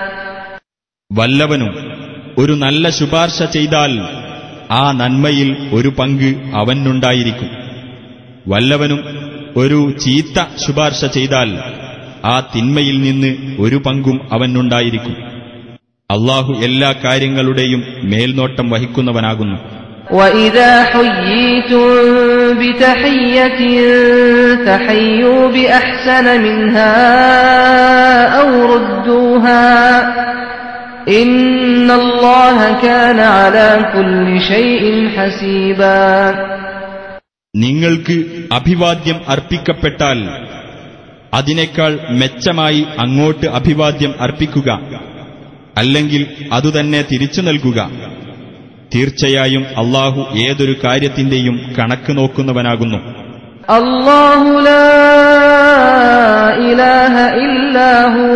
വല്ലവനും ഒരു നല്ല ശുപാർശ ചെയ്താൽ ആ നന്മയിൽ ഒരു പങ്ക് അവനുണ്ടായിരിക്കും. വല്ലവനും ഒരു ചീത്ത ശുപാർശ ചെയ്താൽ ആ തിന്മയിൽ നിന്ന് ഒരു പങ്കും അവനുണ്ടായിരിക്കും. അല്ലാഹു എല്ലാ കാര്യങ്ങളുടെയും മേൽനോട്ടം വഹിക്കുന്നവനാകുന്നു. وَإِذَا حُيِّيتُم بِتَحِيَّةٍ فَحَيُّوا بِأَحْسَنَ مِنْهَا أَوْ رُدُّوهَا إِنَّ اللَّهَ كَانَ عَلَى كُلِّ شَيْءٍ حَسِيبًا. നിങ്ങൾക്ക് അഭിവാദ്യം അർപ്പിക്കപ്പെട്ടാൽ അതിനേക്കാൾ മെച്ചമായി അങ്ങോട്ട് അഭിവാദ്യം അർപ്പിക്കുക, അല്ലെങ്കിൽ അതുതന്നെ തിരിച്ചു നൽകുക. തീർച്ചയായും അല്ലാഹു ഏതൊരു കാര്യത്തിന്റെയും കണക്ക് നോക്കുന്നവനാകുന്നു. അല്ലാഹു ലാ ഇലാഹ ഇല്ലാ ഹു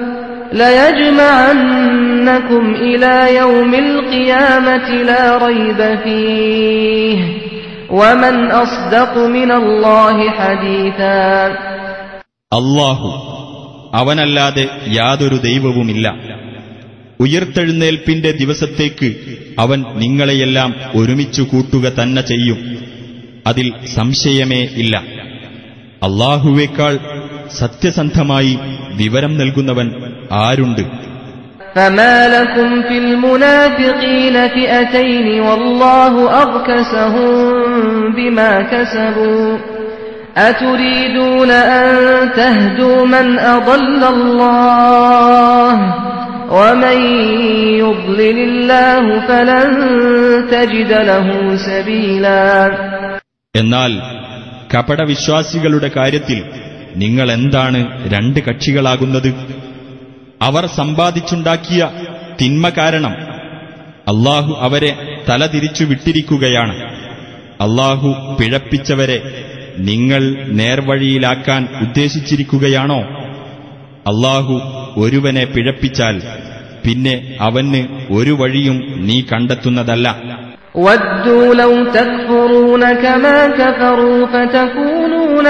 ലയജ്മഅന്നകും ഇലാ യൗമിൽ ഖിയാമത്തി ലാ റൈബ ഫീഹി വമൻ അസ്ദഖു മിനല്ലാഹി ഹദീഥാ. അല്ലാഹു, അവനല്ലാതെ യാതൊരു ദൈവവുമില്ല. ഉയർത്തെഴുന്നേൽപ്പിന്റെ ദിവസത്തേക്ക് അവൻ നിങ്ങളെയെല്ലാം ഒരുമിച്ചു കൂട്ടുക തന്നെ ചെയ്യും, അതിൽ സംശയമേ ഇല്ല. അല്ലാഹുവേക്കാൾ സത്യസന്ധമായി വിവരം നൽകുന്നവൻ ആരുണ്ട്? فما لكم في المنافقين فئتين والله أركسهم بما كسبوا أتريدون أن تهدوا من أضل الله ومن يضلل الله فلن تجد له سبيلا. എന്നാൽ കപടവിശ്വാസികളുടെ കാര്യത്തിൽ നിങ്ങൾ എന്താണ് രണ്ട് കക്ഷികളാകുന്നത്? അവർ സമ്പാദിച്ചുണ്ടാക്കിയ തിന്മ കാരണം അല്ലാഹു അവരെ തലതിരിച്ചു വിട്ടിരിക്കുകയാണ്. അല്ലാഹു പിഴപ്പിച്ചവരെ നിങ്ങൾ നേർവഴിയിലാക്കാൻ ഉദ്ദേശിച്ചിരിക്കുകയാണോ? അല്ലാഹു ഒരുവനെ പിഴപ്പിച്ചാൽ പിന്നെ അവന് ഒരു വഴിയും നീ കണ്ടെത്തുന്നതല്ല. وَدُّوا لَوْ تَكْفُرُونَ كَمَا كَفَرُوا فَتَكُونُونَ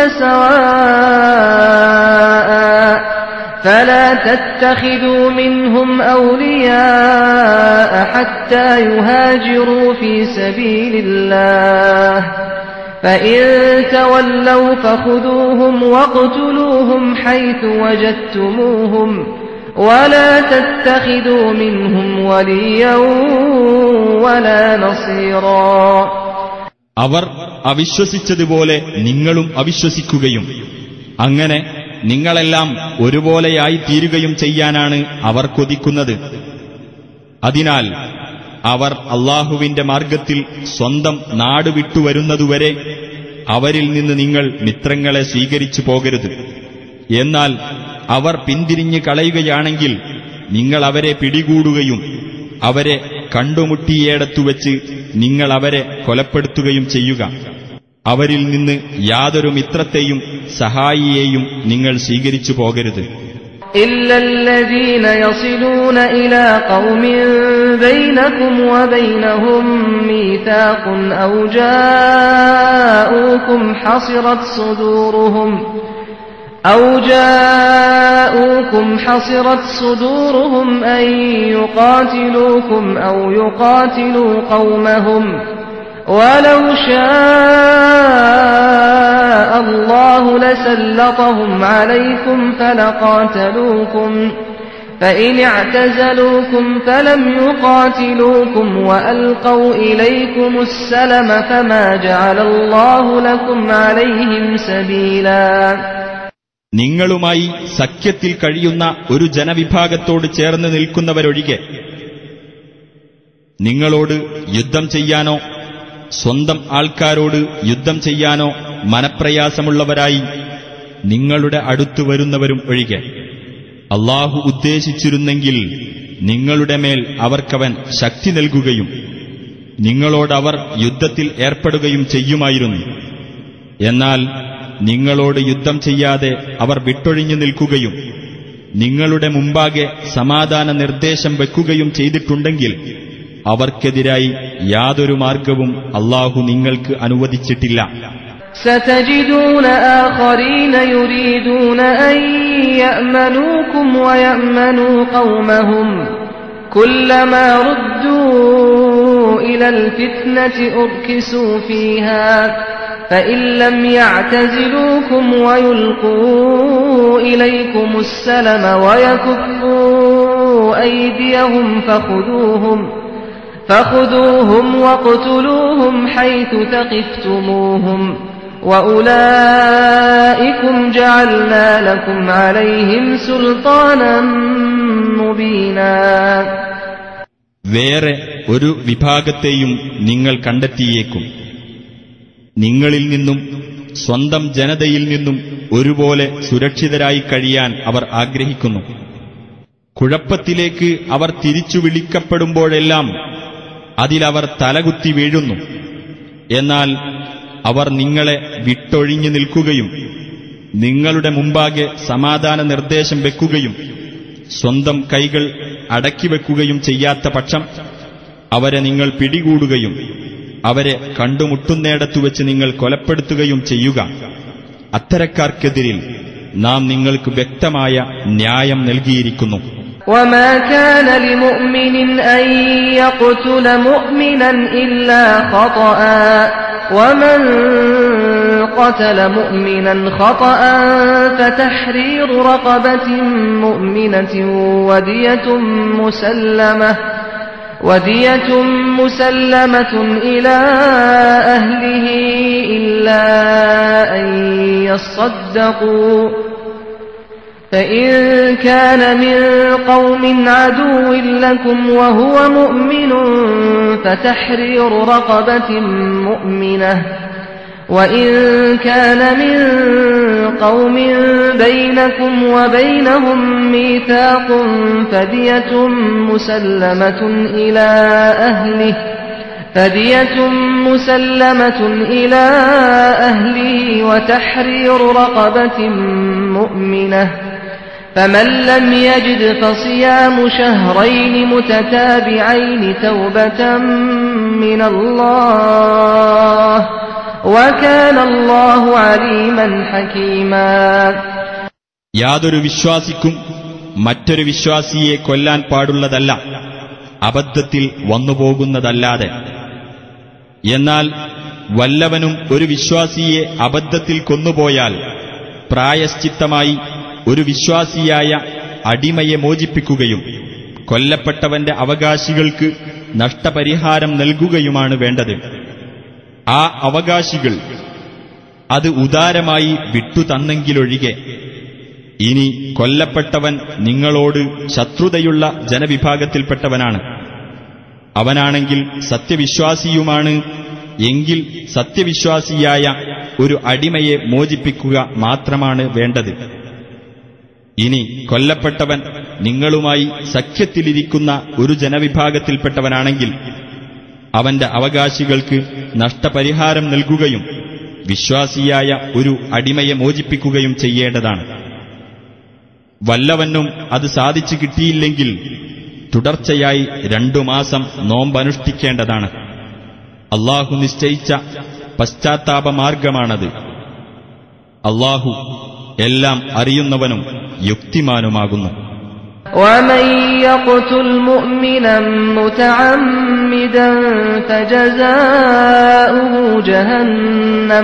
سَوَاءً فَلَا تَتَّخِذُوا مِنْهُمْ أَوْلِيَاءَ حَتَّى يُهَاجِرُوا فِي سَبِيلِ اللَّهِ فَإِن تَوَلَّوْا فَخُذُوهُمْ وَاقْتُلُوهُمْ حَيْثُ وَجَدتُّمُوهُمْ وَلَا تَتَّخِذُوا مِنْهُمْ وَلِيًّا وَلَا نَصِيرًا. അവർ അവിശ്വസിച്ചതുപോലെ നിങ്ങളും അവിശ്വസിക്കുകയും അങ്ങനെ നിങ്ങളെല്ലാം ഒരുപോലെയായി തീരുകയും ചെയ്യാനാണ് അവർ കൊതിക്കുന്നത്. അതിനാൽ അവർ അല്ലാഹുവിന്റെ മാർഗത്തിൽ സ്വന്തം നാട് വിട്ടുവരുന്നതുവരെ അവരിൽ നിന്ന് നിങ്ങൾ മിത്രങ്ങളെ സ്വീകരിച്ചു പോകരുത്. എന്നാൽ അവർ പിന്തിരിഞ്ഞു കളയുകയാണെങ്കിൽ നിങ്ങൾ അവരെ പിടികൂടുകയും അവരെ കണ്ടുമുട്ടിയേടത്തുവെച്ച് നിങ്ങൾ അവരെ കൊലപ്പെടുത്തുകയും ചെയ്യുക. അവരിൽ നിന്ന് യാതൊരു മിത്രത്തെയും സഹായിയെയും നിങ്ങൾ സ്വീകരിച്ചു പോകരുത്. إلا الذين يصلون إلى قوم بينكم وبينهم ميثاق أو جاءوكم حصرت صدورهم أو جاءوكم حصرت صدورهم أن يقاتلوكم أو يقاتلوا قومهم ولو شاء الله لسلطهم عليكم فلقاتلوكم فإن اعتزلوكم فلم يقاتلوكم وألقوا إليكم السلم فما جعل الله لكم عليهم سبيلا. നിങ്ങളുമായി സഖ്യത്തിൽ കഴിയുന്ന ഒരു ജനവിഭാഗത്തോട് ചേർന്ന് നിൽക്കുന്നവരൊഴികെ നിങ്ങളോട് യുദ്ധം ചെയ്യാനോ സ്വന്തം ആൾക്കാരോട് യുദ്ധം ചെയ്യാനോ മനപ്രയാസമുള്ളവരായി നിങ്ങളുടെ അടുത്തു വരുന്നവരും ഒഴികെ അല്ലാഹു ഉദ്ദേശിച്ചിരുന്നെങ്കിൽ നിങ്ങളുടെ മേൽ അവർക്കവൻ ശക്തി നൽകുകയും നിങ്ങളോടവർ യുദ്ധത്തിൽ ഏർപ്പെടുകയും ചെയ്യുമായിരുന്നു. എന്നാൽ നിങ്ങളോട് യുദ്ധം ചെയ്യാതെ അവർ വിട്ടൊഴിഞ്ഞു നിൽക്കുകയും നിങ്ങളുടെ മുമ്പാകെ സമാധാന നിർദ്ദേശം വെക്കുകയും ചെയ്തിട്ടുണ്ടെങ്കിൽ അവർക്കെതിരായി യാതൊരു മാർഗവും അല്ലാഹു നിങ്ങൾക്ക് അനുവദിച്ചിട്ടില്ല. ستجدون آخرين يريدون أن يأمنوكم ويأمنوا قومهم كلما ردوا إلى الفتنة أركسوا فيها فإن لم يعتزلوكم ويلقوا إليكم السلم ويكفوا أيديهم فخذوهم فخذوهم واقتلوهم حيث ثقفتموهم وأولئكم جعلنا لكم عليهم سلطانا مبينا. വേറെ ഒരു വിഭാഗത്തെയും നിങ്ങൾ കണ്ടെത്തിയേക്കും. നിങ്ങളിൽ നിന്നും സ്വന്തം ജനതയിൽ നിന്നും ഒരുപോലെ സുരക്ഷിതരായി കഴിയാൻ അവർ ആഗ്രഹിക്കുന്നു. കുഴപ്പത്തിലേക്ക് അവർ തിരിച്ചു വിളിക്കപ്പെടുമ്പോഴെല്ലാം അതിലവർ തലകുത്തി വീഴുന്നു. എന്നാൽ അവർ നിങ്ങളെ വിട്ടൊഴിഞ്ഞു നിൽക്കുകയും നിങ്ങളുടെ മുമ്പാകെ സമാധാന നിർദ്ദേശം വെക്കുകയും സ്വന്തം കൈകൾ അടക്കിവെക്കുകയും ചെയ്യാത്ത പക്ഷം അവരെ നിങ്ങൾ പിടികൂടുകയും അവരെ കണ്ടുമുട്ടുന്നിടത്തുവെച്ച് നിങ്ങൾ കൊലപ്പെടുത്തുകയും ചെയ്യുക. അത്തരക്കാർക്കെതിരിൽ നാം നിങ്ങൾക്ക് വ്യക്തമായ ന്യായം നൽകിയിരിക്കുന്നു. وما كان لمؤمن أن يقتل مؤمنا إلا خطأ ومن قتل مؤمنا خطأ فتحرير رقبة مؤمنة ودية مسلمة ودية مسلمة إلى أهله إلا أن يصدقوا فإن كان من قوم عدو لكم وهو مؤمن فتحرير رقبة مؤمنة وإن كان من قوم بينكم وبينهم ميثاق فدية مسلمة إلى أهله فدية مسلمة إلى أهله وتحرير رقبة مؤمنة فمن لم يجد فصيام شهرين متتابعين توبة من الله وكان الله عليما حكيما. യാതൊരു വിശ്വാസിക്കും മറ്റൊരു വിശ്വാസിയെ കൊല്ലാൻ പാടുള്ളതല്ല, അബദ്ധത്തിൽ വന്നുപോകുന്നതല്ലാതെ. എന്നാൽ വല്ലവനും ഒരു വിശ്വാസിയെ അബദ്ധത്തിൽ കൊന്നുപോയാൽ പ്രായശ്ചിത്തമായി ഒരു വിശ്വാസിയായ അടിമയെ മോചിപ്പിക്കുകയും കൊല്ലപ്പെട്ടവന്റെ അവകാശികൾക്ക് നഷ്ടപരിഹാരം നൽകുകയുമാണ് വേണ്ടത്. ആ അവകാശികൾ അത് ഉദാരമായി വിട്ടുതന്നെങ്കിലൊഴികെ. ഇനി കൊല്ലപ്പെട്ടവൻ നിങ്ങളോട് ശത്രുതയുള്ള ജനവിഭാഗത്തിൽപ്പെട്ടവനാണ്, അവനാണെങ്കിൽ സത്യവിശ്വാസിയുമാണ് എങ്കിൽ സത്യവിശ്വാസിയായ ഒരു അടിമയെ മോചിപ്പിക്കുക മാത്രമാണ് വേണ്ടത്. ഇനി കൊല്ലപ്പെട്ടവൻ നിങ്ങളുമായി സഖ്യത്തിലിരിക്കുന്ന ഒരു ജനവിഭാഗത്തിൽപ്പെട്ടവനാണെങ്കിൽ അവന്റെ അവകാശികൾക്ക് നഷ്ടപരിഹാരം നൽകുകയും വിശ്വാസിയായ ഒരു അടിമയെ മോചിപ്പിക്കുകയും ചെയ്യേണ്ടതാണ്. വല്ലവനും അത് സാധിച്ചു കിട്ടിയില്ലെങ്കിൽ തുടർച്ചയായി രണ്ടു മാസം നോമ്പനുഷ്ഠിക്കേണ്ടതാണ്. അല്ലാഹു നിശ്ചയിച്ച പശ്ചാത്താപമാർഗമാണത്. അല്ലാഹു എല്ലാം അറിയുന്നവനും യുക്തിമാനുമാകുന്നു. ومن يقتل مؤمنا متعمدا فجزاؤه جهنم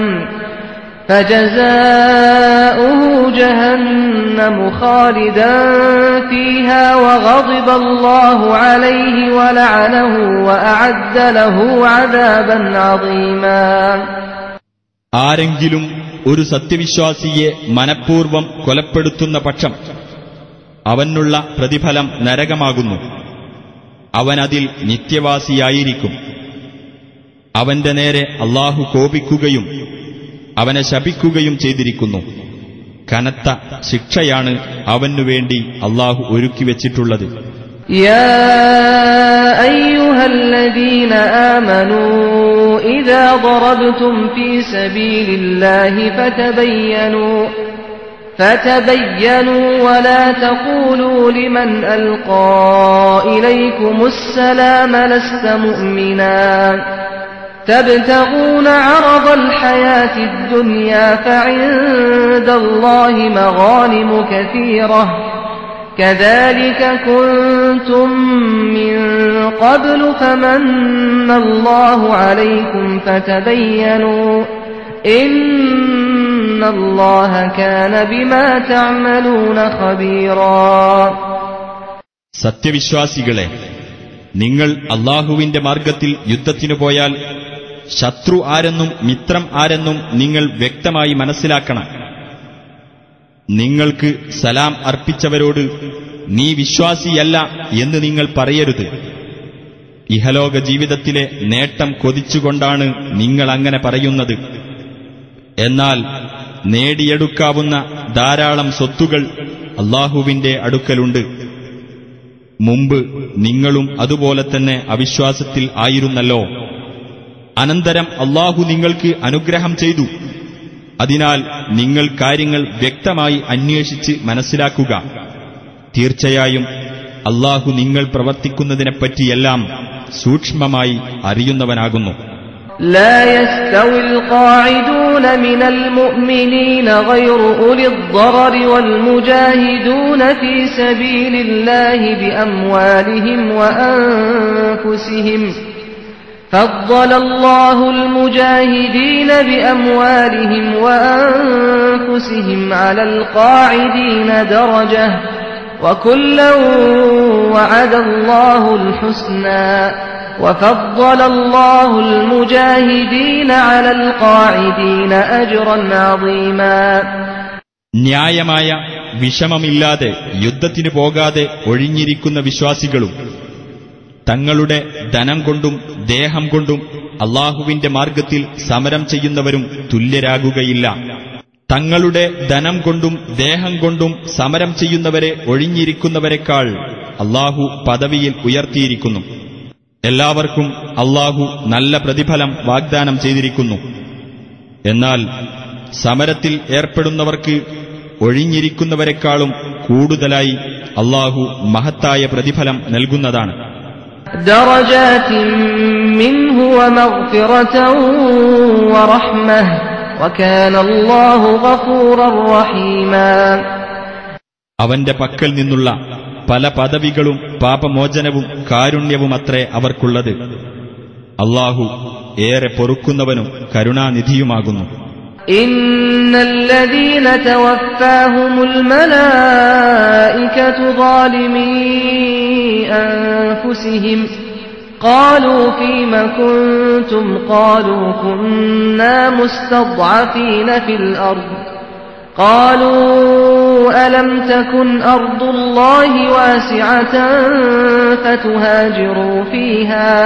فجزاؤه جهنم خالدا فيها وغضب الله عليه ولعنه وأعد له عذابا عظيما. ആരെങ്കിലും ഒരു സത്യവിശ്വാസിയെ മനഃപൂർവ്വം കൊലപ്പെടുത്തുന്ന പക്ഷം അവനുള്ള പ്രതിഫലം നരകമാകുന്നു. അവനതിൽ നിത്യവാസിയായിരിക്കും. അവന്റെ നേരെ അല്ലാഹു കോപിക്കുകയും അവനെ ശപിക്കുകയും ചെയ്തിരിക്കുന്നു. കനത്ത ശിക്ഷയാണ് അവനുവേണ്ടി അല്ലാഹു ഒരുക്കിവെച്ചിട്ടുള്ളത്. യാ അയ്യുഹല്ലദീന ആമനൂ ഇദാ ضربتم في سبيل الله فتبينوا فتبينوا ولا تقولوا لمن ألقى إليكم السلام لست مؤمنا تبتغون عرض الحياة الدنيا فعند الله مغانم كثيرة كذلك كنتم من قبل فمن الله عليكم فتبينوا إن الله كان بما تعملون خبيرا. സത്യവിശ്വാസികളെ, നിങ്ങൾ അല്ലാഹുവിന്റെ മാർഗത്തിൽ യുദ്ധത്തിനു പോയാൽ ശത്രു ആരെന്നും മിത്രം ആരെന്നും നിങ്ങൾ വ്യക്തമായി മനസ്സിലാക്കണം. നിങ്ങൾക്ക് സലാം അർപ്പിച്ചവരോട് നീ വിശ്വാസിയല്ല എന്ന് നിങ്ങൾ പറയരുത്. ഇഹലോക ജീവിതത്തിലെ നേട്ടം കൊതിച്ചുകൊണ്ടാണ് നിങ്ങൾ അങ്ങനെ പറയുന്നത്. എന്നാൽ നേടിയെടുക്കാവുന്ന ധാരാളം സ്വത്തുകൾ അല്ലാഹുവിന്റെ അടുക്കലുണ്ട്. മുമ്പ് നിങ്ങളും അതുപോലെ തന്നെ അവിശ്വാസത്തിൽ ആയിരുന്നല്ലോ. അനന്തരം അല്ലാഹു നിങ്ങൾക്ക് അനുഗ്രഹം ചെയ്തു. അതിനാൽ നിങ്ങൾ കാര്യങ്ങൾ വ്യക്തമായി അന്വേഷിച്ച് മനസ്സിലാക്കുക. തീർച്ചയായും അല്ലാഹു നിങ്ങൾ പ്രവർത്തിക്കുന്നതിനെപ്പറ്റിയെല്ലാം സൂക്ഷ്മമായി അറിയുന്നവനാകുന്നു. لا يستوي القاعدون من المؤمنين غير أولي الضرر والمجاهدون في سبيل الله بأموالهم وأنفسهم فضل الله المجاهدين بأموالهم وأنفسهم على القاعدين درجة وكلا وعد الله الحسنى وفضل الله المجاهدين على القاعدين أجرا عظيما. ന്യായമായ വിഷമമില്ലാതെ യുദ്ധത്തിനു പോകാതെ ഒഴിഞ്ഞിരിക്കുന്ന വിശ്വാസികളും തങ്ങളുടെ ധനം കൊണ്ടും ദേഹം കൊണ്ടും അല്ലാഹുവിന്റെ മാർഗത്തിൽ സമരം ചെയ്യുന്നവരും തുല്യരാകുകയില്ല. തങ്ങളുടെ ധനം കൊണ്ടും ദേഹം കൊണ്ടും സമരം ചെയ്യുന്നവരെ ഒഴിഞ്ഞിരിക്കുന്നവരെക്കാൾ അല്ലാഹു പദവിയിൽ ഉയർത്തിയിരിക്കുന്നു. എല്ലാവർക്കും അല്ലാഹു നല്ല പ്രതിഫലം വാഗ്ദാനം ചെയ്തിരിക്കുന്നു. എന്നാൽ സമരത്തിൽ ഏർപ്പെടുന്നവർക്ക് ഒഴിഞ്ഞിരിക്കുന്നവരെക്കാളും കൂടുതലായി അല്ലാഹു മഹത്തായ പ്രതിഫലം നൽകുന്നതാണ്. ദറജാതിൻ മിൻഹു വമഗ്ഫിറതൻ വറഹ്മഹ വകാന അല്ലാഹു ഗഫൂറർ റഹീമാ. അവന്റെ പക്കൽ നിന്നുള്ള പല പദവികളും പാപമോചനവും കാരുണ്യവുമത്രേ അവർക്കുള്ളത്. അല്ലാഹു ഏറെ പൊറുക്കുന്നവനും കരുണാനിധിയുമാകുന്നു. ഇന്നല്ലദീന തവഫാഹുമുൽ മലായികതു ളാലിമീ അൻഫുസിഹിം ഖാലൂ ഫീമ കുൻതും ഖാലൂ കുന്നാ മുസ്തദ്അഫീന ഫിൽ അർദ് قالوا ألم تكن أرض الله واسعة فتهاجروا فيها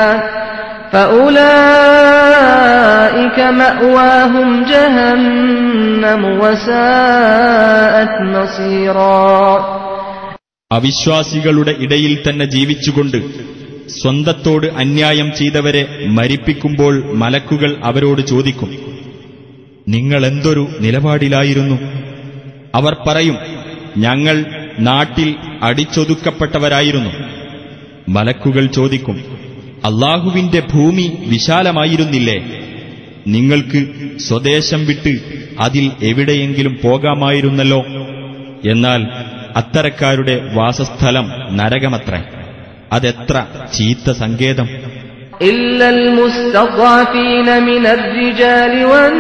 فأولئك مأواهم جهنم وساءت مصيرا. അവിശ്വാസികളുടെ ഇടയിൽ തന്നെ ജീവിച്ചുകൊണ്ട് സ്വന്തത്തോട് അന്യായം ചെയ്തവരെ മരിപ്പിക്കുമ്പോൾ മലക്കുകൾ അവരോട് ചോദിക്കും, നിങ്ങൾ എന്തൊരു നിലപാടിലായിരുന്നു? അവർ പറയും, ഞങ്ങൾ നാട്ടിൽ അടിച്ചൊതുക്കപ്പെട്ടവരായിരുന്നു. മലക്കുകൾ ചോദിക്കും, അല്ലാഹുവിന്റെ ഭൂമി വിശാലമായിരുന്നില്ലേ? നിങ്ങൾക്ക് സ്വദേശം വിട്ട് അതിൽ എവിടെയെങ്കിലും പോകാമായിരുന്നല്ലോ. എന്നാൽ അത്തരക്കാരുടെ വാസസ്ഥലം നരകമത്രേ. അതെത്ര ചീത്ത സങ്കേതം! إلا المستضعفين من الرجال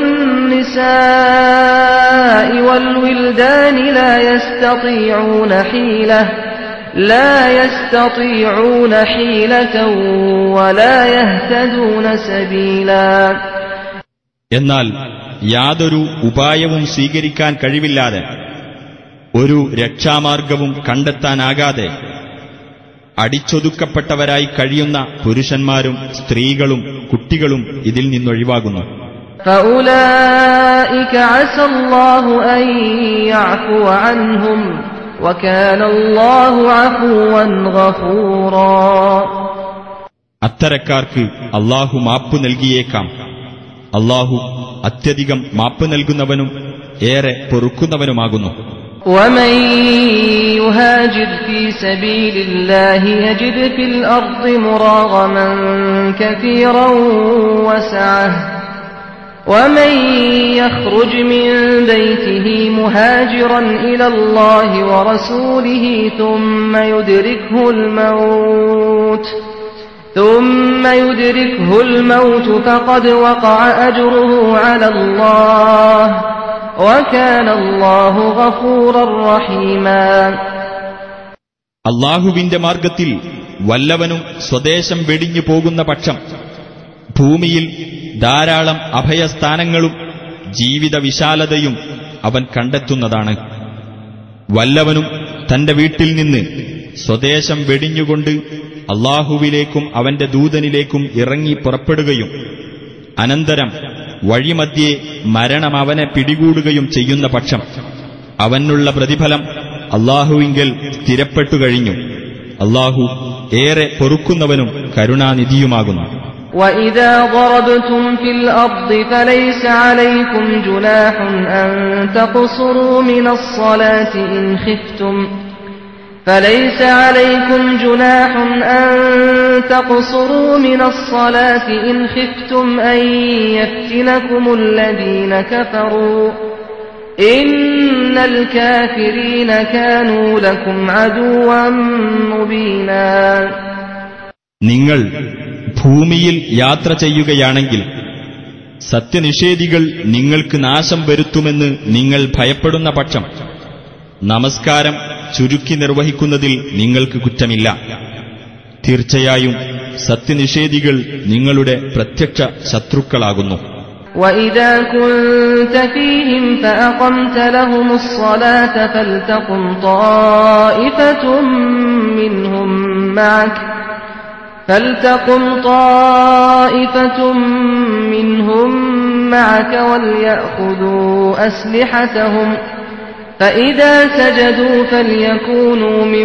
والنساء والولدان لا يستطيعون حيلة لا يستطيعون حيلة ولا يهتدون سبيلا. എന്നാൽ യാതൊരു ഉപായവും സ്വീകരിക്കാൻ കഴിവില്ലാതെ ഒരു രക്ഷാമാർഗവും കണ്ടെത്താനാകാതെ അടിച്ചൊതുക്കപ്പെട്ടവരായി കഴിയുന്ന പുരുഷന്മാരും സ്ത്രീകളും കുട്ടികളും ഇതിൽ നിന്നൊഴിവാകുന്നു. فَأُولَئِكَ عَسَى اللَّهُ أَن يَعْفُوَ عَنْهُمْ وَكَانَ اللَّهُ عَفُوًّا غَفُورًا. അത്തരക്കാർക്ക് അല്ലാഹു മാപ്പ് നൽകിയേക്കാം. അല്ലാഹു അത്യധികം മാപ്പ് നൽകുന്നവനും ഏറെ പൊറുക്കുന്നവനുമാകുന്നു. وَمَن يُهَاجِرْ فِي سَبِيلِ اللَّهِ يَجِدْ فِي الْأَرْضِ مُرَاغَمًا كَثِيرًا وَسَعَةً وَمَن يَخْرُجْ مِن بَيْتِهِ مُهَاجِرًا إِلَى اللَّهِ وَرَسُولِهِ ثُمَّ يُدْرِكْهُ الْمَوْتُ ثُمَّ يُدْرِكْهُ الْمَوْتُ فَقَدْ وَقَعَ أَجْرُهُ عَلَى اللَّهِ وَكَانَ اللَّهُ غَفُورًا رَحِيمًا. അല്ലാഹുവിന്റെ മാർഗത്തിൽ വല്ലവനും സ്വദേശം വെടിഞ്ഞു പോകുന്ന പക്ഷം ഭൂമിയിൽ ധാരാളം അഭയസ്ഥാനങ്ങളും ജീവിത വിശാലതയും അവൻ കണ്ടെത്തുന്നതാണ്. വല്ലവനും തന്റെ വീട്ടിൽ നിന്ന് സ്വദേശം വെടിഞ്ഞുകൊണ്ട് അല്ലാഹുവിലേക്കും അവന്റെ ദൂതനിലേക്കും ഇറങ്ങി പുറപ്പെടുകയും അനന്തരം വഴിമധ്യേ മരണം അവനെ പിടികൂടുകയും ചെയ്യുന്ന പക്ഷം അവനുള്ള പ്രതിഫലം അല്ലാഹുവിങ്കൽ സ്ഥിരപ്പെട്ടുകഴിഞ്ഞു. അല്ലാഹു ഏറെ പൊറുക്കുന്നവനും കരുണാനിധിയുമാകുന്നു. وَإِذَا ضَرَبْتُمْ فِي الْأَرْضِ فَلَيْسَ عَلَيْكُمْ جُنَاحٌ أَن تَقْصُرُوا مِنَ الصَّلَاةِ إِنْ خِفْتُمْ فَلَيْسَ عَلَيْكُمْ جُنَاحٌ أَن تَقْصُرُوا مِنَ الصَّلَاةِ إِنْ خِفْتُمْ أَن يَفْتِنَكُمُ الَّذِينَ كَفَرُوا إِنَّ الْكَافِرِينَ كَانُوا لَكُمْ عَدُوًّا مُبِينًا. നിങ്ങൾ ഭൂമിയിൽ യാത്ര ചെയ്യുകയാണെങ്കിൽ സത്യനിഷേധികൾ നിങ്ങൾക്ക് നാശം വരുത്തുമെന്ന് നിങ്ങൾ ഭയപ്പെടുന്ന പക്ഷം നമസ്കാരം ചുരുക്കി നിർവഹിക്കുന്നതിൽ നിങ്ങൾക്ക് കുറ്റമില്ല. തീർച്ചയായും സത്യനിഷേധികൾ നിങ്ങളുടെ പ്രത്യക്ഷ ശത്രുക്കളാകുന്നു. وَإِذَا كُنْتَ فِيهِمْ فَأَقَمْتَ لَهُمُ الصَّلَاةَ فَلْتَقُمْ طَائِفَةٌ مِّنْهُمْ مَعَكَ فَلْتَقُمْ طَائِفَةٌ مِّنْهُمْ مَعَكَ وَلْيَأْخُذُوا أَسْلِحَتَهُمْ فَإِذَا سَجَدُوا فَلْيَكُونُوا مِنْ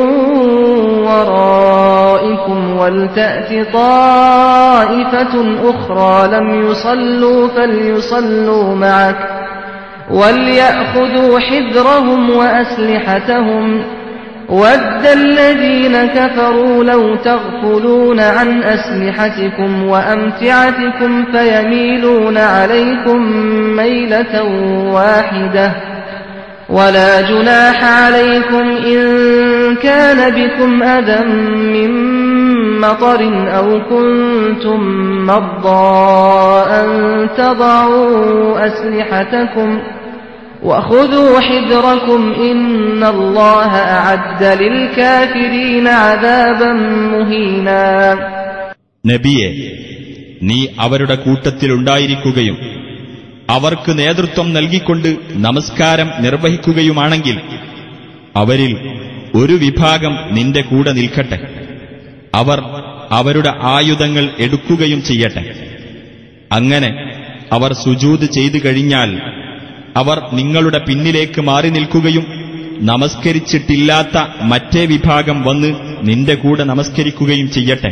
وَرَائِكُمْ وَلْتَأْتِ طَائِفَةٌ أُخْرَى لَمْ يُصَلُّوا فَلْيُصَلُّوا مَعَكَ وَلْيَأْخُذُوا حِذْرَهُمْ وَأَسْلِحَتَهُمْ وَدَّ الَّذِينَ كَفَرُوا لَوْ تَغْفُلُونَ عَنْ أَسْلِحَتِكُمْ وَأَمْتِعَتِكُمْ فَيَمِيلُونَ عَلَيْكُمْ مَيْلَةً وَاحِدَةً وَلَا جُنَاحَ عَلَيْكُمْ إِن كَانَ بِكُمْ أَذًى مِّن مَّطَرٍ أَوْ كُنتُم مَّرْضَىٰ أَن تَضَعُوا أَسْلِحَتَكُمْ وَخُذُوا حِذْرَكُمْ إِنَّ اللَّهَ أَعَدَّ لِلْكَافِرِينَ عَذَابًا مُهِينًا. നബിയെ, നീ അവരുടെ കൂട്ടത്തിലുണ്ടായിരിക്കുകയും അവർക്ക് നേതൃത്വം നൽകിക്കൊണ്ട് നമസ്കാരം നിർവഹിക്കുകയുമാണെങ്കിൽ അവരിൽ ഒരു വിഭാഗം നിന്റെ കൂടെ നിൽക്കട്ടെ. അവർ അവരുടെ ആയുധങ്ങൾ എടുക്കുകയും ചെയ്യട്ടെ. അങ്ങനെ അവർ സുജൂദ് ചെയ്തു കഴിഞ്ഞാൽ അവർ നിങ്ങളുടെ പിന്നിലേക്ക് മാറി നിൽക്കുകയും നമസ്കരിച്ചിട്ടില്ലാത്ത മറ്റേ വിഭാഗം വന്ന് നിന്റെ കൂടെ നമസ്കരിക്കുകയും ചെയ്യട്ടെ.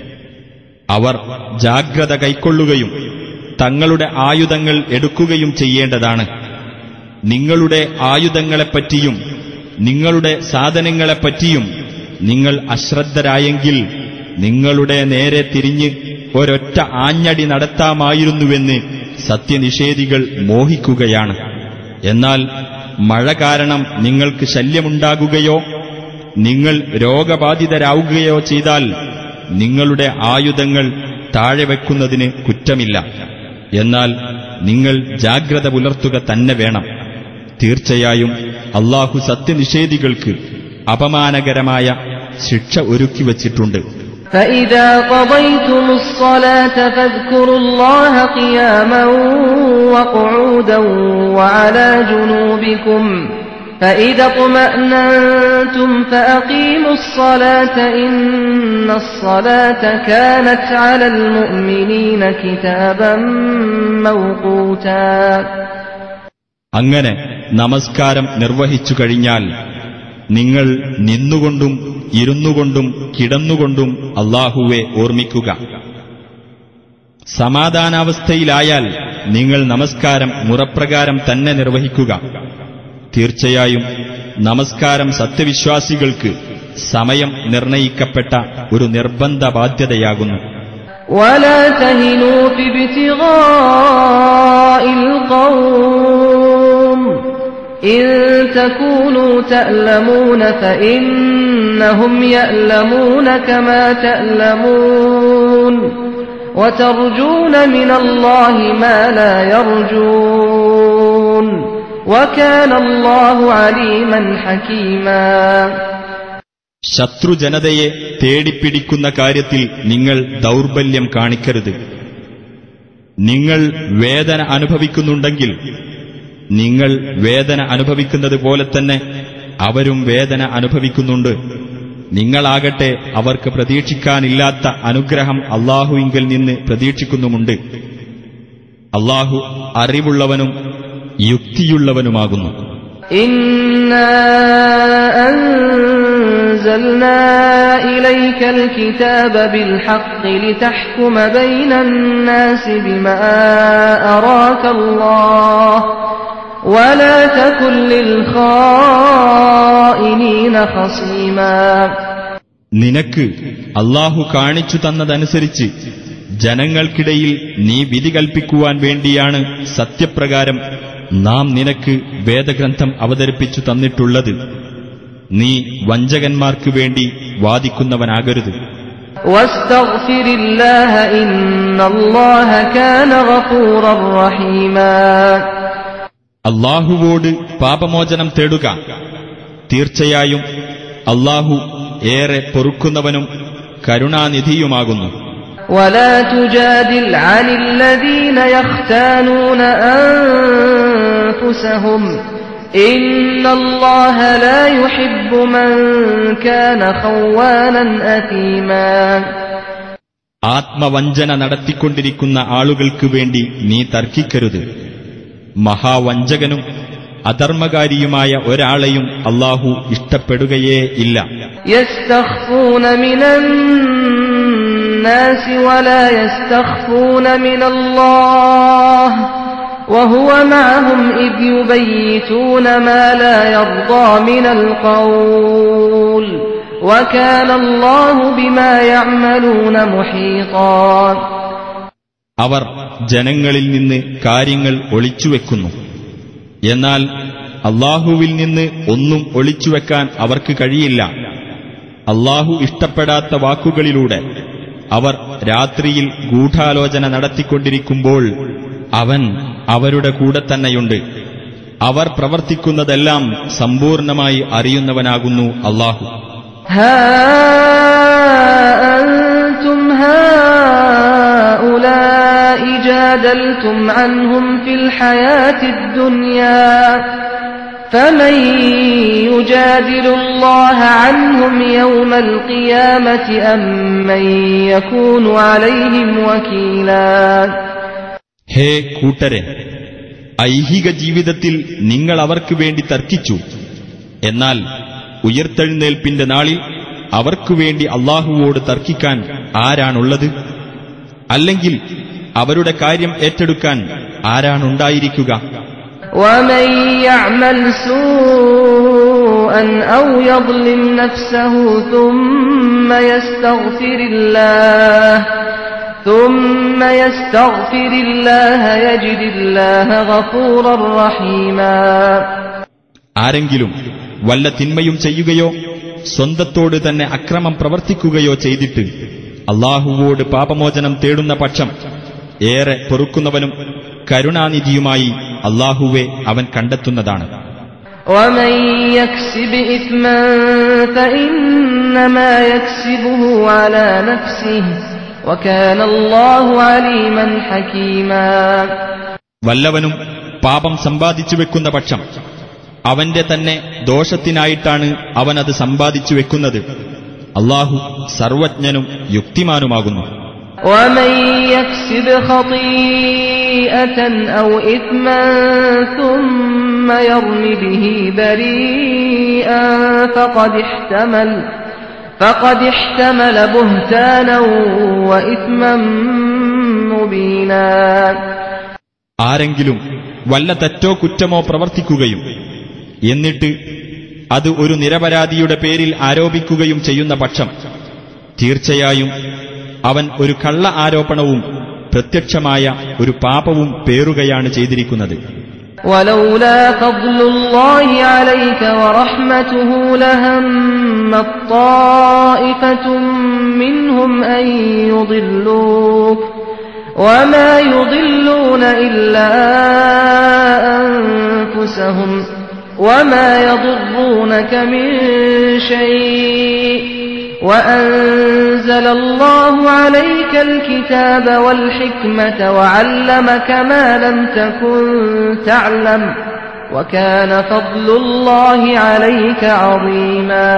അവർ ജാഗ്രത കൈക്കൊള്ളുകയും തങ്ങളുടെ ആയുധങ്ങൾ എടുക്കുകയും ചെയ്യേണ്ടതാണ്. നിങ്ങളുടെ ആയുധങ്ങളെപ്പറ്റിയും നിങ്ങളുടെ സാധനങ്ങളെപ്പറ്റിയും നിങ്ങൾ അശ്രദ്ധരായെങ്കിൽ നിങ്ങളുടെ നേരെ തിരിഞ്ഞ് ഒരൊറ്റ ആഞ്ഞടി നടത്താമായിരുന്നുവെന്ന് സത്യനിഷേധികൾ മോഹിക്കുകയാണ്. എന്നാൽ മഴ കാരണം നിങ്ങൾക്ക് ശല്യമുണ്ടാകുകയോ നിങ്ങൾ രോഗബാധിതരാവുകയോ ചെയ്താൽ നിങ്ങളുടെ ആയുധങ്ങൾ താഴെ വയ്ക്കുന്നതിന് കുറ്റമില്ല. എന്നാൽ നിങ്ങൾ ജാഗ്രത പുലർത്തുക തന്നെ വേണം. തീർച്ചയായും അല്ലാഹു സത്യനിഷേധികൾക്ക് അപമാനകരമായ ശിക്ഷ ഒരുക്കിവച്ചിട്ടുണ്ട്. فَإِذَا قَضَيْتُمُ الصَّلَاةَ فَاذْكُرُوا اللَّهَ قِيَامًا وَقُعُودًا وَعَلَى جُنُوبِكُمْ فَإِذَا اطْمَأْنَنْتُمْ فَأَقِيمُوا الصَّلَاةَ إِنَّ الصَّلَاةَ كَانَتْ عَلَى الْمُؤْمِنِينَ كِتَابًا مَوْقُوتًا. അങ്ങനെ നമസ്കാരം നിർവഹിച്ചു കഴിഞ്ഞാൽ നിങ്ങൾ നിന്നുകൊണ്ടും ഇരുന്നുകൊണ്ടും കിടന്നുകൊണ്ടും അല്ലാഹുവെ ഓർമ്മിക്കുക. സമാധാനാവസ്ഥയിലായാൽ നിങ്ങൾ നമസ്കാരം മുറപ്രകാരം തന്നെ നിർവഹിക്കുക. തീർച്ചയായും നമസ്കാരം സത്യവിശ്വാസികൾക്ക് സമയം നിർണയിക്കപ്പെട്ട ഒരു നിർബന്ധ ബാധ്യതയാകുന്നു. وَلَا تَهِنُوا فِي ابْتِغَاءِ الْقَوْمِ إِن تَكُونُوا تَأْلَمُونَ فَإِنَّهُمْ يَأْلَمُونَ كَمَا تَأْلَمُونَ وَتَرْجُونَ مِنَ اللَّهِ مَا لَا يَرْجُونَ وَكَانَ اللَّهُ عَلِيمًا حَكِيمًا. ശത്രുജനതയെ തേടിപ്പിടിക്കുന്ന കാര്യത്തിൽ നിങ്ങൾ ദൗർബല്യം കാണിക്കരുത്. നിങ്ങൾ വേദന അനുഭവിക്കുന്നുണ്ടെങ്കിൽ നിങ്ങൾ വേദന അനുഭവിക്കുന്നത് പോലെ തന്നെ അവരും വേദന അനുഭവിക്കുന്നുണ്ട്. നിങ്ങളാകട്ടെ അവർക്ക് പ്രതീക്ഷിക്കാനില്ലാത്ത അനുഗ്രഹം അല്ലാഹുവിങ്കൽ നിന്ന് പ്രതീക്ഷിക്കുന്നുമുണ്ട്. അല്ലാഹു അറിവുള്ളവനും യുക്തിയുള്ളവനുമാകുന്നു. ഇന്നാ അൻസൽനാ ഇലൈക്കൽ കിതാബ ബിൽ ഹഖ് ലിതഹ്കുമ ബൈനൻ നാസി ബിമാ അറാകല്ലാഹ് വലാ തകുൽ ലിൽ ഖായിനീന ഖസീമാ. നിനക്ക് അല്ലാഹു കാണിച്ചു തന്നതനുസരിച്ച് ജനങ്ങൾക്കിടയിൽ നീ വിധി കൽപ്പിക്കുവാൻ വേണ്ടിയാണ് സത്യപ്രകാരം നാം നിനക്ക് വേദഗ്രന്ഥം അവതരിപ്പിച്ചു തന്നിട്ടുള്ളത്. നീ വഞ്ചകന്മാർക്ക് വേണ്ടി വാദിക്കുന്നവനാകരുത്. വസ്തഗ്ഫിരില്ലാഹ ഇന്നല്ലാഹ കാന ഗഫൂറർ റഹീമാ. അല്ലാഹുവോട് പാപമോചനം തേടുക. തീർച്ചയായും അല്ലാഹു ഏറെ പൊറുക്കുന്നവനും കരുണാനിധിയുമാകുന്നു. ولا تجادل عن الذين يختانون أنفسهم إن الله لا يحب من كان خوانا أثيما. ആത്മവഞ്ചന നടത്തിക്കൊണ്ടിരിക്കുന്ന ആളുകൾക്ക് വേണ്ടി നീ തർക്കിക്കരുത്. മഹാവഞ്ചകനും അധർമ്മകാരിയുമായ ഒരാളെയും അല്ലാഹു ഇഷ്ടപ്പെടുകയേ ഇല്ല. يستخفون من الناس ولا يستخفون من الله وهو معهم إذ يبيتون ما لا يرضى من القول وكان الله بما يعملون محيطا. അവർ ജനങ്ങളിൽ നിന്ന് കാര്യങ്ങൾ ഒളിച്ചുവെക്കുന്നു. എന്നാൽ അല്ലാഹുവിൽ നിന്ന് ഒന്നും ഒളിച്ചുവെക്കാൻ അവർക്ക് കഴിയില്ല. അല്ലാഹു ഇഷ്ടപ്പെടാത്ത വാക്കുകളിലൂടെ അവർ രാത്രിയിൽ ഗൂഢാലോചന നടത്തിക്കൊണ്ടിരിക്കുമ്പോൾ അവൻ അവരുടെ കൂടെ തന്നെയുണ്ട്. അവർ പ്രവർത്തിക്കുന്നതെല്ലാം സമ്പൂർണമായി അറിയുന്നവനാകുന്നു അല്ലാഹു. ഹാ അൻതും ഹാഉലാഇ ജാദൽതും അൻഹും ഫിൽ ഹയാത്തിദ് ദുനിയാ فمن يجادل الله عنهم يوم القيامة أم من يكون عليهم وكيلا. ഹേ കൂട്ടരെ, ഐഹിക ജീവിതത്തിൽ നിങ്ങൾ അവർക്ക് വേണ്ടി തർക്കിച്ചു. എന്നാൽ ഉയർത്തെഴുന്നേൽപ്പിന്റെ നാളിൽ അവർക്കു വേണ്ടി അല്ലാഹുവോട് തർക്കിക്കാൻ ആരാണുള്ളത്? അല്ലെങ്കിൽ അവരുടെ കാര്യം ഏറ്റെടുക്കാൻ ആരാണുണ്ടായിരിക്കുക? ومن يعمل سوءا أو يظلم نفسه ثم يستغفر الله ثم يستغفر الله يجد الله غفورا رحيما. ആരെങ്കിലും വല്ല തിന്മയും ചെയ്യുകയോ സ്വന്തത്തോട് തന്നെ അക്രമം പ്രവർത്തിക്കുകയോ ചെയ്തിട്ട് അല്ലാഹുവോട് പാപമോചനം തേടുന്ന പക്ഷം ഏറെ പൊറുക്കുന്നവനും കരുണാനിധിയുമായി അല്ലാഹുവെ അവൻ കണ്ടെത്തുന്നതാണ്. ومن يكسب إثما فإنما يكسبه على نفسه وكان الله عليما حكيما. വല്ലവനും പാപം സമ്പാദിച്ചു വെക്കുന്ന പക്ഷം അവന്റെ തന്നെ ദോഷത്തിനായിട്ടാണ് അവനത് സമ്പാദിച്ചു വെക്കുന്നത്. അല്ലാഹു സർവജ്ഞനും യുക്തിമാനുമാകുന്നു. ومن يكسب خطيئة أو إثما ثم يرم به بريئا فقد احتمل فقد احتمل بهتانا وإثما مبينا. ആരെങ്കിലും വല്ല തെറ്റോ കുറ്റമോ പ്രവർത്തിക്കുകയും എന്നിട്ട് അത് ഒരു നിരപരാധിയുടെ പേരിൽ ആരോപിക്കുകയും ചെയ്യുന്ന പക്ഷം തീർച്ചയായും അവൻ ഒരു കള്ള ആരോപണവും പ്രത്യക്ഷമായ ഒരു പാപവും പേറുകയാണ് ചെയ്തിരിക്കുന്നത്. ولولا فضل الله عليك ورحمته لهمت طائفة منهم أن يضلوك وما يضلون إلا أنفسهم وما يضرونك من شيء وأنزل الله عليك الكتاب والحكمة وعلمك ما لم تكن تعلم وكان فضل الله عليك عظيما.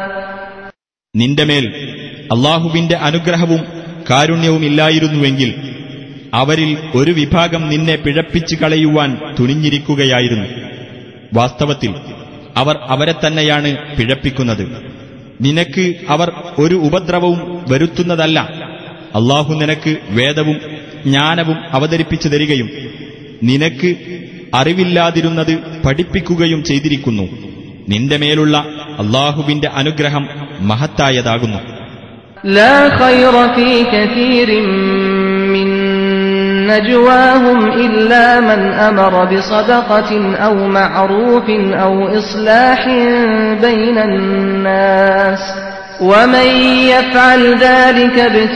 നിന്റെ മേൽ അല്ലാഹുവിന്റെ അനുഗ്രഹവും കാരുണ്യവുമില്ലായിരുന്നുവെങ്കിൽ അവരിൽ ഒരു വിഭാഗം നിന്നെ പിഴപ്പിച്ചു കളയുവാൻ തുനിഞ്ഞിരിക്കുകയായിരുന്നു. വാസ്തവത്തിൽ അവർ അവരെ തന്നെയാണ് പിഴപ്പിക്കുന്നത്. നിനക്ക് അവർ ഒരു ഉപദ്രവവും വരുത്തുന്നതല്ല. അല്ലാഹു നിനക്ക് വേദവും ജ്ഞാനവും അവതരിപ്പിച്ചു തരികയും നിനക്ക് അറിവില്ലാതിരുന്നത് പഠിപ്പിക്കുകയും ചെയ്തിരിക്കുന്നു. നിന്റെ മേലുള്ള അല്ലാഹുവിന്റെ അനുഗ്രഹം മഹത്തായതാകുന്നു. ലാ ഖൈറ ഫീ കസീരിൻ മിൻ നജ്വാഹും ഇല്ലാ മൻ അമറ ബിസദഖത്തിൻ ഔ മഅറൂഫിൻ ഔ ഇസ്ലാഹിൻ ബൈനൻ നാസ് ومن يفعل ذلك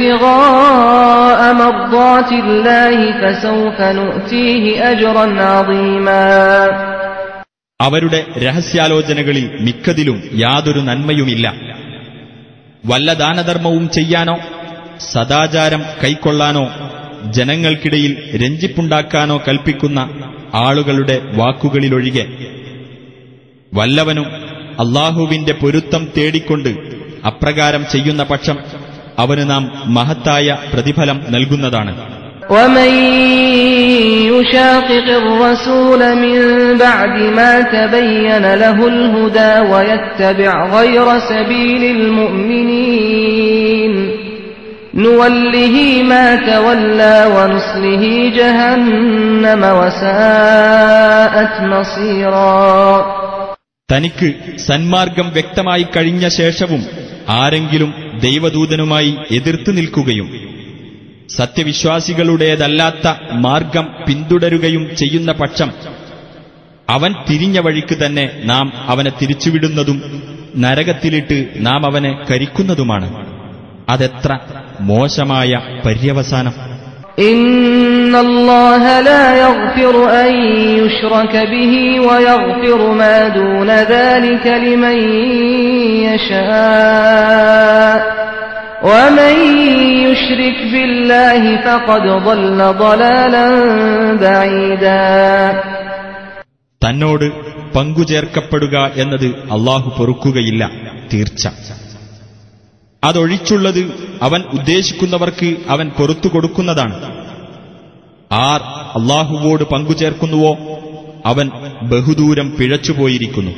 ابتغاء مرضات الله فسوف نؤتيه أجرا عظيما. അവരുടെ രഹസ്യാലോചനകളിൽ മിക്കതിലും യാതൊരു നന്മയുമില്ല. വല്ല ദാനധർമ്മവും ചെയ്യാനോ സദാചാരം കൈക്കൊള്ളാനോ ജനങ്ങൾക്കിടയിൽ രഞ്ജിപ്പുണ്ടാക്കാനോ കൽപ്പിക്കുന്ന ആളുകളുടെ വാക്കുകളിലൊഴികെ വല്ലവനും അല്ലാഹുവിന്റെ പൊരുത്തം തേടിക്കൊണ്ട് അപ്രകാരം ചെയ്യുന്ന പക്ഷം അവന് നാം മഹത്തായ പ്രതിഫലം നൽകുന്നതാണ്. ومن يشاقق الرسول من بعد ما تبين له الهدى ويتبع غير سبيل المؤمنين نوله ما تولى ونصله جهنم وساءت مصيرا. തനിക്ക് സന്മാർഗം വ്യക്തമായി കഴിഞ്ഞ ശേഷവും ആരെങ്കിലും ദൈവദൂതനുമായി എതിർത്തു നിൽക്കുകയും സത്യവിശ്വാസികളുടേതല്ലാത്ത മാർഗം പിന്തുടരുകയും ചെയ്യുന്ന പക്ഷം അവൻ തിരിഞ്ഞ വഴിക്ക് തന്നെ നാം അവനെ തിരിച്ചുവിടുന്നതും നരകത്തിലിട്ട് നാം അവനെ കരിക്കുന്നതുമാണ്. അതെത്ര മോശമായ പര്യവസാനം! ഇന്നല്ലാഹ ലാ യഗ്ഫിറു അൻ യുശ്റക ബിഹി വയഗ്ഫിറു മാ ദൂന ദാലിക ലിമൻ യശാ വമൻ യുശ്രിക് ബില്ലാഹി ഫഖദ് ضل ضلالا ബഈദാ. തന്നോട് പങ്കുചേർക്കപ്പെടുക എന്നത് അല്ലാഹു പൊറുക്കുകയില്ല, തീർച്ച. അതൊഴിച്ചുള്ളത് അവൻ ഉദ്ദേശിക്കുന്നവർക്ക് അവൻ പൊറുത്തു കൊടുക്കുന്നതാണ്. ആർ അല്ലാഹുവോട് പങ്കുചേർക്കുന്നുവോ അവൻ ബഹുദൂരം പിഴച്ചുപോയിരിക്കുന്നു.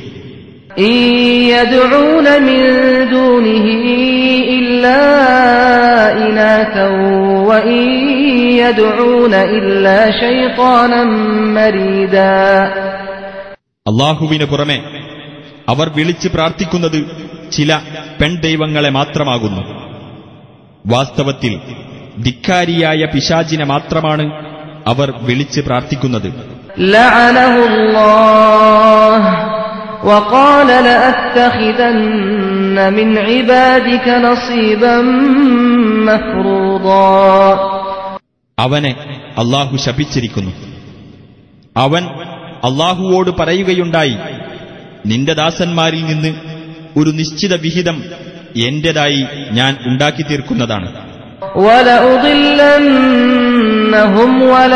യദ്ഊന മിൻ ദൂനിഹി ഇല്ലാ ഇനാതൻ വഇൻ യദ്ഊന ഇല്ലാ ശൈത്താനൻ മരീദാ. അല്ലാഹുവിന് പുറമെ അവർ വിളിച്ച് പ്രാർത്ഥിക്കുന്നത് ചില പെൺദൈവങ്ങളെ മാത്രമാകുന്നു. വാസ്തവത്തിൽ ധിക്കാരിയായ പിശാചിനെ മാത്രമാണ് അവർ വിളിച്ച് പ്രാർത്ഥിക്കുന്നത്. ലഅനഹുല്ലാഹ് വഖാല ലഅത്തഖിദന്ന മിൻ ഇബാദിക നസീബൻ മഫ്റൂദാ. അവനെ അല്ലാഹു ശപിച്ചിരിക്കുന്നു. അവൻ അല്ലാഹുവോട് പറയുകയുണ്ടായി, നിന്റെ ദാസന്മാരിൽ നിന്ന് ഒരു നിശ്ചിത വിഹിതം എന്റേതായി ഞാൻ ഉണ്ടാക്കി തീർക്കുന്നതാണ്. വലഉദില്ലന്നഹും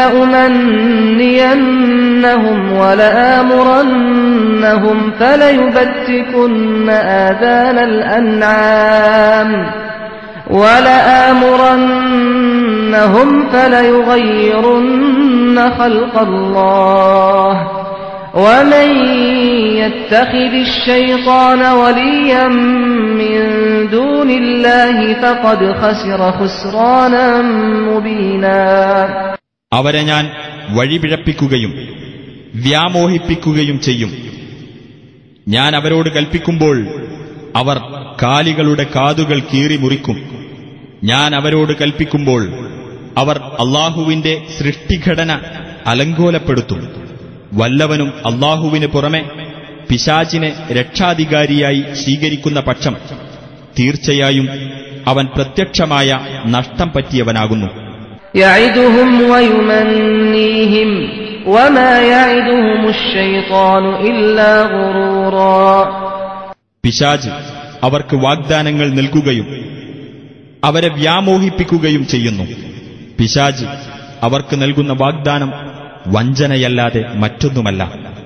വലഉമന്നിയന്നഹും വലആമുറന്നഹും ഫലയുബത്തികുന്ന ആദാനൽ അൻആം വലആമുറന്നഹും ഫലയുഗയ്യിറുന്ന ഖൽഖല്ലാഹ് ومن يتخذ الشيطان وليا من دون الله فقد خسر خسرانا مبينا. അവരെ ഞാൻ വഴിപിഴപ്പിക്കുകയും വ്യാമോഹിപ്പിക്കുകയും ചെയ്യും. ഞാൻ അവരോട് കൽപ്പിക്കുമ്പോൾ അവർ കാലികളുടെ കാതുകൾ കീറി മുറിക്കും. ഞാൻ അവരോട് കൽപ്പിക്കുമ്പോൾ അവർ അല്ലാഹുവിന്റെ സൃഷ്ടിഘടന അലങ്കോലപ്പെടുത്തും. വല്ലവനും അല്ലാഹുവിന് പുറമെ പിശാചിനെ രക്ഷാധികാരിയായി സ്വീകരിക്കുന്ന പക്ഷം തീർച്ചയായും അവൻ പ്രത്യക്ഷമായ നഷ്ടം പറ്റിയവനാകുന്നു. യഇദുഹും വയുമന്നീഹിം വമാ യഇദുഹുമുശ് ശൈത്താനു ഇല്ലാ ഗുറൂറാ. പിശാച് അവർക്ക് വാഗ്ദാനങ്ങൾ നൽകുകയും അവരെ വ്യാമോഹിപ്പിക്കുകയും ചെയ്യുന്നു. പിശാച് അവർക്ക് നൽകുന്ന വാഗ്ദാനം വഞ്ചനയല്ലാതെ മറ്റൊന്നുമല്ല.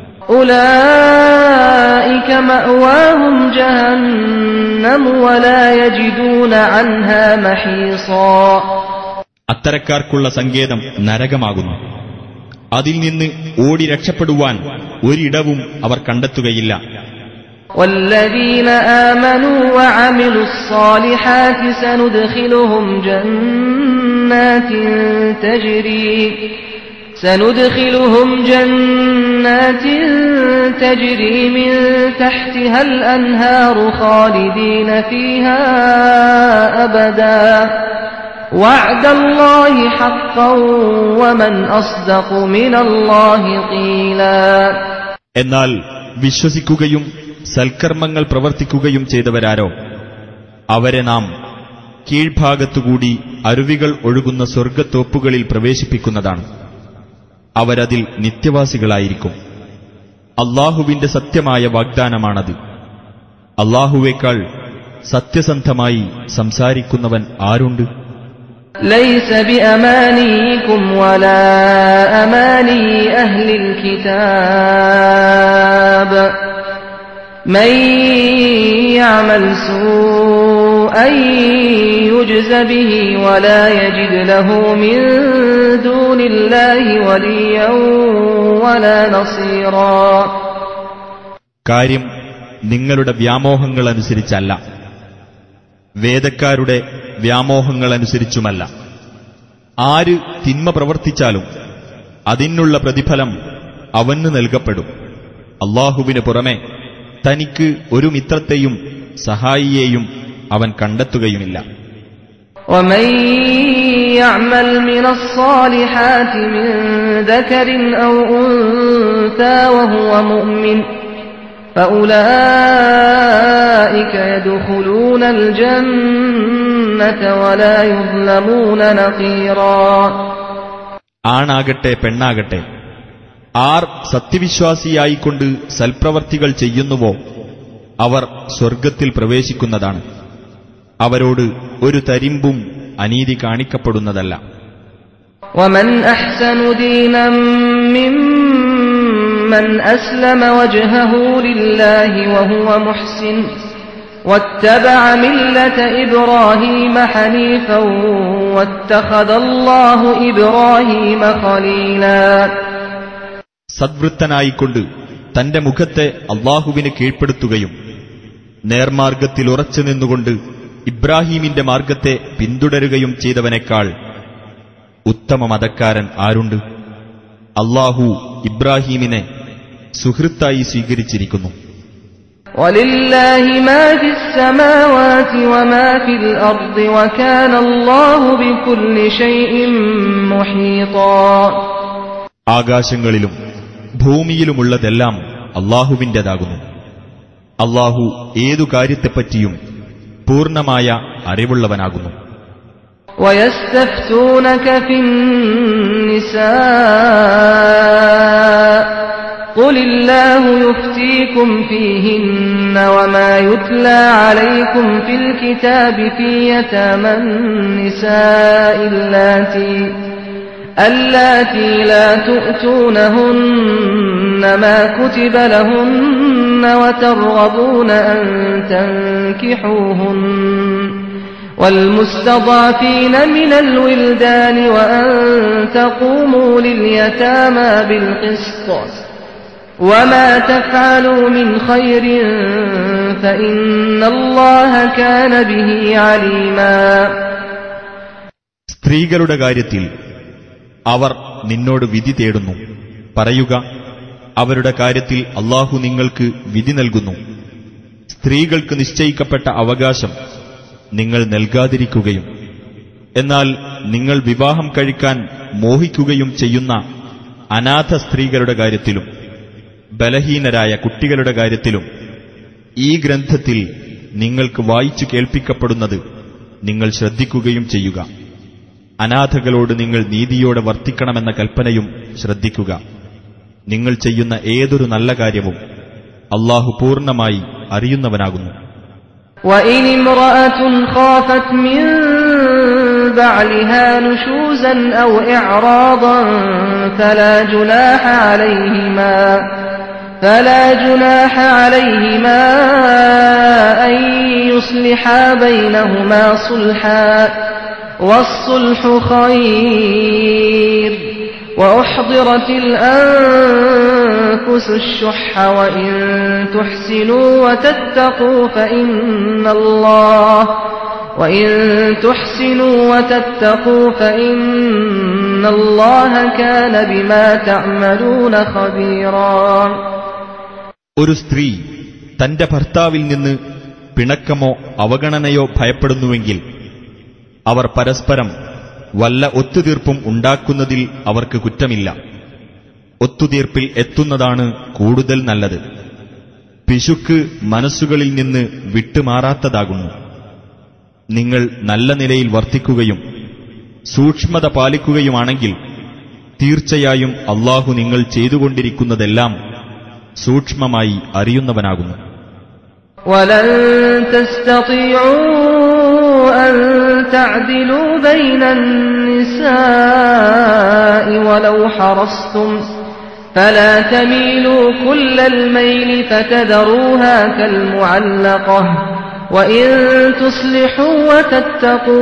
ഉലൈക മഅവാഹും ജഹന്നം വലാ യജിദൂന അൻഹാ മഹീസാ. അത്തരക്കാർക്കുള്ള സങ്കേതം നരകമാകുന്നു. അതിൽ നിന്ന് ഓടി രക്ഷപ്പെടുവാൻ ഒരിടവും അവർ കണ്ടെത്തുകയില്ല. വല്ലദീന ആമനൂ വഅമിലുസ് സ്വാലിഹാതി സനുദ്ഖിലുഹും ജന്നാതിൻ തജ്രി സനുദ്ഖിലുഹും ജന്നാതിൻ തജ്രി മിൻ തഹ്തിഹൽ അൻഹാറു ഖാലിദീന ഫീഹാ അബദാ വഅദല്ലാഹി ഹഖ്ഖൻ വമൻ അസ്ദഖു മിനല്ലാഹി ഖീലാ. എന്നാൽ വിശ്വസിക്കുകയും സൽക്കർമ്മങ്ങൾ പ്രവർത്തിക്കുകയും ചെയ്തവരാരോ അവരെ നാം കീഴ്ഭാഗത്തുകൂടി അരുവികൾ ഒഴുകുന്ന സ്വർഗ്ഗത്തോപ്പുകളിൽ പ്രവേശിപ്പിക്കുന്നതാണ്. അവരതിൽ നിത്യവാസികളായിരിക്കും. അല്ലാഹുവിന്റെ സത്യമായ വാഗ്ദാനമാണത്. അല്ലാഹുവേക്കാൾ സത്യസന്ധമായി സംസാരിക്കുന്നവൻ ആരുണ്ട്? ലൈസ ബിഅമാനിയികും വലാ അമാനി അഹ്ലിൽ കിതാബ് മൻ യഅമൽ സൂഅൻ യുജ്സ ബിഹി വലാ യജിദ് ലഹു മിൻ ദൂനില്ലാഹി വലിയ്യൻ വലാ നസീറാ. കാര്യം നിങ്ങളുടെ വ്യാമോഹങ്ങളനുസരിച്ചല്ല, വേദക്കാരുടെ വ്യാമോഹങ്ങളനുസരിച്ചുമല്ല. ആര് തിന്മ പ്രവർത്തിച്ചാലും അതിനുള്ള പ്രതിഫലം അവന് നൽകപ്പെടും. അല്ലാഹുവിന് പുറമെ തനിക്ക് ഒരു മിത്രത്തെയും സഹായിയെയും അവൻ കണ്ടെത്തുകയുമില്ല. ومن يعمل من الصالحات من ذكر أو أنثى وهو مؤمن فأولئك يدخلون الجنة ولا يظلمون نقيرا. ആണാകട്ടെ പെണ്ണാകട്ടെ, ആർ സത്യവിശ്വാസിയായിക്കൊണ്ട് സൽപ്രവർത്തികൾ ചെയ്യുന്നുവോ അവർ സ്വർഗ്ഗത്തിൽ പ്രവേശിക്കുന്നതാണ്. അവരോട് ഒരു തരിമ്പും അനീതി കാണിക്കപ്പെടുന്നതല്ല. ومن أحسن دينا ممن أسلم وجهه لله وهو محسن واتبع ملة إبراهيم حنيفا واتخذ الله إبراهيم خليلا. സദ്വൃത്തനായിക്കൊണ്ട് തന്റെ മുഖത്തെ അല്ലാഹുവിന് കീഴ്പ്പെടുത്തുകയും നേർമാർഗത്തിൽ ഉറച്ചു നിന്നുകൊണ്ട് ഇബ്രാഹീമിന്റെ മാർഗത്തെ പിന്തുടരുകയും ചെയ്തവനേക്കാൾ ഉത്തമ മതക്കാരൻ ആരുണ്ട്? അല്ലാഹു ഇബ്രാഹീമിനെ സുഹൃത്തായി സ്വീകരിച്ചിരിക്കുന്നു. വലില്ലാഹി മാ ഫിസ് സമാവാതി വമാ ഫിൽ അർദി വകാന അല്ലാഹു ബികുല്ലി ഷൈഇൻ മുഹീതാ. ആകാശങ്ങളിലും ഭൂമിയിലുമുള്ളതെല്ലാം അല്ലാഹുവിന്റേതാകുന്നു. അല്ലാഹു ഏതു കാര്യത്തെപ്പറ്റിയും പൂർണ്ണമായ അറിവുള്ളവനാകുന്നു. وَيَسْتَفْتُونَكَ فِي النِّسَاءِ قُلِ اللَّهُ يُفْتِيكُمْ فِيهِنَّ وَمَا يُتْلَى عَلَيْكُمْ فِي الْكِتَابِ فِي يَتَامَى النِّسَاءِ اللَّاتِي اللَّاتِي لَا تُؤْتُونَهُنَّ مَا كُتِبَ لَهُنَّ وَتَرْغَبُونَ أَن تَنكِحُوهُنَّ وَالْمُسْتَضْعَفِينَ مِنَ الْوِلْدَانِ وَأَن تَقُومُوا لِلْيَتَامَى بِالْقِسْطِ وَمَا تَفْعَلُوا مِنْ خَيْرٍ فَإِنَّ اللَّهَ كَانَ بِهِ عَلِيمًا. സ്ത്രീകളുടെ കാര്യത്തിൽ അവർ നിന്നോട് വിധി തേടുന്നു. പറയുക, അവരുടെ കാര്യത്തിൽ അല്ലാഹു നിങ്ങൾക്ക് വിധി നൽകുന്നു. സ്ത്രീകൾക്ക് നിശ്ചയിക്കപ്പെട്ട അവകാശം നിങ്ങൾ നൽകാതിരിക്കുകയും എന്നാൽ നിങ്ങൾ വിവാഹം കഴിക്കാൻ മോഹിക്കുകയും ചെയ്യുന്ന അനാഥ സ്ത്രീകളുടെ കാര്യത്തിലും ബലഹീനരായ കുട്ടികളുടെ കാര്യത്തിലും ഈ ഗ്രന്ഥത്തിൽ നിങ്ങൾക്ക് വായിച്ചു കേൾപ്പിക്കപ്പെടുന്നത് നിങ്ങൾ ശ്രദ്ധിക്കുകയും ചെയ്യുക. അനാഥകളോട് നിങ്ങൾ നീതിയോടെ വർത്തിക്കണമെന്ന കൽപ്പനയും ശ്രദ്ധിക്കുക. നിങ്ങൾ ചെയ്യുന്ന ഏതൊരു നല്ല കാര്യവും അല്ലാഹു പൂർണ്ണമായി അറിയുന്നവനാകുന്നു. وإن امرأة خافت من بعلها نشوزا أو إعراضا فلا جناح عليهما فلا جناح عليهما أن يصلحا بينهما صلحا والصلح خير وأحضرت الأنفس الشح وإن تحسنوا وتتقوا فإن الله وإن تحسنوا وتتقوا فإن الله كان بما تعملون خبيرا. ഒരു സ്ത്രീ തന്റെ ഭർത്താവിൽ നിന്ന് പിണക്കമോ അവഗണനയോ ഭയപ്പെടുന്നുവെങ്കിൽ അവർ പരസ്പരം വല്ല ഒത്തുതീർപ്പും ഉണ്ടാക്കുന്നതിൽ അവർക്ക് കുറ്റമില്ല. ഒത്തുതീർപ്പിൽ എത്തുന്നതാണ് കൂടുതൽ നല്ലത്. പിശുക്ക് മനസ്സുകളിൽ നിന്ന് വിട്ടുമാറാത്തതാകുന്നു. നിങ്ങൾ നല്ല നിലയിൽ വർത്തിക്കുകയും സൂക്ഷ്മത പാലിക്കുകയുമാണെങ്കിൽ തീർച്ചയായും അല്ലാഹു നിങ്ങൾ ചെയ്തുകൊണ്ടിരിക്കുന്നതെല്ലാം സൂക്ഷ്മമായി അറിയുന്നവനാകുന്നു. വലൻ തസ്തതിഉ അൻ തഅദിലു ബൈനൻ നിസാഇ വലൗ ഹറസ്തും ഫലാ തമീലു കുല്ലൽ മൈലി ഫതദറൂഹാ കൽമുഅല്ലഖഹ വഇൻ തുസ്ലിഹു വതത്തഖൂ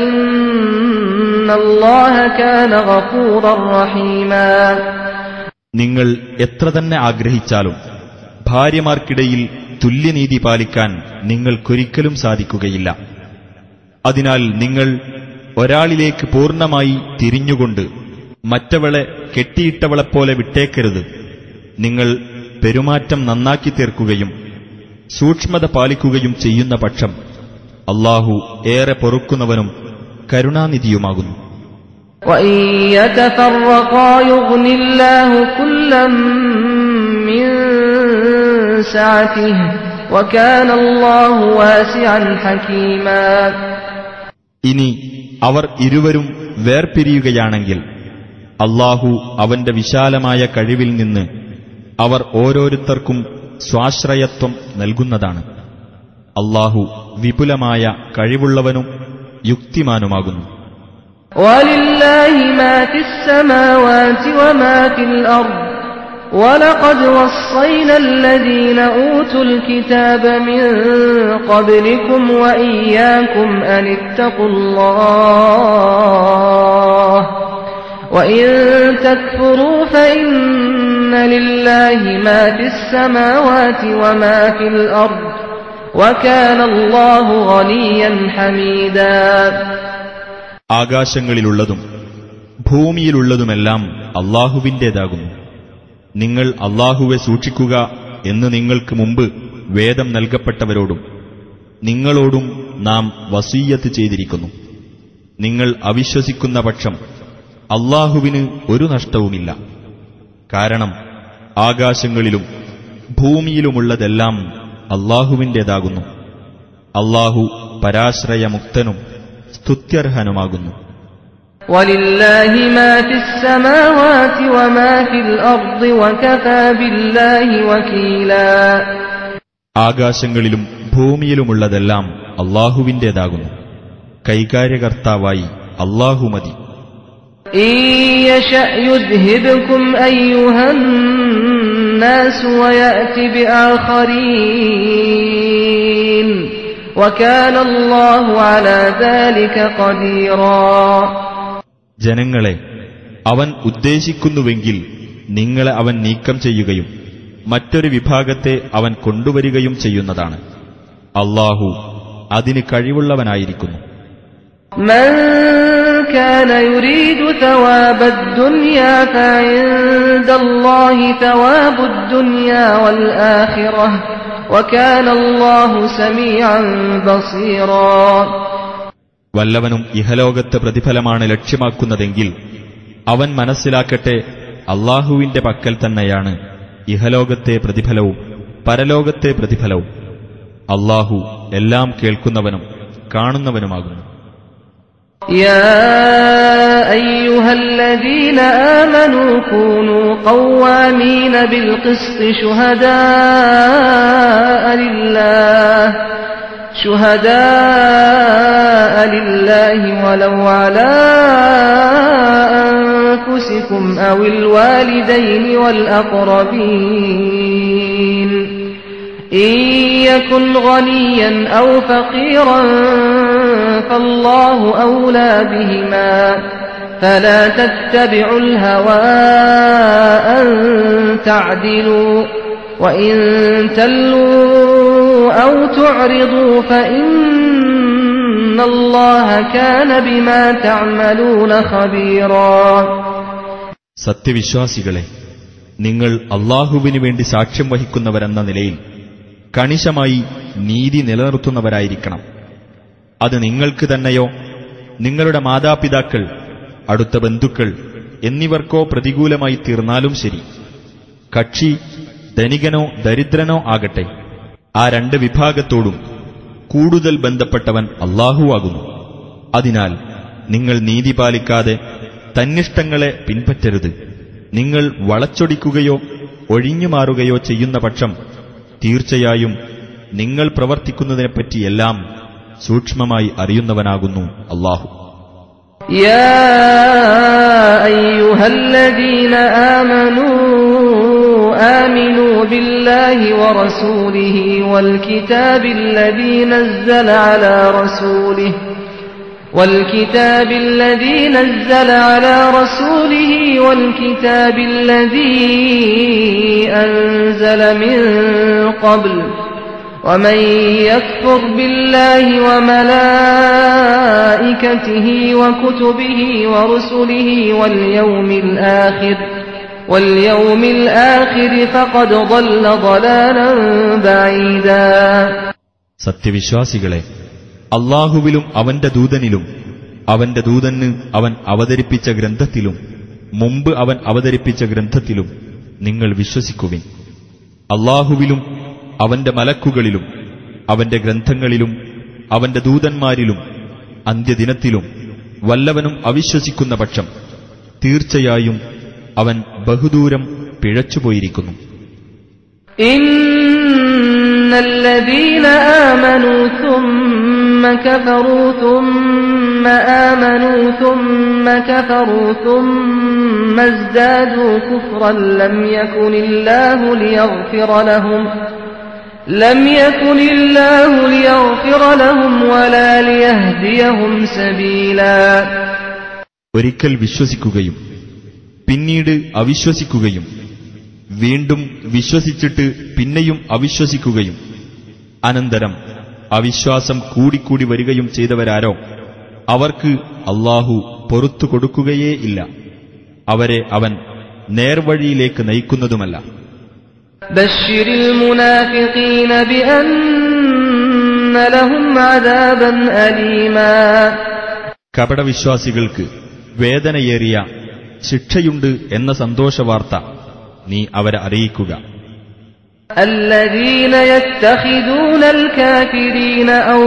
ഫഇന്നല്ലാഹ കാന ഗഫൂറർ റഹീമാ. നിങ്ങൾ എത്ര തന്നെ ആഗ്രഹിച്ചാലും ഭാര്യമാർക്കിടയിൽ തുല്യനീതി പാലിക്കാൻ നിങ്ങൾക്കൊരിക്കലും സാധിക്കുകയില്ല. അതിനാൽ നിങ്ങൾ ഒരാളിലേക്ക് പൂർണ്ണമായി തിരിഞ്ഞുകൊണ്ട് മറ്റവളെ കെട്ടിയിട്ടവളെപ്പോലെ വിട്ടേക്കരുത്. നിങ്ങൾ പെരുമാറ്റം നന്നാക്കി തീർക്കുകയും സൂക്ഷ്മത പാലിക്കുകയും ചെയ്യുന്ന പക്ഷം അല്ലാഹു ഏറെ പൊറുക്കുന്നവനും കരുണാനിധിയുമാകുന്നു. وَإِن يَتَفَرَّقَا يُغْنِ اللَّهُ كُلًّا مِّن سَعَتِهِ وَكَانَ اللَّهُ وَاسِعًا حَكِيمًا. ഇനി അവർ ഇരുവരും വേർപിരിയുകയാണെങ്കിൽ അല്ലാഹു അവന്റെ വിശാലമായ കഴിവിൽ നിന്ന് അവർ ഓരോരുത്തർക്കും സ്വാശ്രയത്വം നൽകുന്നതാണ്. അല്ലാഹു വിപുലമായ കഴിവുള്ളവനും യുക്തിമാനുമാകുന്നു. وَلِلَّهِ مَا فِي السَّمَاوَاتِ وَمَا فِي الْأَرْضِ وَلَقَدْ وَصَّيْنَا الَّذِينَ أُوتُوا الْكِتَابَ مِنْ قَبْلِكُمْ وَإِيَّاكُمْ أَنِ اتَّقُوا اللَّهَ وَإِن تَكْفُرُوا فَإِنَّ لِلَّهِ مَا فِي السَّمَاوَاتِ وَمَا فِي الْأَرْضِ وَكَانَ اللَّهُ غَنِيًّا حَمِيدًا. ആകാശങ്ങളിലുള്ളതും ഭൂമിയിലുള്ളതുമെല്ലാം അല്ലാഹുവിന്റേതാകുന്നു. നിങ്ങൾ അല്ലാഹുവെ സൂക്ഷിക്കുക എന്ന് നിങ്ങൾക്ക് മുമ്പ് വേദം നൽകപ്പെട്ടവരോടും നിങ്ങളോടും നാം വസീയത്ത് ചെയ്തിരിക്കുന്നു. നിങ്ങൾ അവിശ്വസിക്കുന്ന പക്ഷം അല്ലാഹുവിന് ഒരു നഷ്ടവുമില്ല. കാരണം ആകാശങ്ങളിലും ഭൂമിയിലുമുള്ളതെല്ലാം അല്ലാഹുവിന്റേതാകുന്നു. അല്ലാഹു പരാശ്രയമുക്തനും സ്തുത്യർഹനുമാകുന്നു. وَلِلَّهِ مَا فِي السَّمَاوَاتِ وَمَا فِي الْأَرْضِ وَكَفَى بِاللَّهِ وَكِيلًا. ആകാശങ്ങളിലും ഭൂമിയിലുമുള്ളതെല്ലാം അല്ലാഹുവിന്റേതാകുന്നു. കൈകാര്യകർത്താവായി അല്ലാഹു മതി. إِن يَشَأْ يُذْهِبْكُمْ أَيُّهَا النَّاسُ وَيَأْتِ بِآخَرِينَ وَكَانَ اللَّهُ عَلَى ذَلِكَ قَدِيرًا. ജനങ്ങളെ അവൻ ഉദ്ദേശിക്കുന്നുവെങ്കിൽ നിങ്ങളെ അവൻ നീക്കം ചെയ്യുകയും മറ്റൊരു വിഭാഗത്തെ അവൻ കൊണ്ടുവരികയും ചെയ്യുന്നതാണ്. അല്ലാഹു അതിന് കഴിവുള്ളവനായിരിക്കുന്നു. മൻ കാന യുരീദു തവാബദ് ദുനിയാ ഫഇൻദല്ലാഹി തവാബുദ് ദുനിയാ വൽ ആഖിറഹ് വകാന അല്ലാഹു സമീഅൻ ബസീറാ. വല്ലവനും ഇഹലോകത്തെ പ്രതിഫലമാണ് ലക്ഷ്യമാക്കുന്നതെങ്കിൽ അവൻ മനസ്സിലാക്കട്ടെ, അല്ലാഹുവിന്റെ പക്കൽ തന്നെയാണ് ഇഹലോകത്തെ പ്രതിഫലവും പരലോകത്തെ പ്രതിഫലവും. അല്ലാഹു എല്ലാം കേൾക്കുന്നവനും കാണുന്നവനുമാകുന്നു. യാ അയ്യുഹല്ലദീന ആമനൂ കൂനൂ ഖവ്വാമീന ബിൽ ഖിസ്തി ശുഹദാഅ ലില്ലാഹ് شهداء لله ولو على أنفسكم أو الوالدين والأقربين إن يكن غنيا أو فقيرا فالله أولى بهما فلا تتبعوا الهوى أن تعدلوا وإن تلوا أو تعرضوا فإن الله كان بما تعملون خبيرا. സത്യവിശ്വാസികളെ, നിങ്ങൾ അല്ലാഹുവിനു വേണ്ടി സാക്ഷ്യം വഹിക്കുന്നവരെന്ന നിലയിൽ കണിശമായി നീതി നിലനിർത്തുന്നവരായിരിക്കണം. അത് നിങ്ങൾക്ക് തന്നെയോ നിങ്ങളുടെ മാതാപിതാക്കൾ, അടുത്ത ബന്ധുക്കൾ എന്നിവർക്കോ പ്രതികൂലമായി തീർന്നാലും ശരി. കക്ഷി ധനികനോ ദരിദ്രനോ ആകട്ടെ, ആ രണ്ട് വിഭാഗത്തോടും കൂടുതൽ ബന്ധപ്പെട്ടവൻ അല്ലാഹുവാകുന്നു. അതിനാൽ നിങ്ങൾ നീതി പാലിക്കാതെ തന്നിഷ്ടങ്ങളെ പിൻപറ്റരുത്. നിങ്ങൾ വളച്ചൊടിക്കുകയോ ഒഴിഞ്ഞുമാറുകയോ ചെയ്യുന്ന പക്ഷം തീർച്ചയായും നിങ്ങൾ പ്രവർത്തിക്കുന്നതിനെപ്പറ്റിയെല്ലാം സൂക്ഷ്മമായി അറിയുന്നവനാകുന്നു അല്ലാഹു. യാ അയ്യുഹല്ലദീന ആമനൂ ആമിനൂ ബില്ലാഹി വറസൂലിഹി വൽ കിതാബില്ലദീ നസ്സല അലാ റസൂലിഹി والكتاب الذي نزل على رسوله والكتاب الذي أنزل من قبل ومن يكفر بالله وملائكته وكتبه ورسله واليوم الآخر واليوم الآخر فقد ضل ضلالا بعيدا. സത്യവിശ്വാസികളെ, അല്ലാഹുവിലും അവന്റെ ദൂതനിലും അവന്റെ ദൂതന് അവൻ അവതരിപ്പിച്ച ഗ്രന്ഥത്തിലും മുമ്പ് അവൻ അവതരിപ്പിച്ച ഗ്രന്ഥത്തിലും നിങ്ങൾ വിശ്വസിക്കുവിൻ. അല്ലാഹുവിലും അവന്റെ മലക്കുകളിലും അവന്റെ ഗ്രന്ഥങ്ങളിലും അവന്റെ ദൂതന്മാരിലും അന്ത്യദിനത്തിലും വല്ലവനും അവിശ്വസിക്കുന്ന പക്ഷം തീർച്ചയായും അവൻ ബഹുദൂരം പിഴച്ചുപോയിരിക്കുന്നു. الذين آمنوا ثم كفروا ثم آمنوا ثم كفروا ثم ازدادوا كفرا لم يكن الله ليغفر لهم لم يكن الله ليغفر لهم ولا ليهديهم سبيلا. ഒരിക്കൽ വിശ്വസിക്കുകയും പിന്നീട് അവിശ്വസിക്കുകയും വീണ്ടും വിശ്വസിച്ചിട്ട് പിന്നെയും അവിശ്വസിക്കുകയും അനന്തരം അവിശ്വാസം കൂടിക്കൂടി വരികയും ചെയ്തവരാരോ അവർക്ക് അല്ലാഹു പൊറുത്തു കൊടുക്കുകയേ ഇല്ല. അവരെ അവൻ നേർവഴിയിലേക്ക് നയിക്കുന്നതുമല്ല. ബശ്ശിരിൽ മുനാഫിഖീന ബിഅന്ന ലഹും അദാബൻ അലീമാ. കപടവിശ്വാസികൾക്ക് വേദനയേറിയ ശിക്ഷയുണ്ട് എന്ന സന്തോഷവാർത്ത നീ അവരെ അറിയിക്കുക. الذين يتخذون الكافرين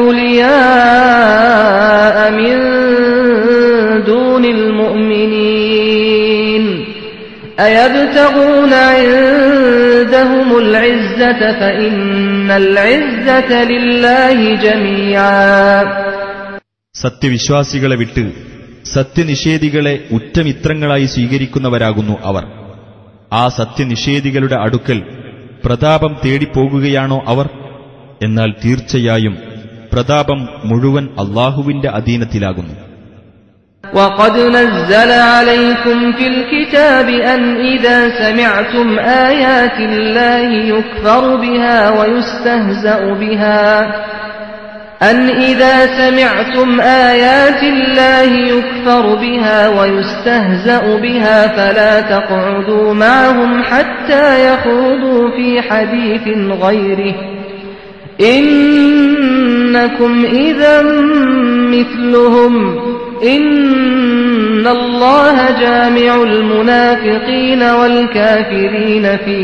أولياء من دون المؤمنين أيبتغون عندهم العزة فإن العزة لله جميعا. സത്യവിശ്വാസികളെ വിട്ട് സത്യനിഷേധികളെ ഉറ്റമിത്രങ്ങളായി സ്വീകരിക്കുന്നവരാകുന്നു അവർ. ആ സത്യനിഷേധികളുടെ അടുക്കൽ പ്രതാപം തേടിപ്പോകുകയാണോ അവർ? എന്നാൽ തീർച്ചയായും പ്രതാപം മുഴുവൻ അല്ലാഹുവിന്റെ അധീനത്തിലാകുന്നു. وقد نزل عليكم في الكتاب أن إذا سمعتم آيات الله يكفر بها ويستهزأ بها أن إذا سمعتم آيات الله يكفر بها ويستهزأ بها فلا تقعدوا معهم حتى يخوضوا في حديث غيره إنكم إذا مثلهم إن الله جامع المنافقين والكافرين في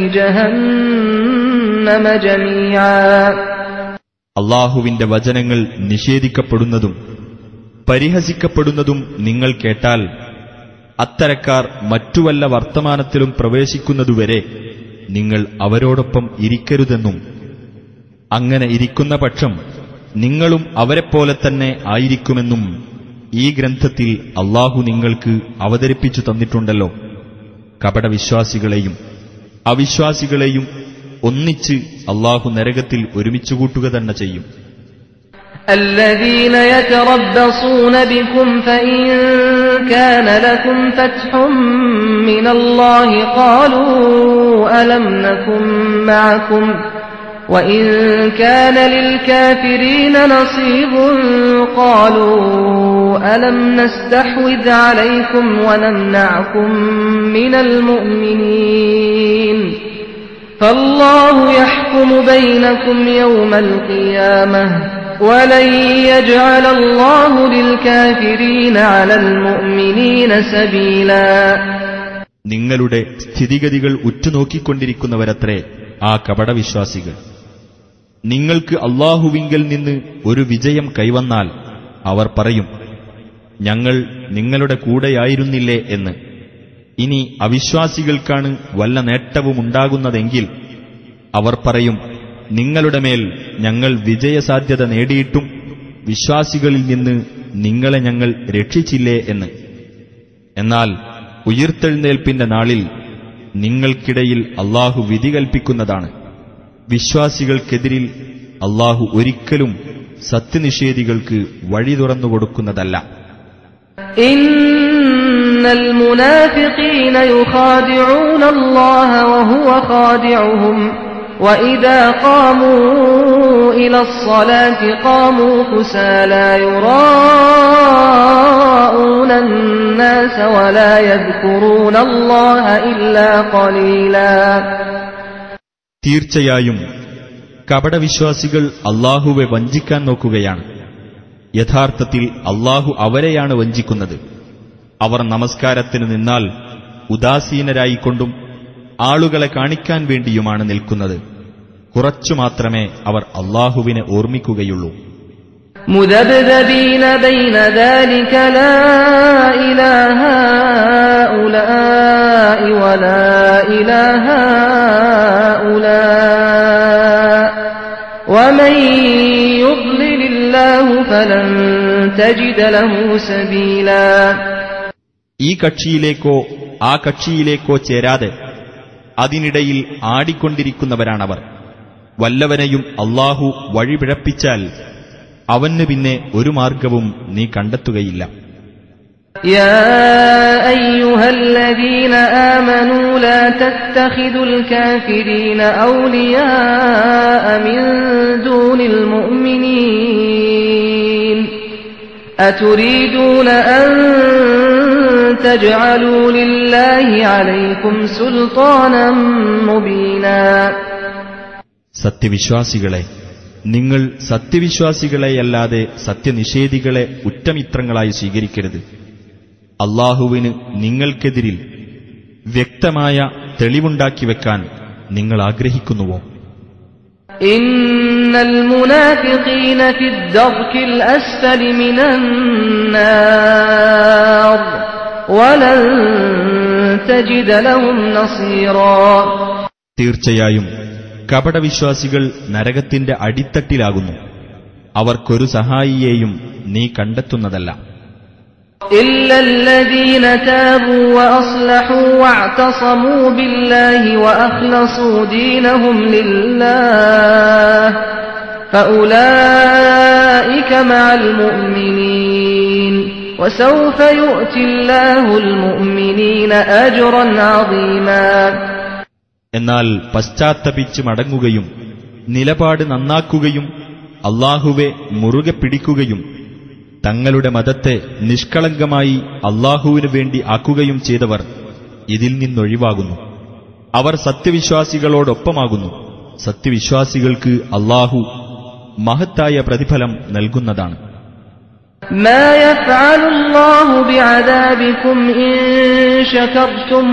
جهنم جميعا. അല്ലാഹുവിന്റെ വചനങ്ങൾ നിഷേധിക്കപ്പെടുന്നതും പരിഹസിക്കപ്പെടുന്നതും നിങ്ങൾ കേട്ടാൽ അത്തരക്കാർ മറ്റു വല്ല വർത്തമാനത്തിലും പ്രവേശിക്കുന്നതുവരെ നിങ്ങൾ അവരോടൊപ്പം ഇരിക്കരുതെന്നും അങ്ങനെ ഇരിക്കുന്ന പക്ഷം നിങ്ങളും അവരെപ്പോലെ തന്നെ ആയിരിക്കുമെന്നും ഈ ഗ്രന്ഥത്തിൽ അല്ലാഹു നിങ്ങൾക്ക് അവതരിപ്പിച്ചു തന്നിട്ടുണ്ടല്ലോ. കപടവിശ്വാസികളെയും അവിശ്വാസികളെയും ഒന്നിച്ച് അല്ലാഹു നരകത്തിൽ ഒരുമിച്ചുകൂട്ടുക തന്നെ ചെയ്യും. الذين يتربصون بكم فإن كان لكم فتح من الله قالوا ألم نكن معكم وإن كان للكافرين نصيب قالوا ألم نستحوذ عليكم ونمنعكم من المؤمنين فالله يحكم بينكم يوم القيامة وَلَنْ يَجْعَلَ اللَّهُ لِلْكَافِرِينَ عَلَى الْمُؤْمِنِينَ سَبِيلًا. നിങ്ങളുടെ സ്ഥിതിഗതികൾ ഉറ്റുനോക്കിക്കൊണ്ടിരിക്കുന്നവരത്രേ ആ കപടവിശ്വാസികൾ. നിങ്ങൾക്ക് അല്ലാഹുവിങ്കൽ നിന്ന് ഒരു വിജയം കൈവന്നാൽ അവർ പറയും, ഞങ്ങൾ നിങ്ങളുടെ കൂടെയായിരുന്നില്ലേ എന്ന്. ഇനി അവിശ്വാസികൾക്കാണ് വല്ല നേട്ടവുമുണ്ടാകുന്നതെങ്കിൽ അവർ പറയും, നിങ്ങളുടെ മേൽ ഞങ്ങൾ വിജയസാധ്യത നേടിയിട്ടും വിശ്വാസികളിൽ നിന്ന് നിങ്ങളെ ഞങ്ങൾ രക്ഷിച്ചില്ലേ എന്ന്. എന്നാൽ ഉയിർത്തെഴുന്നേൽപ്പിന്റെ നാളിൽ നിങ്ങൾക്കിടയിൽ അല്ലാഹു വിധി കൽപ്പിക്കുന്നതാണ്. വിശ്വാസികൾക്കെതിരിൽ അല്ലാഹു ഒരിക്കലും സത്യനിഷേധികൾക്ക് വഴി തുറന്നുകൊടുക്കുന്നതല്ല. ഇന്നൽ മുനാഫിഖീന യുഖാദിഊന അല്ലാഹ വഹുവ ഖാദിഉഹും وَإِذَا قَامُوا إِلَى الصَّلَاةِ قَامُوا كُسَالَى يُرَاءُونَ النَّاسَ وَلَا يَذْكُرُونَ اللَّهَ إِلَّا قَلِيلًا. തീർച്ചയായും കപടവിശ്വാസികൾ അല്ലാഹുവെ വഞ്ചിക്കാൻ നോക്കുകയാണ്. യഥാർത്ഥത്തിൽ അല്ലാഹു അവരെയാണ് വഞ്ചിക്കുന്നത്. അവർ നമസ്കാരത്തിന് നിന്നാൽ ഉദാസീനരായിക്കൊണ്ടും ആളുകളെ കാണിക്കാൻ വേണ്ടിയുമാണ് നിൽക്കുന്നത്. കുറച്ചു മാത്രമേ അവർ അല്ലാഹുവിനെ ഓർമ്മിക്കുകയുള്ളൂ. മുദബ്ദബീന ബൈന ദാലിക ലാ ഇലാഹ ഉലാഇ വലാ ഇലാഹ ഉലാ വമൻ യുദ്ലിലില്ലാഹു ഫലൻ തജിദ ലഹു സബീലാ. ഈ കക്ഷിയിലേക്കോ ആ കക്ഷിയിലേക്കോ ചേരാതെ അതിനിടയിൽ ആടിക്കൊണ്ടിരിക്കുന്നവരാണവർ. വല്ലവനെയും അല്ലാഹു വഴിപിഴപ്പിച്ചാൽ അവന് പിന്നെ ഒരു മാർഗവും നീ കണ്ടെത്തുകയില്ല. യാ അയ്യുഹല്ലദീന ആമനൂ ലാ തത്തഖിദുൽ കാഫിരീന ഔലിയാഅ മിൻ ദൂനിൽ മുഅ്മിനീൻ അതുരീദൂന അൻ തജ്അലൂ ലില്ലാഹി അലൈക്കും സുൽത്താനം മുബീനാ. സത്യവിശ്വാസികളെ, നിങ്ങൾ സത്യവിശ്വാസികളെയല്ലാതെ സത്യനിഷേധികളെ ഉറ്റമിത്രങ്ങളായി സ്വീകരിക്കരുത്. അല്ലാഹുവിന് നിങ്ങൾക്കെതിരിൽ വ്യക്തമായ തെളിവുണ്ടാക്കി വെക്കാൻ നിങ്ങൾ ആഗ്രഹിക്കുന്നുവോ? ഇന്നൽ മുനാഫിഖീന ഫിദ്ദർകിൽ അസ്ഫലി മിനൻ നാർ വലൻ തജിദ ലഹും നസീറാ. തീർച്ചയായും കപടവിശ്വാസികൾ നരകത്തിന്റെ അടിത്തട്ടിലാകുന്നു. അവർക്കൊരു സഹായിയെയും നീ കണ്ടെത്തുന്നതല്ല. ഇല്ലല്ലദീന താബൂ വഅസ്ലഹൂ വഅതസമൂ ബില്ലാഹി വഅഖ്ലസൂ ദീനഹും ലില്ലാഹ് ഫഉലൈക മഅൽ മുഅ്മിനീൻ വസൗഫ യുഅ്തില്ലാഹുൽ മുഅ്മിനീന അജ്റൻ അദീമാ. എന്നാൽ പശ്ചാത്തപിച്ച് മടങ്ങുകയും നിലപാട് നന്നാക്കുകയും അല്ലാഹുവെ മുറുകെ പിടിക്കുകയും തങ്ങളുടെ മതത്തെ നിഷ്കളങ്കമായി അല്ലാഹുവിനു വേണ്ടി ആക്കുകയും ചെയ്തവർ ഇതിൽ നിന്നൊഴിവാകുന്നു. അവർ സത്യവിശ്വാസികളോടൊപ്പമാകുന്നു. സത്യവിശ്വാസികൾക്ക് അല്ലാഹു മഹത്തായ പ്രതിഫലം നൽകുന്നതാണ്. മാ യഫ്അലുല്ലാഹു ബിഅദാബികും ഇൻ ശകർതും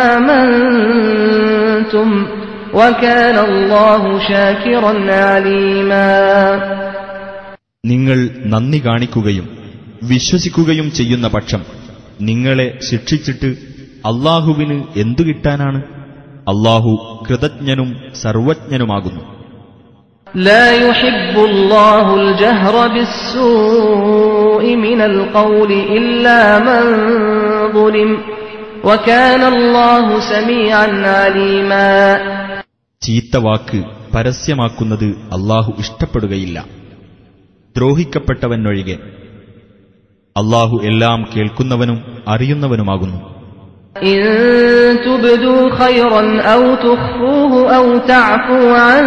വആമൻതും വകാന അല്ലാഹു ശാകിറൻ അലീമാ. നിങ്ങൾ നന്ദി കാണിക്കുകയും വിശ്വസിക്കുകയും ചെയ്യുന്ന പക്ഷം നിങ്ങളെ ശിക്ഷിച്ചിട്ട് അല്ലാഹുവിന് എന്തു കിട്ടാനാണ്? അല്ലാഹു കൃതജ്ഞനും സർവജ്ഞനുമാകുന്നു. لا يحب الله الجهر بالسوء من القول إلا من ظلم وكان الله سميعا عليما. ചീത്ത വാക്ക് പരസ്യമാക്കുന്നത് അല്ലാഹു ഇഷ്ടപ്പെടുകയില്ല, ദ്രോഹിക്കപ്പെട്ടവനൊഴികെ. അല്ലാഹു എല്ലാം കേൾക്കുന്നവനും അറിയുന്നവനുമാകുന്നു. إن تبدوا خيرا أو تخفوه أو تعفوا عن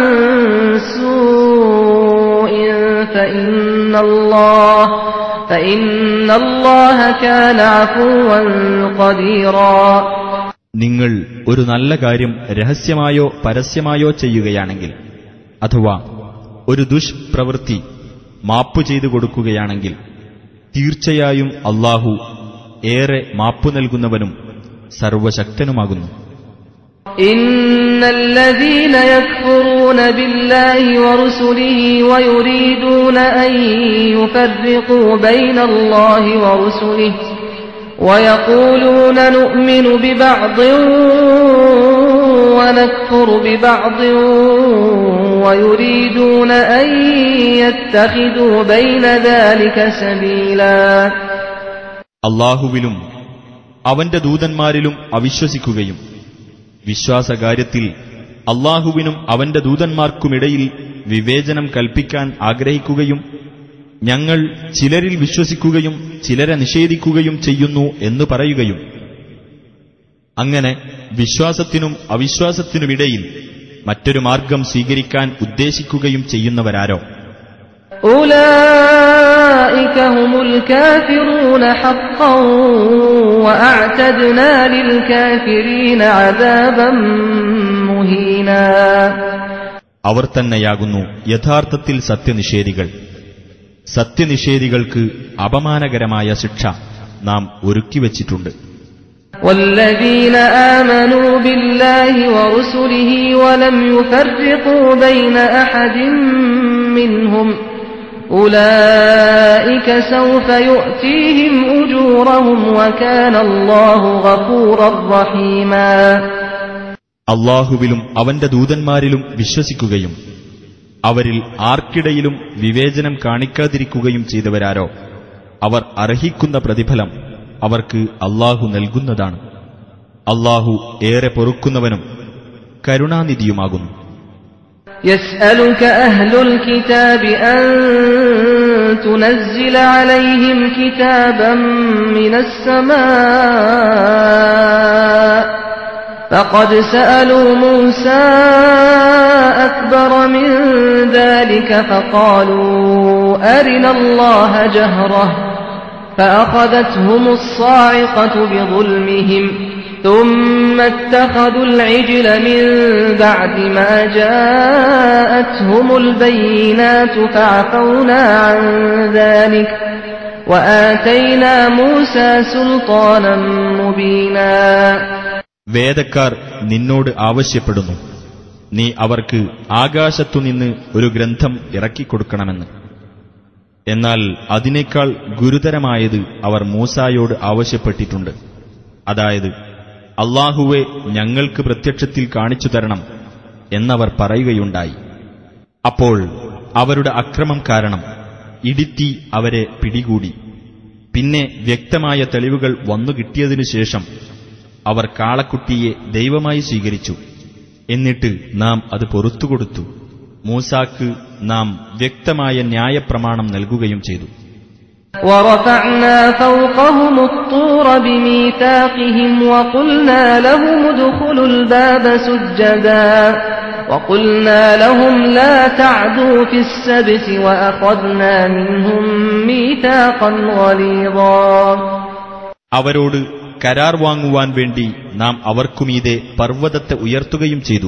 سوء فإن الله فإن الله كان عفوا قديرا. നിങ്ങൾ ഒരു നല്ല കാര്യം രഹസ്യമായോ പരസ്യമായോ ചെയ്യുകയാണെങ്കിൽ, അഥവാ ഒരു ദുഷ്പ്രവൃത്തി മാപ്പു ചെയ്തു കൊടുക്കുകയാണെങ്കിൽ, തീർച്ചയായും അല്ലാഹു ഏറെ മാപ്പു നൽകുന്നവനും സർവശക്തനുമാകുന്നു. ഇന്നല്ലദീന യക്ഫുറൂന ബില്ലാഹി വറുസുലിഹി വയുരീദൂന അൻ യുഫർരിഖൂ ബൈനല്ലാഹി വറുസുലിഹി വയഖൂലൂന നുഅ്മിനു ബിബഅദിൻ വനക്ഫുറു ബിബഅദിൻ വയുരീദൂന അൻ യത്തഖിദൂ ബൈന ദാലിക സബീലാ. അല്ലാഹുവിലും അവന്റെ ദൂതന്മാരിലും അവിശ്വസിക്കുകയും വിശ്വാസകാര്യത്തിൽ അല്ലാഹുവിനും അവന്റെ ദൂതന്മാർക്കുമിടയിൽ വിവേചനം കൽപ്പിക്കാൻ ആഗ്രഹിക്കുകയും ഞങ്ങൾ ചിലരിൽ വിശ്വസിക്കുകയും ചിലരെ നിഷേധിക്കുകയും ചെയ്യുന്നു എന്ന് പറയുകയും, അങ്ങനെ വിശ്വാസത്തിനും അവിശ്വാസത്തിനുമിടയിൽ മറ്റൊരു മാർഗം സ്വീകരിക്കാൻ ഉദ്ദേശിക്കുകയും ചെയ്യുന്നവരാരോ, ഉലൈക ഹുമുൽ കാഫിറൂന ഹഖ്ഖൻ വഅഅതദ്നാ ലിൽ കാഫിരീന അദാബൻ മുഹീനാ. അവർ തന്നെയാകുന്നു യഥാർത്ഥത്തിൽ സത്യനിഷേധികൾ. സത്യനിഷേധികൾക്ക് അപമാനകരമായ ശിക്ഷ നാം ഒരുക്കിവച്ചിട്ടുണ്ട്. والذين آمنوا بالله ورسله ولم يفرقوا بين أحد منهم أولئك سوف يؤتيهم أجورهم وكان الله غفورا رحيما. അല്ലാഹുവിലും അവന്റെ ദൂതന്മാരിലും വിശ്വസിക്കുകയും അവരിൽ ആർക്കിടയിലും വിവേചനം കാണിക്കാതിരിക്കുകയും ചെയ്തവരാരോ അവർ അർഹിക്കുന്ന പ്രതിഫലം അവർക്ക് അല്ലാഹു നൽകുന്നതാണ്. അല്ലാഹു ഏറെ പൊറുക്കുന്നവനും കരുണാനിധിയുമാകുന്നു. يسألك أهل الكتاب أن تنزل عليهم كتابا من السماء فقد سألوا موسى أكبر من ذلك فقالوا أرنا الله جهرة فأخذتهم الصاعقة بظلمهم ثم اتخذوا العجل من بعد ما جاءتهم البينات فعفونا عن ذلك وآتينا موسى سلطانا مبينا. വേദക്കാർ നിന്നോട് ആവശ്യപ്പെടുന്നു, നീ അവർക്ക് ആകാശത്തുനിന്ന് ഒരു ഗ്രന്ഥം ഇറക്കിക്കൊടുക്കണമെന്ന്. എന്നാൽ അതിനേക്കാൾ ഗുരുതരമായത് അവർ മൂസായോട് ആവശ്യപ്പെട്ടിട്ടുണ്ട്. അതായത്, അല്ലാഹുവെ ഞങ്ങൾക്ക് പ്രത്യക്ഷത്തിൽ കാണിച്ചു തരണം എന്നവർ പറയുകയുണ്ടായി. അപ്പോൾ അവരുടെ അക്രമം കാരണം ഇടിത്തി അവരെ പിടികൂടി. പിന്നെ വ്യക്തമായ തെളിവുകൾ വന്നുകിട്ടിയതിനു ശേഷം അവർ കാളക്കുട്ടിയെ ദൈവമായി സ്വീകരിച്ചു. എന്നിട്ട് നാം അത് പൊറുത്തുകൊടുത്തു. മൂസാക്ക് നാം വ്യക്തമായ ന്യായപ്രമാണം നൽകുകയും ചെയ്തു. وَرَفَعْنَا فَوْقَهُمُ الطُّورَ بِمِيثَاقِهِمْ وَقُلْنَا لَهُمُ ادْخُلُوا الْبَابَ سُجَّدًا وَقُلْنَا لَهُمْ لَا تَعْدُوا فِي السَّبْتِ وَأَخَذْنَا مِنْهُمْ مِيثَاقًا غَلِيظًا. അവരോട് കരാർ വാങ്ങുവാൻ വേണ്ടി നാം അവർക്കുമീതെ പർവ്വതത്തെ ഉയർത്തുകയും ചെയ്തു.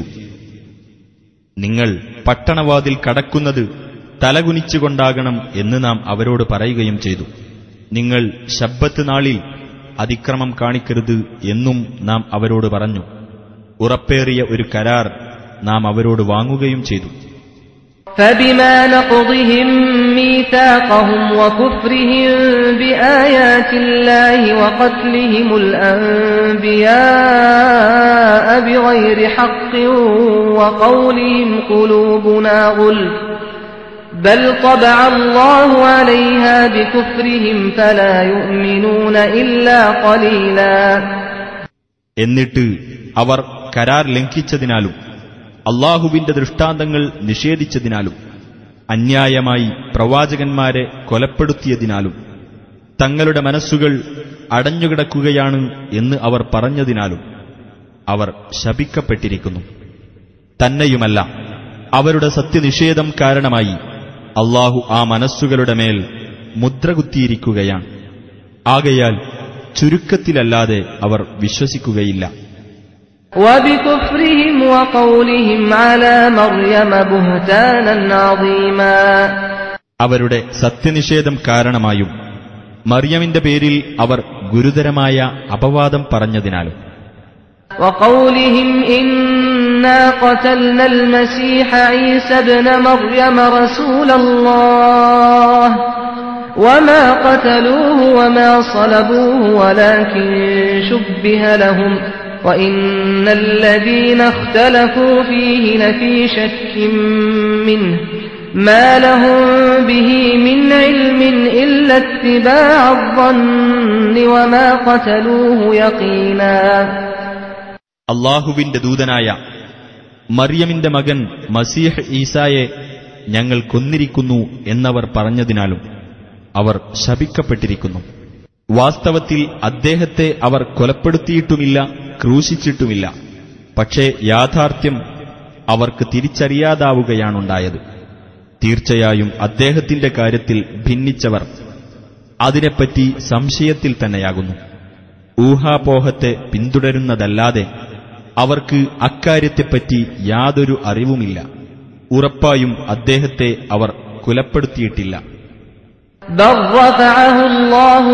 നിങ്ങൾ പട്ടണവാതിൽ കടക്കുന്നത് തലകുനിച്ചുകൊണ്ടാകണം എന്ന് നാം അവരോട് പറയുകയും ചെയ്തു. നിങ്ങൾ ശബ്ബത്ത് നാളിൽ അതിക്രമം കാണിക്കരുത് എന്നും നാം അവരോട് പറഞ്ഞു. ഉറപ്പേറിയ ഒരു കരാർ നാം അവരോട് വാങ്ങുകയും ചെയ്തു. فَبِمَا نَقْضِهِمْ مِيثَاقَهُمْ وَكُفْرِهِمْ بِآيَاتِ اللَّهِ وَقَتْلِهِمُ الْأَنْبِيَاءَ بِغَيْرِ حَقٍّ وَقَوْلِهِمْ قُلُوبُنَا غُلْفٌ بل طبع الله عليها بكفرهم فلا يؤمنون إلا قليلا. എന്നിട്ട് അവർ കരാർ ലംഘിച്ചതിനാലും അല്ലാഹുവിന്റെ ദൃഷ്ടാന്തങ്ങൾ നിഷേധിച്ചതിനാലും അന്യായമായി പ്രവാചകന്മാരെ കൊലപ്പെടുത്തിയതിനാലും തങ്ങളുടെ മനസ്സുകൾ അടഞ്ഞുകിടക്കുകയാണ് എന്ന് അവർ പറഞ്ഞതിനാലും അവർ ശപിക്കപ്പെട്ടിരിക്കുന്നു. തന്നെയുമല്ല, അവരുടെ സത്യനിഷേധം കാരണമായി അല്ലാഹു ആ മനസ്സുകളുടെ മേൽ മുദ്രകുത്തിയിരിക്കുകയാണ്. ആകയാൽ ചുരുക്കത്തിലല്ലാതെ അവർ വിശ്വസിക്കുകയില്ല. وبكفرهم وقولهم على مريم بهتانا عظيما. അവരുടെ സത്യനിഷേധം കാരണമായും മറിയമിന്റെ പേരിൽ അവർ ഗുരുതരമായ അപവാദം പറഞ്ഞതിനാലും وقولهم إنا قتلنا المسيح عيسى ابن مريم رسول الله وما قتلوه وما صلبوه ولكن شبه لهم وإن الذين اختلفوا فيه لفي شك منه ما لهم به من علم إلا اتباع الظن وما قتلوه يقينا. അല്ലാഹുവിന്റെ ദൂതനായ മറിയമിന്റെ മകൻ മസീഹ് ഈസായെ ഞങ്ങൾ കൊന്നിരിക്കുന്നു എന്നവർ പറഞ്ഞതിനാലും അവർ ശപിക്കപ്പെട്ടിരിക്കുന്നു. വാസ്തവത്തിൽ അദ്ദേഹത്തെ അവർ കൊലപ്പെടുത്തിയിട്ടുമില്ല, ക്രൂശിച്ചിട്ടുമില്ല. പക്ഷേ യാഥാർത്ഥ്യം അവർക്ക് തിരിച്ചറിയാതാവുകയാണുണ്ടായത്. തീർച്ചയായും അദ്ദേഹത്തിന്റെ കാര്യത്തിൽ ഭിന്നിച്ചവർ അതിനെപ്പറ്റി സംശയത്തിൽ തന്നെയാകുന്നു. ഊഹാപോഹത്തെ പിന്തുടരുന്നതല്ലാതെ അവർക്ക് അക്കാര്യത്തെപ്പറ്റി യാതൊരു അറിവുമില്ല. ഉറപ്പായും അദ്ദേഹത്തെ അവർ കൊലപ്പെടുത്തിയിട്ടില്ല. بل رفعه الله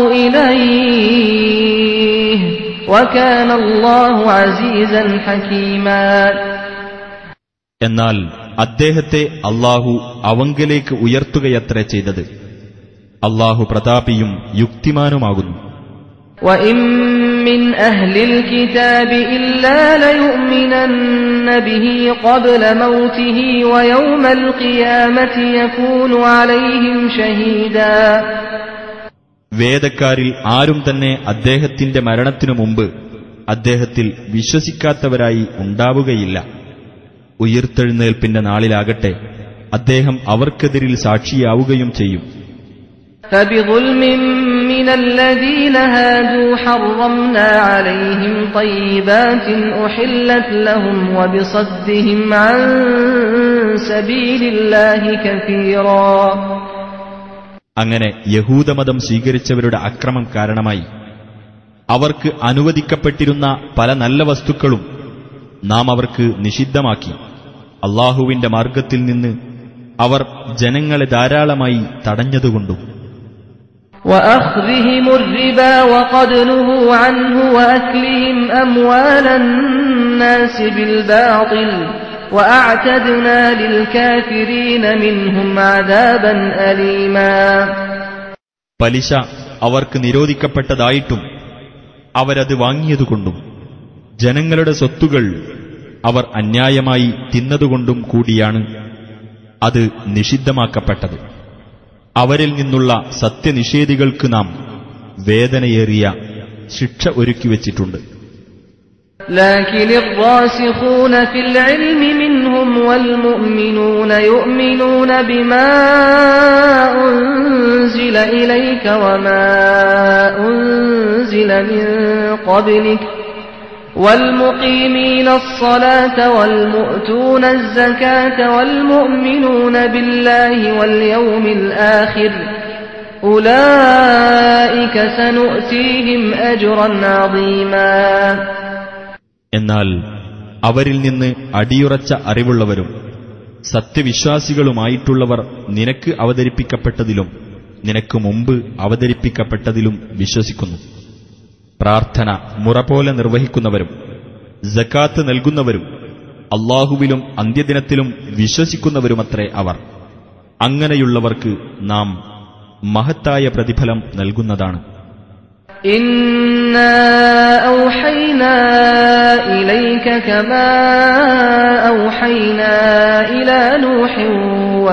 إليه وكان الله عزيزا حكيما. എന്നാൽ അദ്ദേഹത്തെ അല്ലാഹു അവങ്കലേക്ക് ഉയർത്തുകയത്രേ ചെയ്തത്. അല്ലാഹു പ്രതാപിയും യുക്തിമാനുമാകുന്നു. وإن من أهل الكتاب إلا ليؤمنن به قبل موته ويوم القيامة يكون عليهم شهيدا. വേദക്കാരിൽ ആരും തന്നെ അദ്ദേഹത്തിന്റെ മരണത്തിനു മുമ്പ് അദ്ദേഹത്തിൽ വിശ്വസിക്കാത്തവരായി ഉണ്ടാവുകയില്ല. ഉയിർത്തെഴുന്നേൽപ്പിന്റെ നാളിലാകട്ടെ അദ്ദേഹം അവർക്കെതിരിൽ സാക്ഷിയാവുകയും ചെയ്യും. فبظلم من الذين هادوا حرمنا عليهم طيبات أحلت لهم وبصدهم عن سبيل الله كثيرا. അങ്ങനെ യഹൂദമതം സ്വീകരിച്ചവരുടെ അക്രമം കാരണമായി അവർക്ക് അനുവദിക്കപ്പെട്ടിരുന്ന പല നല്ല വസ്തുക്കളും നാം അവർക്ക് നിഷിദ്ധമാക്കി. അല്ലാഹുവിന്റെ മാർഗത്തിൽ നിന്ന് അവർ ജനങ്ങളെ ധാരാളമായി തടഞ്ഞതുകൊണ്ടും وأخذهم الربا وقد نهوا عنه وأكلهم أموال الناس بالباطل وأعتدنا للكافرين منهم عذابا أليما. പലിശ അവർക്ക് നിരോധിക്കപ്പെട്ടതായിട്ടും അവരത് വാങ്ങിയതുകൊണ്ടും ജനങ്ങളുടെ സ്വത്തുകൾ അവർ അന്യായമായി തിന്നതുകൊണ്ടും കൂടിയാണ് അത് നിഷിദ്ധമാക്കപ്പെട്ടത്. അവരിൽ നിന്നുള്ള സത്യനിഷേധികൾക്ക് നാം വേദനയേറിയ ശിക്ഷ ഒരുക്കിവച്ചിട്ടുണ്ട്. لكن الراسخون في العلم منهم والمؤمنون يؤمنون بما أنزل إليك وما أنزل من قبلك والمقيمين الصلاة والمؤتون الزكاة والمؤمنون بالله واليوم الآخر أولئك سنؤتيهم أجرا عظيما. എന്നാൽ അവരിൽ നിന്ന് അടിയുറച്ച അറിവുള്ളവരും സത്യവിശ്വാസികളുമായിട്ടുള്ളവർ നിനക്ക് അവതരിപ്പിക്കപ്പെട്ടതിലും നിനക്ക് മുമ്പ് അവതരിപ്പിക്കപ്പെട്ടതിലും വിശ്വസിക്കുന്നു. പ്രാർത്ഥന മുറപോലെ നിർവഹിക്കുന്നവരും സക്കാത്ത് നൽകുന്നവരും അല്ലാഹുവിലും അന്ത്യദിനത്തിലും വിശ്വസിക്കുന്നവരുമത്രേ അവർ. അങ്ങനെയുള്ളവർക്ക് നാം മഹത്തായ പ്രതിഫലം നൽകുന്നതാണ്. ഇന്നാ ഔഹൈനാ ഇലൈക കമാ ഔഹൈനാ ഇലാ നൂഹിൻ വൻ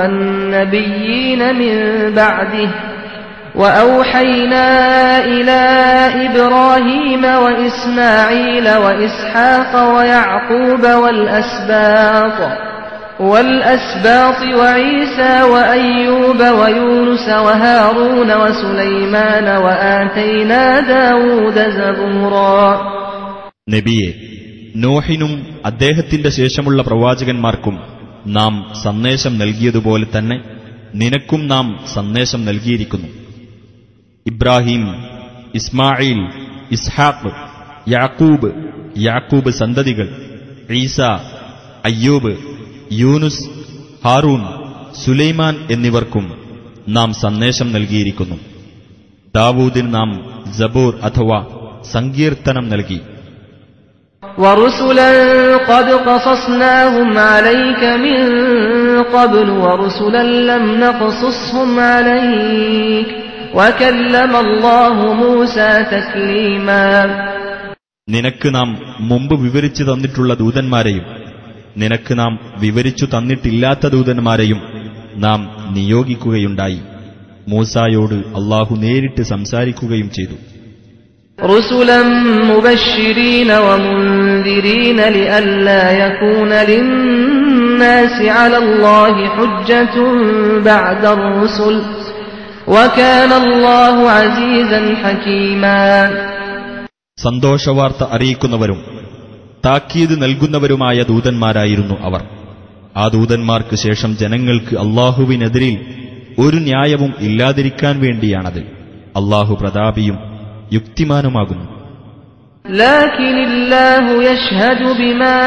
والنبيين من بعده وأوحينا إلى إبراهيم وإسماعيل وإسحاق ويعقوب والأسباط والأسباط وعيسى وأيوب ويونس وهارون وسليمان وآتينا داود زبورا. നബിയെ, നോഹിനും അദ്ദേഹത്തിന്റെ ശേഷമുള്ള പ്രവാചകന്മാർക്കും നാം സന്ദേശം നൽകിയതുപോലെ തന്നെ നിനക്കും നാം സന്ദേശം നൽകിയിരിക്കുന്നു. ഇബ്രാഹിം, ഇസ്മായിൽ, ഇസ്ഹാഖ്, യാക്കൂബ്, യാക്കൂബ് സന്തതികൾ, ഈസ, അയ്യൂബ്, യൂനുസ്, ഹാറൂൻ, സുലൈമാൻ എന്നിവർക്കും നാം സന്ദേശം നൽകിയിരിക്കുന്നു. ദാവൂദിന് നാം സബൂർ അഥവാ സങ്കീർത്തനം നൽകി. وَرُسُلًا قَدْ قَصَصْنَاهُمْ عَلَيْكَ مِنْ قَبْلُ وَرُسُلًا لَمْ نَقْصُصْهُمْ عَلَيْكَ وَكَلَّمَ اللَّهُ مُوسَى تَكْلِيمًا. നിനക്ക് നാം മുമ്പ് വിവരിച്ചു തന്നിട്ടുള്ള ദൂതന്മാരെയും നിനക്ക് നാം വിവരിച്ചു തന്നിട്ടില്ലാത്ത ദൂതന്മാരെയും നാം നിയോഗിക്കുകയുണ്ടായി. മൂസായോട് അല്ലാഹു നേരിട്ട് സംസാരിക്കുകയും ചെയ്തു. رُسُلًا مُبَشِّرِينَ وَمُنذِرِينَ لِئَلَّا يَكُونَ لِلنَّاسِ عَلَى اللَّهِ حُجَّةٌ بَعْدَ الرُّسُلِ وَكَانَ اللَّهُ عَزِيزًا حَكِيمًا. സന്തോഷവാർത്ത അറിയിക്കുന്നവരും താക്കീത് നൽകുന്നവരുമായ ദൂതന്മാരായിരുന്നു അവർ. ആ ദൂതന്മാർക്ക് ശേഷം ജനങ്ങൾക്ക് അല്ലാഹുവിനെതിരിൽ ഒരു ന്യായവും ഇല്ലാതിരിക്കാൻ വേണ്ടിയാണത്. അല്ലാഹു പ്രതാപിയും യുക്തിമാനുമാകുന്നു. لكن الله يشهد بما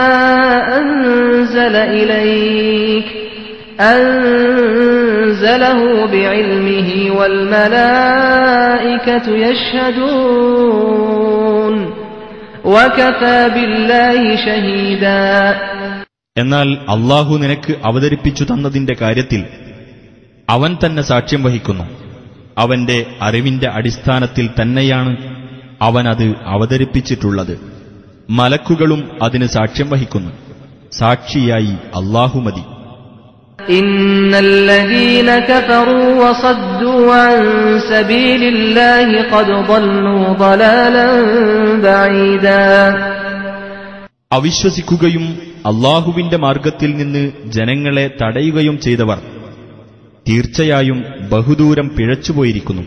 أنزل إليك أنزله بعلمه والملائكة يشهدون وكفى بالله شهيدا. എന്നാൽ അല്ലാഹു നിനക്ക് അവതരിപ്പിച്ചു തന്നതിന്റെ കാര്യത്തിൽ അവൻ തന്നെ സാക്ഷ്യം വഹിക്കുന്നു. അവന്റെ അറിവിന്റെ അടിസ്ഥാനത്തിൽ തന്നെയാണ് അവൻ അത് അവതരിപ്പിച്ചിട്ടുള്ളത്. മലക്കുകളും അതിന് സാക്ഷ്യം വഹിക്കുന്നു. സാക്ഷിയായി അല്ലാഹു മതി. ഇന്നല്ലദീന കഫറൂ വസദ്ദൂ അൻ സബീലില്ലാഹി ഖദ് ضلوا ضلالا ബഈദാ. അവിശ്വസിക്കുകയും അല്ലാഹുവിന്റെ മാർഗത്തിൽ നിന്ന് ജനങ്ങളെ തടയുകയും ചെയ്തവർ തീർച്ചയായും ബഹുദൂരം പിഴച്ചുപോയിരിക്കുന്നു.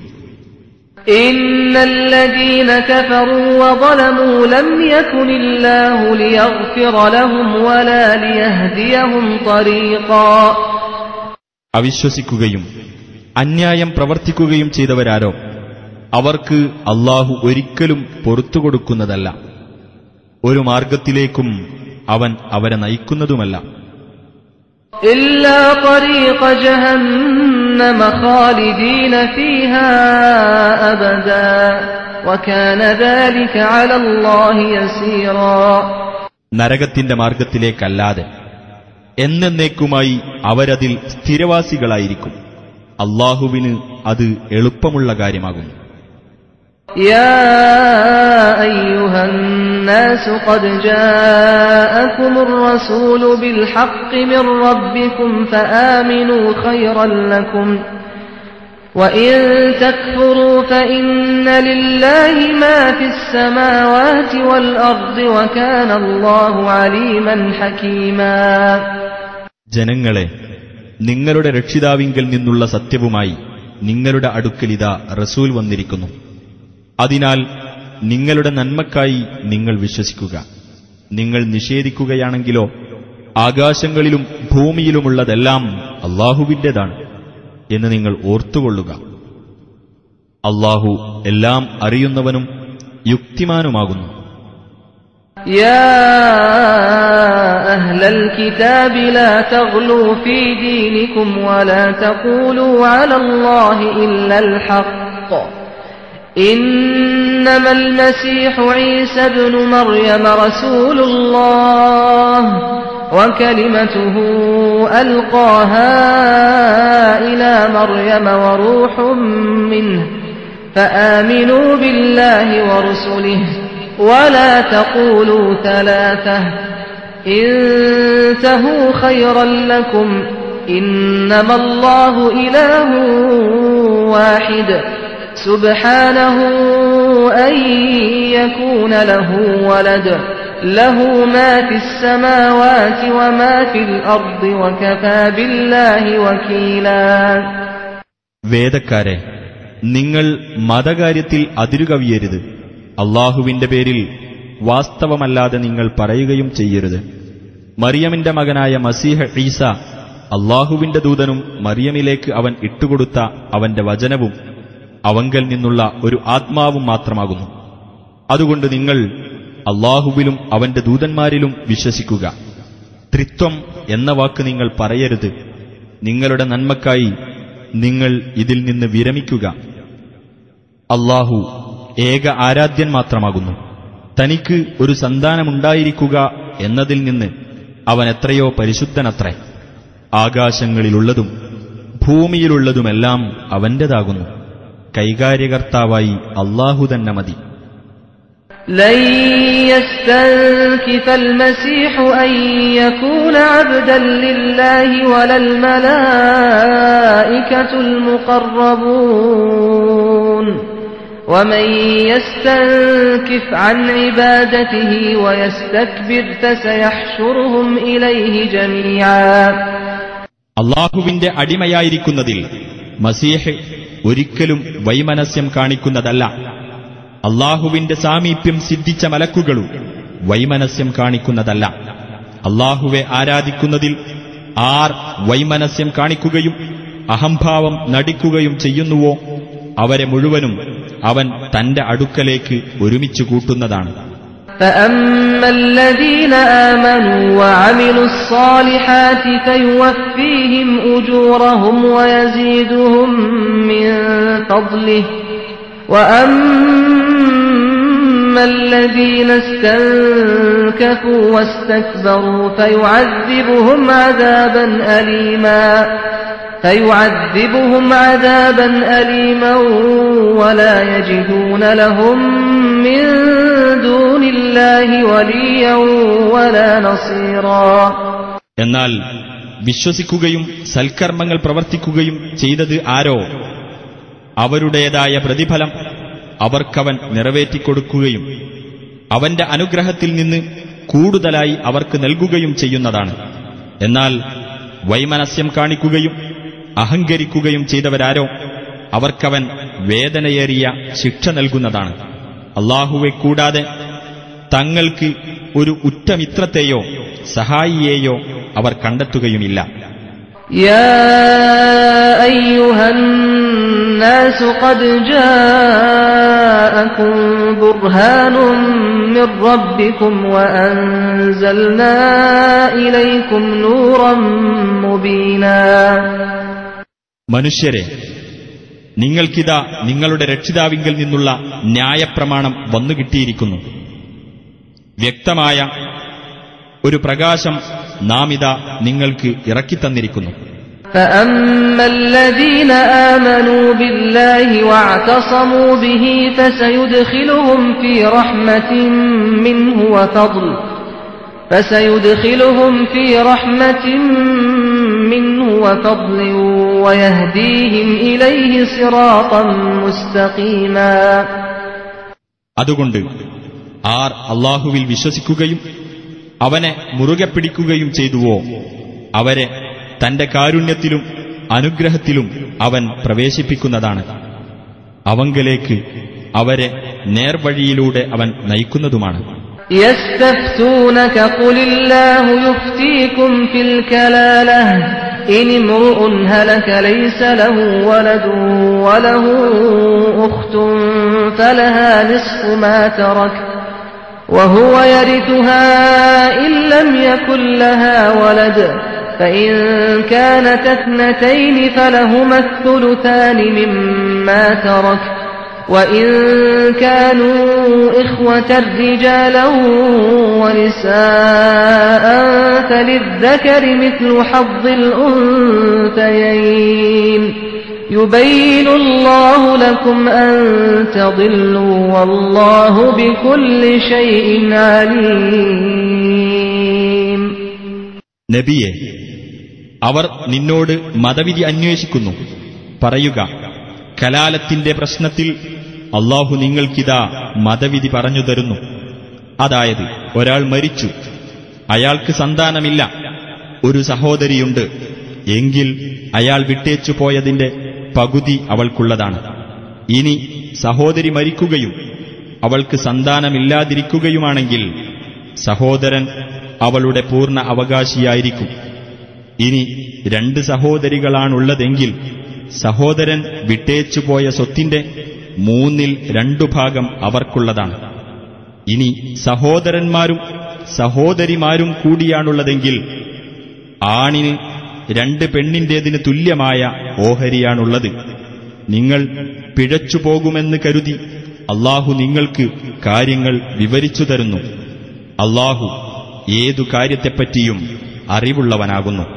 ഇന്നല്ലദീന കഫറൂ വളമൂ ലം യകുനില്ലാഹു ലിയഗ്ഫിറ ലഹും വലാ ലിയഹ്ദിയഹും ത്വരീഖാ. അവിശ്വസിക്കുകയും അന്യായം പ്രവർത്തിക്കുകയും ചെയ്തവരാരോ അവർക്ക് അല്ലാഹു ഒരിക്കലും പൊറുത്തുകൊടുക്കുന്നതല്ല. ഒരു മാർഗത്തിലേക്കും അവൻ അവരെ നയിക്കുന്നതുമല്ല. إلا طريق جهنم خالدين فيها أبدا وكان ذلك على الله يسيرا. നരകത്തിന്റെ മാർഗത്തിലേക്കല്ലാതെ എന്നേക്കുമായി അവരതിൽ സ്ഥിരവാസികളായിരിക്കും. അല്ലാഹുവിന് അത് എളുപ്പമുള്ള കാര്യമാകുന്നു. يا أيها الناس قد جاءكم الرسول بالحق من ربكم فآمنوا خيرا لكم وإن تكفروا فإن لله ما في السماوات والأرض وكان الله عليما حكيما. ജനങ്ങളെ, നിങ്ങളുടെ രക്ഷിതാവിങ്കൽ നിന്നുള്ള സത്യവുമായി നിങ്ങളുടെ അടുക്കലിതാ റസൂൽ വന്നിരിക്കുന്നു. അതിനാൽ നിങ്ങളുടെ നന്മക്കായി നിങ്ങൾ വിശ്വസിക്കുക. നിങ്ങൾ നിഷേധിക്കുകയാണെങ്കിലോ ആകാശങ്ങളിലും ഭൂമിയിലുമുള്ളതെല്ലാം അല്ലാഹുവിന്റേതാണ് എന്ന് നിങ്ങൾ ഓർത്തുകൊള്ളുക. അല്ലാഹു എല്ലാം അറിയുന്നവനും യുക്തിമാനുമാകുന്നു. യാ അഹ്ലൽ കിതാബി ലാ തഗ്ലൂ ഫീ ദീനികും വലാ തഖൂലൂ അലല്ലാഹി ഇല്ലൽ ഹഖ് إنما المسيح عيسى ابن مريم رسول الله وكلمته ألقاها إلى مريم وروح منه فآمنوا بالله ورسله ولا تقولوا ثلاثة انتهوا خيرا لكم إنما الله إله واحد سبحانه أن يكون له ولد له ما في السماوات وما في الأرض وكفى بالله وكيلا. വേദക്കാരെ, നിങ്ങൾ മതകാര്യത്തിൽ അതിരുകവിയരുത്. അല്ലാഹുവിന്റെ പേരിൽ വാസ്തവമല്ലാതെ നിങ്ങൾ പറയുകയും ചെയ്യരുത്. മറിയമിന്റെ മകനായ മസീഹ് ഈസ അല്ലാഹുവിന്റെ ദൂതനും മറിയമിലേക്ക് അവൻ ഇട്ടുകൊടുത്ത അവന്റെ വചനവും അവങ്കൽ നിന്നുള്ള ഒരു ആത്മാവും മാത്രമാകുന്നു. അതുകൊണ്ട് നിങ്ങൾ അല്ലാഹുവിലും അവന്റെ ദൂതന്മാരിലും വിശ്വസിക്കുക. ത്രിത്വം എന്ന വാക്ക് നിങ്ങൾ പറയരുത്. നിങ്ങളുടെ നന്മക്കായി നിങ്ങൾ ഇതിൽ നിന്ന് വിരമിക്കുക. അല്ലാഹു ഏക ആരാധ്യൻ മാത്രമാകുന്നു. തനിക്ക് ഒരു സന്താനമുണ്ടായിരിക്കുക എന്നതിൽ നിന്ന് അവൻ എത്രയോ പരിശുദ്ധനത്രേ. ആകാശങ്ങളിലുള്ളതും ഭൂമിയിലുള്ളതുമെല്ലാം അവന്റേതാകുന്നു. കൈകാര്യകർത്താവായി അല്ലാഹു തന്നെ മതി. لن يستنكف المسيح أن يكون عبدا لله ولا الملائكة المقربون ومن يستنكف عن عبادته ويستكبر فسيحشرهم إليه جميعا. അല്ലാഹുവിന്റെ അടിമയായിരിക്കുന്നതിൽ മസീഹ് ഒരിക്കലും വൈമനസ്യം കാണിക്കുന്നതല്ല. അല്ലാഹുവിന്റെ സാമീപ്യം സിദ്ധിച്ച മലക്കുകളും വൈമനസ്യം കാണിക്കുന്നതല്ല. അല്ലാഹുവെ ആരാധിക്കുന്നതിൽ ആർ വൈമനസ്യം കാണിക്കുകയും അഹംഭാവം നടിക്കുകയും ചെയ്യുന്നുവോ അവരെ മുഴുവനും അവൻ തന്റെ അടുക്കലേക്ക് ഒരുമിച്ചു കൂട്ടുന്നതാണ്. فأما الذين آمنوا وعملوا الصالحات فيوفيهم أجورهم ويزيدهم من فضله وأما الذين استنكفوا واستكبروا فيعذبهم عذابا أليما فيعذبهم عذابا أليما ولا يجدون لهم من دون الله وليا ولا نصيرا. എന്നാൽ വിശ്വസിക്കുകയും സൽക്കർമ്മങ്ങൾ പ്രവർത്തിക്കുകയും ചെയ്തത് ആരോ അവരുടേതായ പ്രതിഫലം അവർക്കവൻ നിറവേറ്റിക്കൊടുക്കുകയും അവന്റെ അനുഗ്രഹത്തിൽ നിന്ന് കൂടുതലായി അവർക്ക് നൽകുകയും ചെയ്യുന്നതാണ്. എന്നാൽ വൈമനസ്യം കാണിക്കുകയും അഹങ്കരിക്കുകയും ചെയ്തവരാരോ അവർക്കവൻ വേദനയേറിയ ശിക്ഷ നൽകുന്നതാണ്. അല്ലാഹുവെ കൂടാതെ തങ്ങൾക്ക് ഒരു ഉറ്റമിത്രത്തെയോ സഹായിയെയോ അവർ കണ്ടെത്തുകയുമില്ല. യാ അയ്യുഹൻ നാസു ഖദ് ജാഅകും ബുർഹാനും മിർ റബ്ബികും വഅൻസൽനാ ഇലൈകും നൂറൻ മുബീനാ. മനുഷ്യരെ, നിങ്ങൾക്കിതാ നിങ്ങളുടെ രക്ഷിതാവിങ്കിൽ നിന്നുള്ള ന്യായപ്രമാണം വന്നുകിട്ടിയിരിക്കുന്നു. വ്യക്തമായ ഒരു പ്രകാശം നാം ഇതാ നിങ്ങൾക്ക് ഇറക്കിത്തന്നിരിക്കുന്നു. فأما الذين آمنوا بالله واعتصموا به فسيدخلهم في رحمة منه وفضل فسيدخلهم في رحمة منه وفضل ويهديهم إليه صراطا مستقيما. അതുകൊണ്ട് ആർ അല്ലാഹുവിൽ വിശ്വസിക്കുകയും അവനെ മുറുകെ പിടിക്കുകയും ചെയ്തുവോ അവരെ തന്റെ കാരുണ്യത്തിലും അനുഗ്രഹത്തിലും അവൻ പ്രവേശിപ്പിക്കുന്നതാണ്. അവങ്കലേക്ക് അവരെ നേർവഴിയിലൂടെ അവൻ നയിക്കുന്നതുമാണ്. يستفتونك قل الله يفتيكم في الكلالة إن امرؤ هلك ليس له ولد وله أخت فلها نصف ما ترك وهو يرثها إن لم يكن لها ولد فإن كانت اثنتين فلهما الثلثان مما ترك وإن كانوا إخوة رجالا ونساء فللذكر مثل حظ الأنثيين يبين الله لكم أن تضلوا والله بكل شيء عليم. നബിയെ, അവർ നിന്നോട് മതവിധി അന്വേഷിക്കുന്നു. പറയുക, കലാലത്തിന്റെ പ്രശ്നത്തിൽ അല്ലാഹു നിങ്ങൾക്കിതാ മതവിധി പറഞ്ഞു തരുന്നു. അതായത്, ഒരാൾ മരിച്ചു, അയാൾക്ക് സന്താനമില്ല, ഒരു സഹോദരിയുണ്ട് എങ്കിൽ അയാൾ വിട്ടേച്ചു പോയതിന്റെ പകുതി അവൾക്കുള്ളതാണ്. ഇനി സഹോദരി മരിക്കുകയും അവൾക്ക് സന്താനമില്ലാതിരിക്കുകയുമാണെങ്കിൽ സഹോദരൻ അവളുടെ പൂർണ്ണ അവകാശിയായിരിക്കും. ഇനി രണ്ട് സഹോദരികളാണുള്ളതെങ്കിൽ സഹോദരൻ വിട്ടേച്ചുപോയ സ്വത്തിന്റെ മൂന്നിൽ രണ്ടു ഭാഗം അവർക്കുള്ളതാണ്. ഇനി സഹോദരന്മാരും സഹോദരിമാരും കൂടിയാണുള്ളതെങ്കിൽ ആണിന് രണ്ട് പെണ്ണിന്റേതിന് തുല്യമായ ഓഹരിയാണുള്ളത്. നിങ്ങൾ പിഴച്ചുപോകുമെന്ന് കരുതി അല്ലാഹു നിങ്ങൾക്ക് കാര്യങ്ങൾ വിവരിച്ചു തരുന്നു. അല്ലാഹു ഏതു കാര്യത്തെപ്പറ്റിയും അറിവുള്ളവനാകുന്നു.